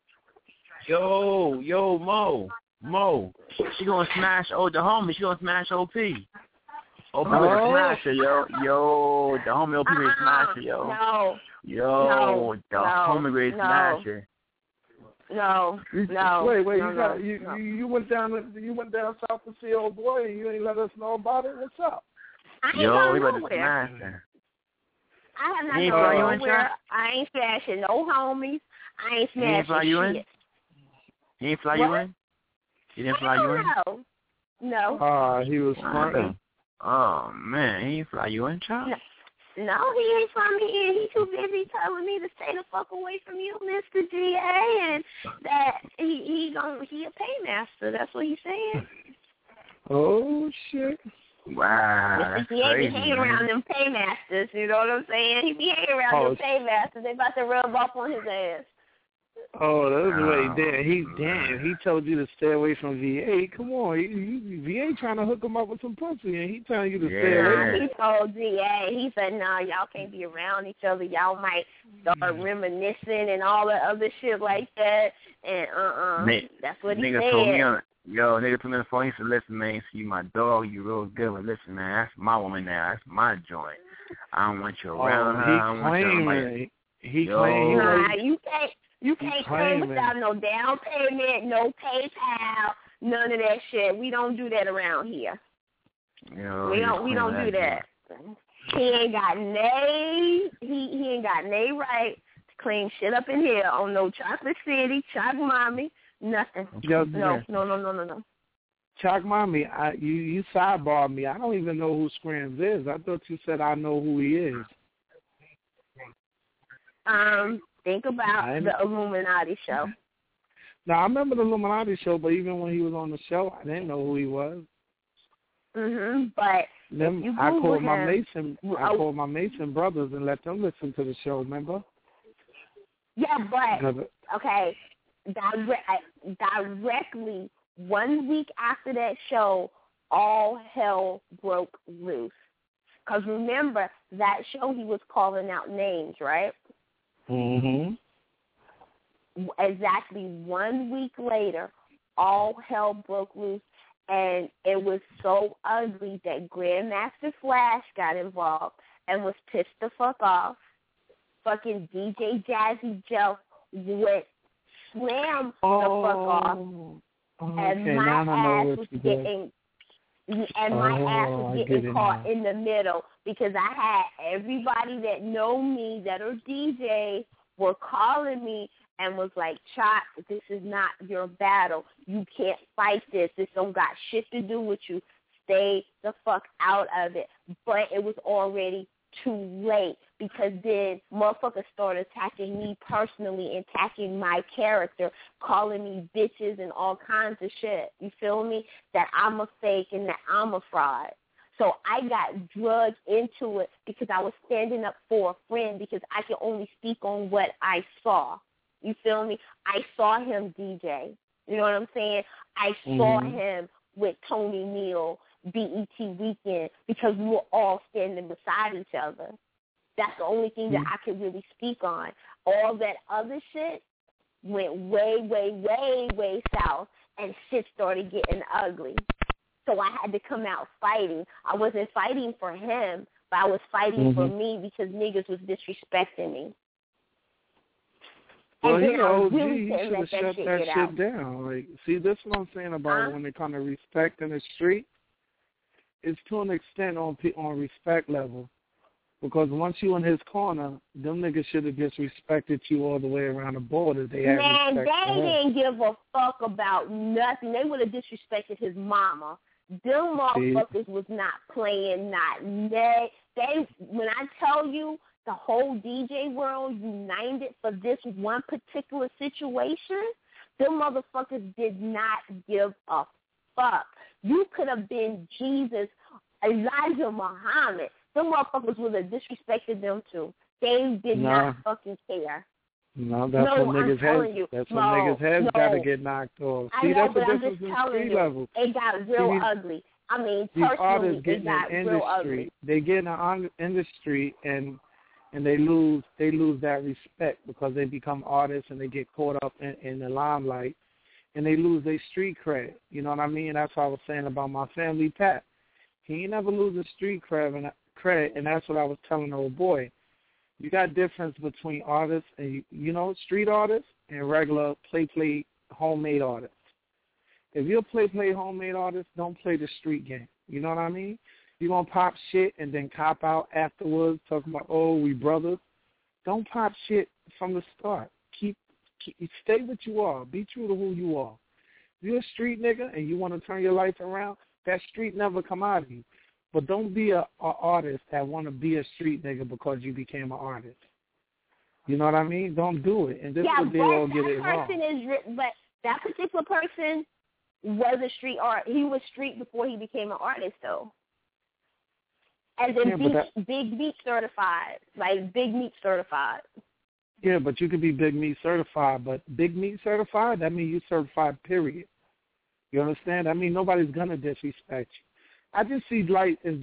Yo, Mo. She gonna smash the homie. She gonna smash OP. OP with a smasher, yo. Yo, the homie OP with a smasher, yo. No. Yo, the homie with a smasher. No. Wait, no, you went down south to see old boy and you ain't let us know about it? What's up? Yo, we about to smash her. I have not gone nowhere. I ain't smashing no homies. I ain't smashing shit. He ain't fly you in? He didn't fly you in? No. He was fronting. Oh, man, he ain't fly you in, Charles? No, he ain't fly me in. He too busy telling me to stay the fuck away from you, Mr. G.A., and that he a paymaster. That's what he's saying. Oh, shit. Wow, Mr. G.A. be hanging around them paymasters, you know what I'm saying? He be hanging around them paymasters. They about to rub off on his ass. Oh, that's the way he told you to stay away from VA. Come on, VA trying to hook him up with some pussy, and he telling you to stay away. He told GA, he said, "No, y'all can't be around each other. Y'all might start reminiscing and all that other shit like that." And that's what he said. Nigga told me on the phone. He said, "Listen, man, see my dog, you real good, but listen, man, that's my woman now. That's my joint. I don't want you around her. I don't want you around You can't claim without no down payment, no PayPal, none of that shit. We don't do that around here. We don't do that. He ain't got nay right to clean shit up in here on no Chocolate City, Chalk Mommy, nothing. No. Chalk Mommy, you sidebarred me. I don't even know who Scrams is. I thought you said I know who he is. Think about the Illuminati show. Now, I remember the Illuminati show, but even when he was on the show, I didn't know who he was. But I called my Mason brothers and let them listen to the show, remember? Yeah, but, okay, directly 1 week after that show, all hell broke loose. Because remember, that show he was calling out names, right? exactly 1 week later, all hell broke loose, and it was so ugly that Grandmaster Flash got involved and was pissed the fuck off. Fucking DJ Jazzy Joe went slam the fuck off, and my ass was getting caught in the middle because I had everybody that know me that are DJs were calling me and was like, Chop, this is not your battle. You can't fight this. This don't got shit to do with you. Stay the fuck out of it. But it was already too late because then motherfuckers started attacking me personally, attacking my character, calling me bitches and all kinds of shit. You feel me? That I'm a fake and that I'm a fraud. So I got drugged into it because I was standing up for a friend because I can only speak on what I saw. You feel me? I saw him DJ. You know what I'm saying? I saw him with Tony Neal, BET Weekend, because we were all standing beside each other. That's the only thing that I could really speak on. All that other shit went way, way, way, way south, and shit started getting ugly. So I had to come out fighting. I wasn't fighting for him, but I was fighting for me because niggas was disrespecting me. Well, he's an OG. He should have shut that shit down. Like, see, this is what I'm saying about when it comes to respect in the street. It's to an extent on respect level. Because once you in his corner, them niggas should have disrespected you all the way around the border. They had Man, respect they didn't give a fuck about nothing. They would have disrespected his mama. Them motherfuckers was not playing, they. When I tell you, the whole DJ world united for this one particular situation, them motherfuckers did not give a fuck. You could have been Jesus, Elijah Muhammad. Them motherfuckers would have disrespected them too. They did not fucking care. No, that's what niggas have. That's what niggas have got to get knocked off. See, that's the difference in street level. It got real ugly. I mean, personally, it got real ugly. They get in the street and they lose that respect because they become artists and they get caught up in the limelight and they lose their street cred. You know what I mean? That's what I was saying about my family, Pat. He ain't never lose his street cred, and that's what I was telling the old boy. You got difference between artists and, street artists and regular play homemade artists. If you're a play homemade artist, don't play the street game. You know what I mean? You're going to pop shit and then cop out afterwards talking about, oh, we brothers. Don't pop shit from the start. Stay what you are. Be true to who you are. If you're a street nigga and you want to turn your life around, that street never come out of you. But don't be a artist that want to be a street nigga because you became an artist. You know what I mean? Don't do it. And this is what they all get it wrong. But that particular person was a street art. He was street before he became an artist, though. As in Big Meat certified, like Big Meat certified. Yeah, but you could be Big Meat certified, but Big Meat certified, that means you certified, period. You understand? I mean, nobody's going to disrespect you. I just see life in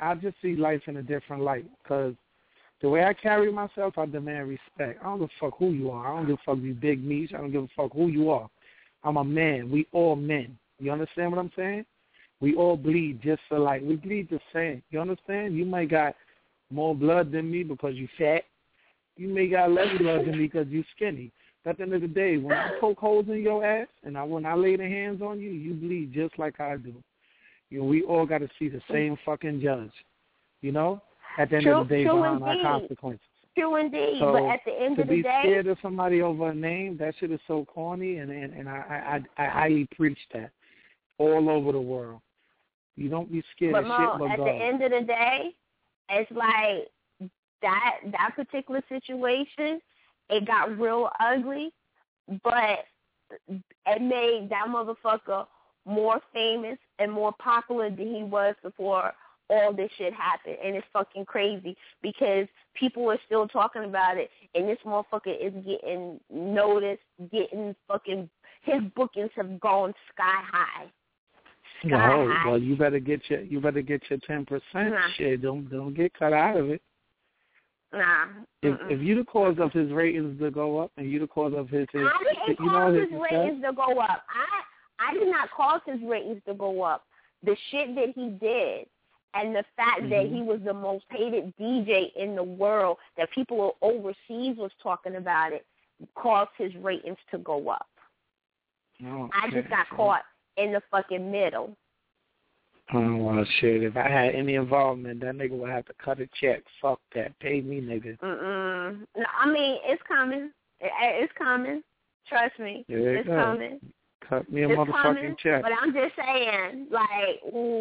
a different light because the way I carry myself, I demand respect. I don't give a fuck who you are. I don't give a fuck if you Big Meat. I don't give a fuck who you are. I'm a man. We all men. You understand what I'm saying? We all bleed just alike. We bleed the same. You understand? You might got more blood than me because you fat. You may got less blood than me because you skinny. But at the end of the day, when I poke holes in your ass and when I lay the hands on you, you bleed just like I do. We all got to see the same fucking judge. At the end of the day, behind our consequences. True indeed. So but at the end of the day, to be scared of somebody over a name, that shit is so corny, and I highly preach that all over the world. You don't be scared of shit but at God. The end of the day, it's like that particular situation, it got real ugly, but it made that motherfucker more famous and more popular than he was before all this shit happened. And it's fucking crazy because people are still talking about it, and this motherfucker is getting noticed, his bookings have gone sky high. Well, you better get your 10%. Shit, don't get cut out of it. Nah. If you the cause of his ratings to go up, and you the cause of his I didn't you know, cause his his ratings to go up. I did not cause his ratings to go up. The shit that he did, and the fact that he was the most hated DJ in the world, that people overseas was talking about it, caused his ratings to go up. Oh, I just got caught in the fucking middle. Oh, well, shit. If I had any involvement, that nigga would have to cut a check. Fuck that. Pay me, nigga. No, I mean, it's coming. It's coming. Trust me. It's coming. Cut me a It's motherfucking coming, check. But I'm just saying, like,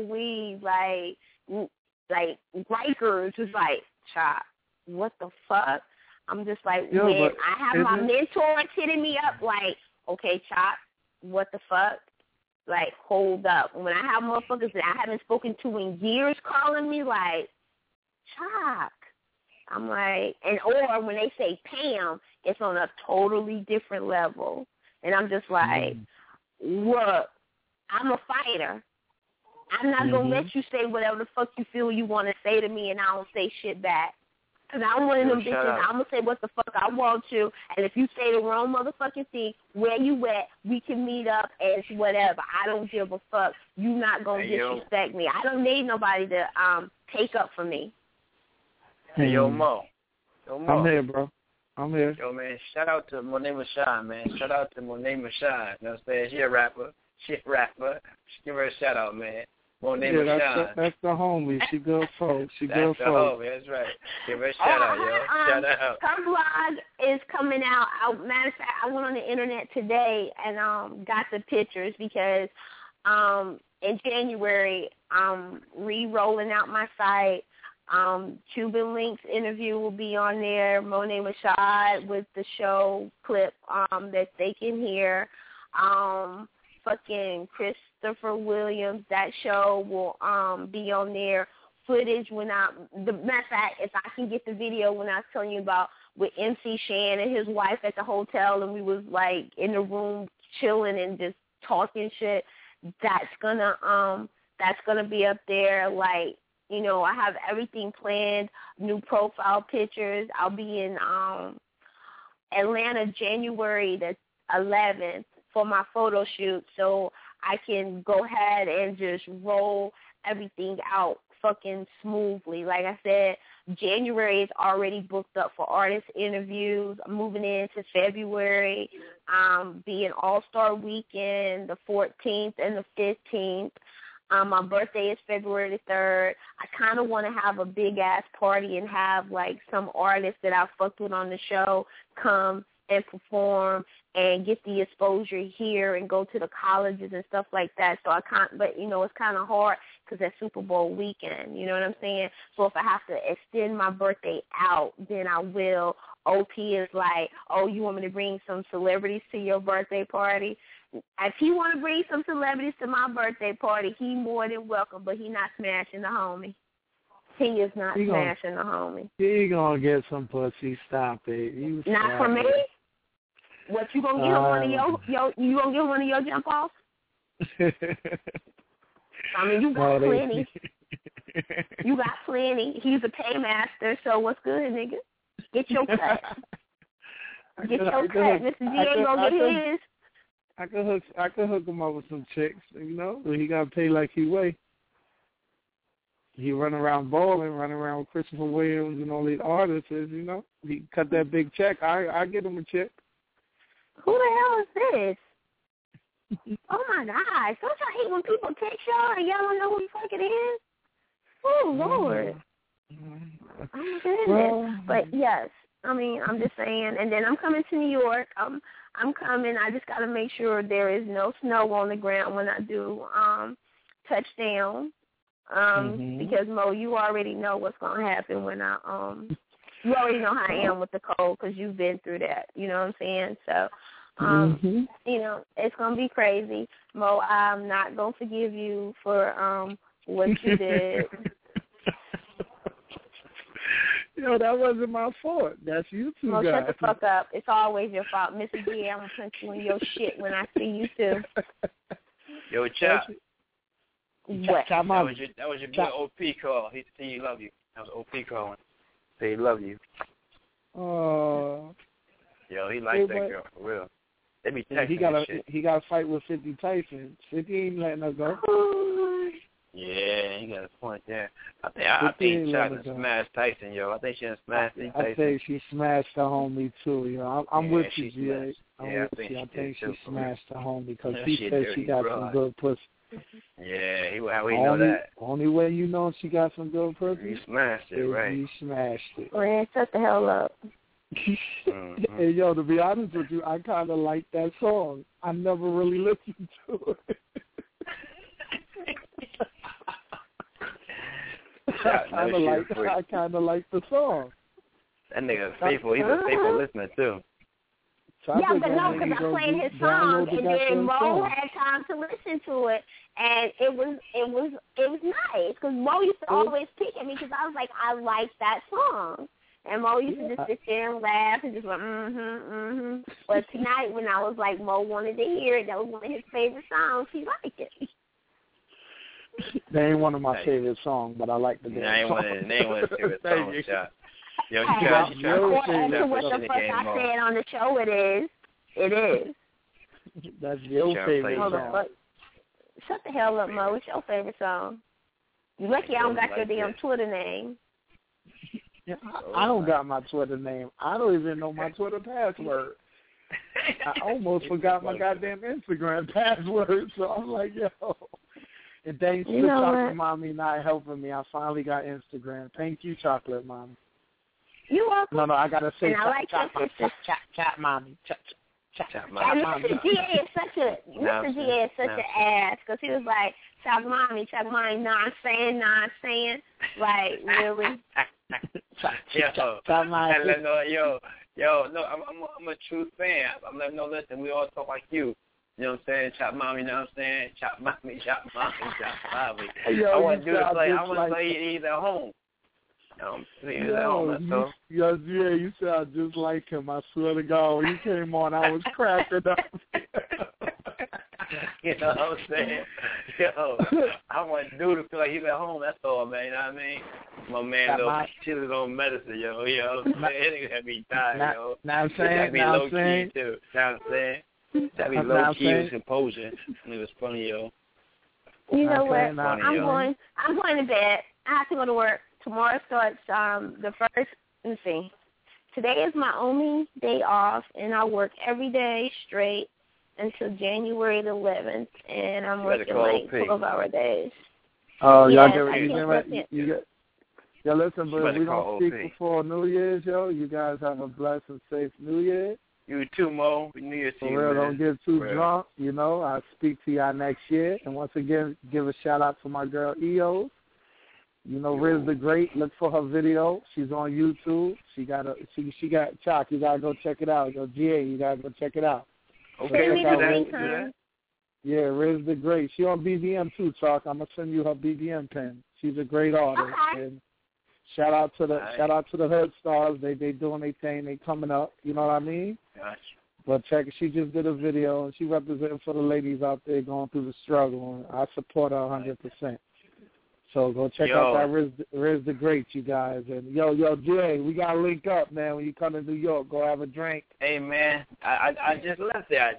Rikers is like, chop, what the fuck? I'm just like, Yeah, when but I have my mentor hitting me up, like, okay, chop, what the fuck? Like, hold up. When I have motherfuckers that I haven't spoken to in years calling me, like, chop. I'm like, or when they say Pam, it's on a totally different level. And I'm just like, look, I'm a fighter. I'm not going to let you say whatever the fuck you feel you want to say to me, and I don't say shit back. Because I'm one of them bitches. I'm going to say what the fuck I want to, and if you say the wrong motherfucking thing, where you at, we can meet up as whatever. I don't give a fuck. You not going to disrespect me. I don't need nobody to take up for me. Hey, Yo, Mo. I'm here, bro. I'm here. Yo, man, shout out to Monet Mashai, man. Shout out to Monet Mashai. You know what I'm saying? She a rapper. Give her a shout out, man. Monet Mashai. That's the homie. She good folks. That's the homie. That's right. Give her a shout out, yo. Shout out. Her blog is coming out. Matter of fact, I went on the internet today and got the pictures because in January I'm re-rolling out my site. Cuban Links interview will be on there. Monet Mashai with the show clip that they can hear. Fucking Christopher Williams, that show will be on there. Footage the matter of fact, if I can get the video when I was telling you about with MC Shan and his wife at the hotel, and we was like in the room chilling and just talking shit, that's gonna be up there. Like, you know, I have everything planned, new profile pictures. I'll be in Atlanta January the 11th for my photo shoot, so I can go ahead and just roll everything out fucking smoothly. Like I said, January is already booked up for artist interviews. I'm moving into February, being All-Star Weekend, the 14th and the 15th. My birthday is February the 3rd. I kind of want to have a big-ass party and have, like, some artists that I fucked with on the show come and perform and get the exposure here and go to the colleges and stuff like that. So but, you know, it's kind of hard because that's Super Bowl weekend. You know what I'm saying? So if I have to extend my birthday out, then I will. OP is like, oh, you want me to bring some celebrities to your birthday party? If he want to bring some celebrities to my birthday party, he more than welcome, but he not smashing the homie. He is not smashing the homie. He gonna get some pussy. Stop it. Not from me? What, you gonna give him one of you gonna give him one of your jump offs? I mean, you got plenty. You got plenty. He's a paymaster, so what's good, nigga? Get your cut. Get your cut. Mr. G ain't gonna get his. I could hook him up with some chicks, you know, but he got to pay like he weigh. He run around balling, run around with Christopher Williams and all these artists, you know. He cut that big check. I get him a check. Who the hell is this? Oh, my gosh. Don't y'all hate when people text y'all and y'all don't know who the fuck it is? Oh, Lord. Oh, my goodness. Well, but, yes. I mean, I'm just saying. And then I'm coming to New York. I'm coming. I just got to make sure there is no snow on the ground when I do touchdown. Because, Mo, you already know what's going to happen when you already know how I am with the cold because you've been through that. You know what I'm saying? So, you know, it's going to be crazy. Mo, I'm not going to forgive you for what you did. Yo, that wasn't my fault. That's you two guys. Shut the fuck up. It's always your fault. Mr. G, I'm going to punch you in your shit when I see you, too. Yo, Chop. What? That was your boy OP call. He said he love you. That was OP calling. Say he love you. Oh. Yo, he likes that girl for real. They be texting he got to fight with 50 Tyson. 50 ain't letting her go. Yeah, he got a point there. I think Chuck smashed Tyson, yo. I think she done smashed Tyson. I think she smashed her homie too, yo. I'm with you, G.A. I think she smashed her homie because he said she got some good pussy. Yeah, how we know that? Only way you know she got some good pussy. You smashed it, right? You smashed it. Man, shut the hell up. Hey, yo, to be honest with you, I kind of like that song. I never really listened to it. I kind of like the song. That nigga's faithful. He's a faithful listener too. So yeah, but no, because I played his song, and then Mo had time to listen to it, and it was nice because Mo used to always pick at me because I was like, I like that song, and Mo used to just sit there and laugh and just like But tonight, when I was like, Mo wanted to hear it, that was one of his favorite songs. He liked it. They ain't one of my favorite songs, but I like the damn song. They ain't one of his favorite songs, Chuck. Yo, according to what the fuck I said on the show, it is. It is. That's your favorite song. Shut the hell up, Mo. What's your favorite song? You lucky I don't got your damn Twitter name. Yeah, I don't got my Twitter name. I don't even know my Twitter password. I almost forgot my goddamn Instagram password, so I'm like, yo. And thanks to Chocolate Mommy not helping me, I finally got Instagram. Thank you, Chocolate Mommy. You welcome. No, I gotta say, chat mommy, chat mommy. And Mr. G.A. is such an ass because he was like, chat mommy, non-saying. Like, really? Yo, no, I'm a true fan. I'm like, no, listen, we all talk like you. You know what I'm saying? Chop mommy, you know what I'm saying? Chop mommy. I want to do it like, I want to say he's at home. You sound just like him. I swear to God, when you came on, I was cracking up. You know what I'm saying? Yo, I want dude to feel like he's at home. That's all, man. You know what I mean? My man, though, chilling on medicine, yo. You know what I'm saying? It got me tired, yo. Now I'm saying, now I'm saying. Too. Now I'm saying. That be low key with composure. It was funny, yo. You know what? I'm going to bed. I have to go to work. Tomorrow starts the first. Let me see. Today is my only day off, and I work every day straight until January the 11th, and I'm working like 12-hour days. Oh, y'all Yo, listen, but we don't speak before New Year's, yo. You guys have a blessed and safe New Year. You too, Mo. New Year's to you, man. Don't get too drunk, you know. I'll speak to y'all next year. And once again, give a shout-out to my girl, EOS. You know, Riz the Great. Look for her video. She's on YouTube. She got Chalk. You gotta go check it out. Yo, GA, you gotta go check it out. Okay, do that. Yeah, Riz the Great. She on BBM too, Chalk. I'm gonna send you her BBM pin. She's a great artist. Okay. And shout out to the Hood Stars. They doing their thing. They coming up. You know what I mean? Gotcha. But check. She just did a video and she representing for the ladies out there going through the struggle. And I support her 100%. So go check out that Riz the Great, you guys. And yo, Jay, we gotta link up, man. When you come to New York, go have a drink. Hey, man, I just left there.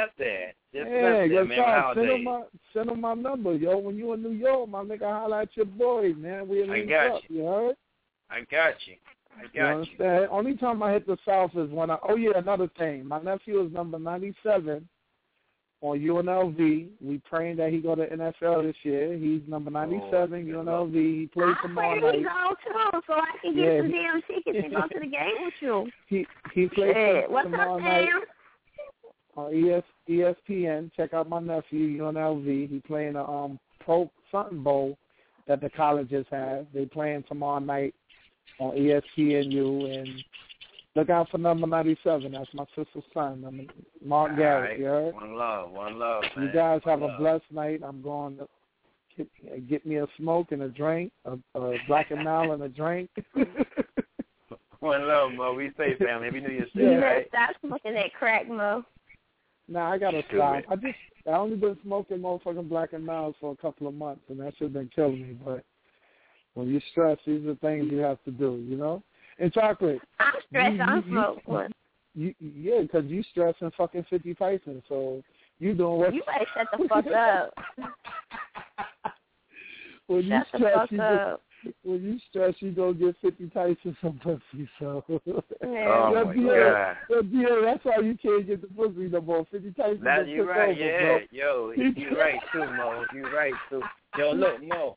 Send him my number, yo. When you in New York, my nigga, holla at your boy, man. We'll link up. You heard? I got you. You understand? Only time I hit the South is when another thing. My nephew is number 97 on UNLV. We praying that he go to NFL this year. He's number 97, UNLV. He plays tomorrow night. I pray he go too, so I can get some damn tickets and go to the game with you. He plays What's tomorrow up, night Sam? on ESPN. Check out my nephew, UNLV. He playing a Pro something bowl that the colleges have. They playing tomorrow night on ESPNU, and look out for number 97. That's my sister's son, Mark Garrett. Right. You heard? One love, man. You guys have a blessed night. I'm going to get me a smoke and a drink, a Black and Mild and a drink. One love, Mo. We say, family. Happy New Year's. You better stop smoking that crack, Mo. Nah, I gotta stop. I only been smoking motherfucking Black and Mild for a couple of months, and that shit been killing me. But when you stress, these are things you have to do, you know? And Chocolate. I'm stressed. I'm smoked. Yeah, because you stressing fucking 50 Tyson, so you doing what? You better shut the fuck up. When shut the fuck up. When you stress, you go get 50 Tyson some pussy. So. Oh my God. That's why you can't get the pussy no more. 50 Tyson. That you right, over, yeah. bro. Yo, you right too, Mo. You right too. Yo, look, Mo.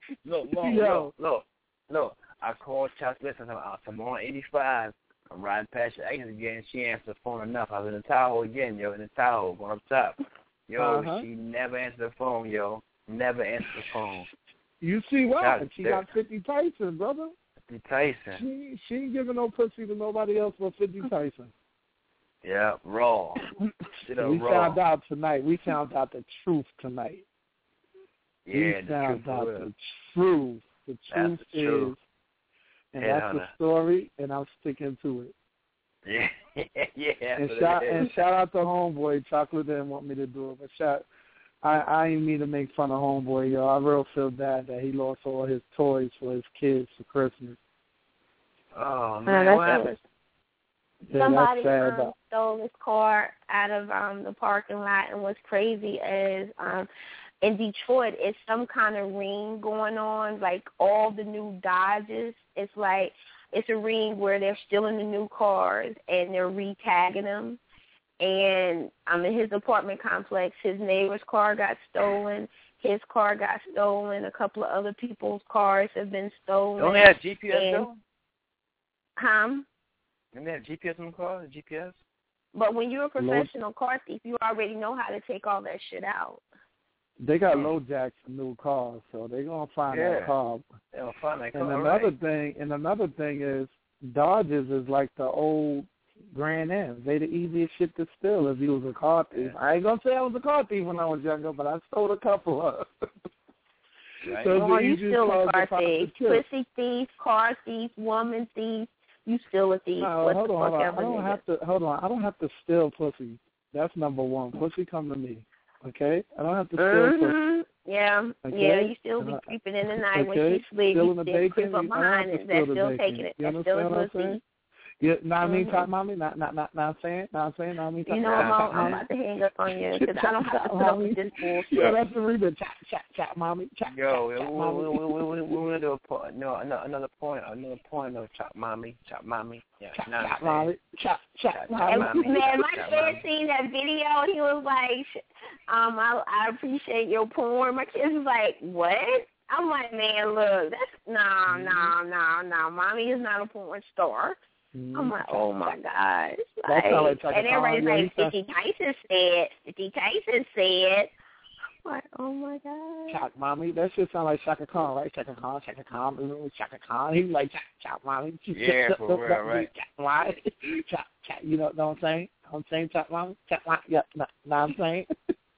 Look. I called Chuck. Listen, I'm on 85. I'm riding past your agent again. She answered the phone enough. I was in the Tahoe again, yo. In the Tahoe, going up top. Yo, she never answered the phone, yo. Never answered the phone. You see why? She got 50 Tyson, brother. 50 Tyson. She ain't giving no pussy to nobody else but 50 Tyson. Yeah, raw. Found out tonight. We found out the truth tonight. Yeah, we found out the truth. The truth is, and that's the story, and I'm sticking to it. Yeah. And shout out to Homeboy. Chocolate didn't want me to do it, but I ain't mean to make fun of Homeboy, yo. I real feel bad that he lost all his toys for his kids for Christmas. Oh man, what happened? Somebody stole his car out of the parking lot, and what's crazy is in Detroit, it's some kind of ring going on. Like all the new Dodges, it's a ring where they're stealing the new cars and they're re-tagging them. And in his apartment complex, his neighbor's car got stolen. His car got stolen. A couple of other people's cars have been stolen. Don't they have GPS though? Don't they have GPS in the car? GPS? But when you're a professional car thief, you already know how to take all that shit out. They got low jacks for new cars, so they're gonna find that car. They'll find that car. And another thing is Dodges is like the old Grand M's. They the easiest shit to steal if you was a car thief. I ain't gonna say I was a car thief when I was younger, but I stole a couple of. Right. So you still a car thief, pussy thief, car thief, woman thief. You still a thief. No, hold on. I don't have to steal pussy. That's number one. Pussy come to me. Okay? I don't have to steal pussy. Yeah. Okay? Yeah, you still be creeping in the night when she sleeps. You still creep up behind it. That's still taking it. That's still a pussy. Yeah, I mean, top mommy, not saying, I mean, you know, I'm about to hang up on you because I don't have to put up with this bullshit. Yeah, that's the reason. Chop, mommy. Yo, we want to do another point, chop mommy. Yeah, chop mommy. Man, my kid seen that video. He was like, I appreciate your porn. My kid was like, what? I'm like, man, look, that's no. Mommy is not a porn star. I'm like, oh my God. And everybody's like, 50 Tyson said. I'm like, oh my God. Chop, mommy. That shit sound like Shaka Khan, right? Shaka Khan. He like, chop, mommy. Yeah, for real, right. Chop, you know what I'm saying? I'm saying chop, mommy. Chop, mommy. Yeah, know what I'm saying?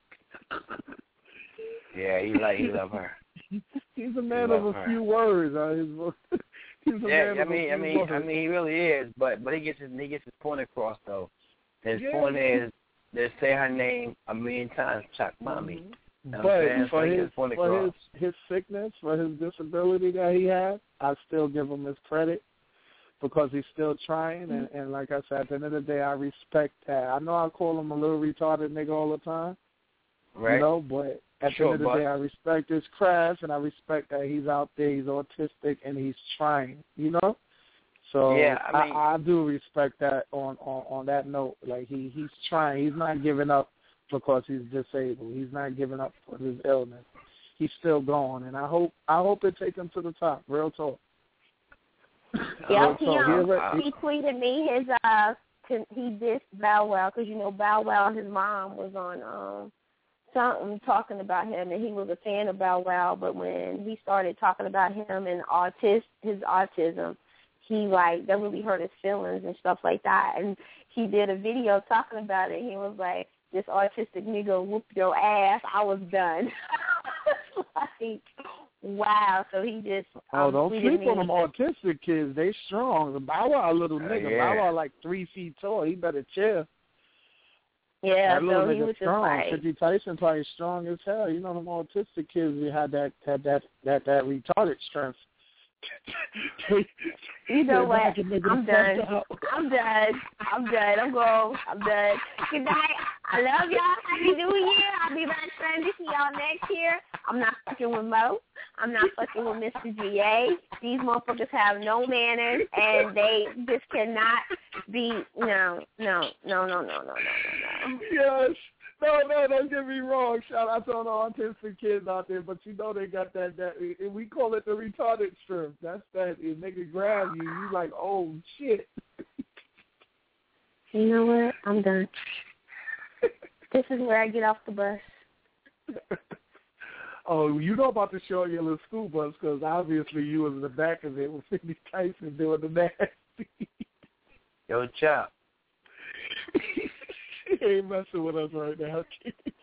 Yeah, he love her. He's a man of a few words. He's a man of a few words. I mean, he really is. But he gets his point across though. His point is they say her name a million times, Chuck Mommy. But for his sickness, for his disability that he has, I still give him his credit because he's still trying. And like I said, at the end of the day, I respect that. I know I call him a little retarded nigga all the time. Right. You know, but at the end of the day, I respect his craft, and I respect that he's out there, he's autistic, and he's trying, you know? So yeah, I do respect that on that note. Like, he's trying. He's not giving up because he's disabled. He's not giving up for his illness. He's still going, and I hope it takes him to the top. Real talk. Yeah, he tweeted me he dissed Bow Wow because, you know, Bow Wow and his mom was on something talking about him, and he was a fan of Bow Wow, but when he started talking about him and his autism, he, like, that really hurt his feelings and stuff like that, and he did a video talking about it. He was like, this autistic nigga whoop your ass, I was done. Like, wow. So he just don't sleep on them autistic kids. They strong. Bow Wow a little nigga. Yeah. Bow Wow like 3 feet tall. He better chill. Yeah, that little so he nigga was strong. just like, 50 Tyson probably strong as hell. You know them autistic kids, they had that retarded strength. You know what? I'm done. I'm done. I'm going. I'm done. Good night. I love y'all. Happy New Year. I'll be back Sunday. See y'all next year. I'm not fucking with Mo. I'm not fucking with Mr. GA. These motherfuckers have no manners, and they just cannot be. No. Yes. No, don't get me wrong. Shout out to all the autistic kids out there, but you know they got that we call it the retarded strip. That's that. If nigga grab you, you like, oh shit. You know what? I'm done. This is where I get off the bus. Oh, you know about the show your little school bus because obviously you was in the back of it with 50 Tyson doing the nasty. Yo, Chop. He ain't messing with us right now.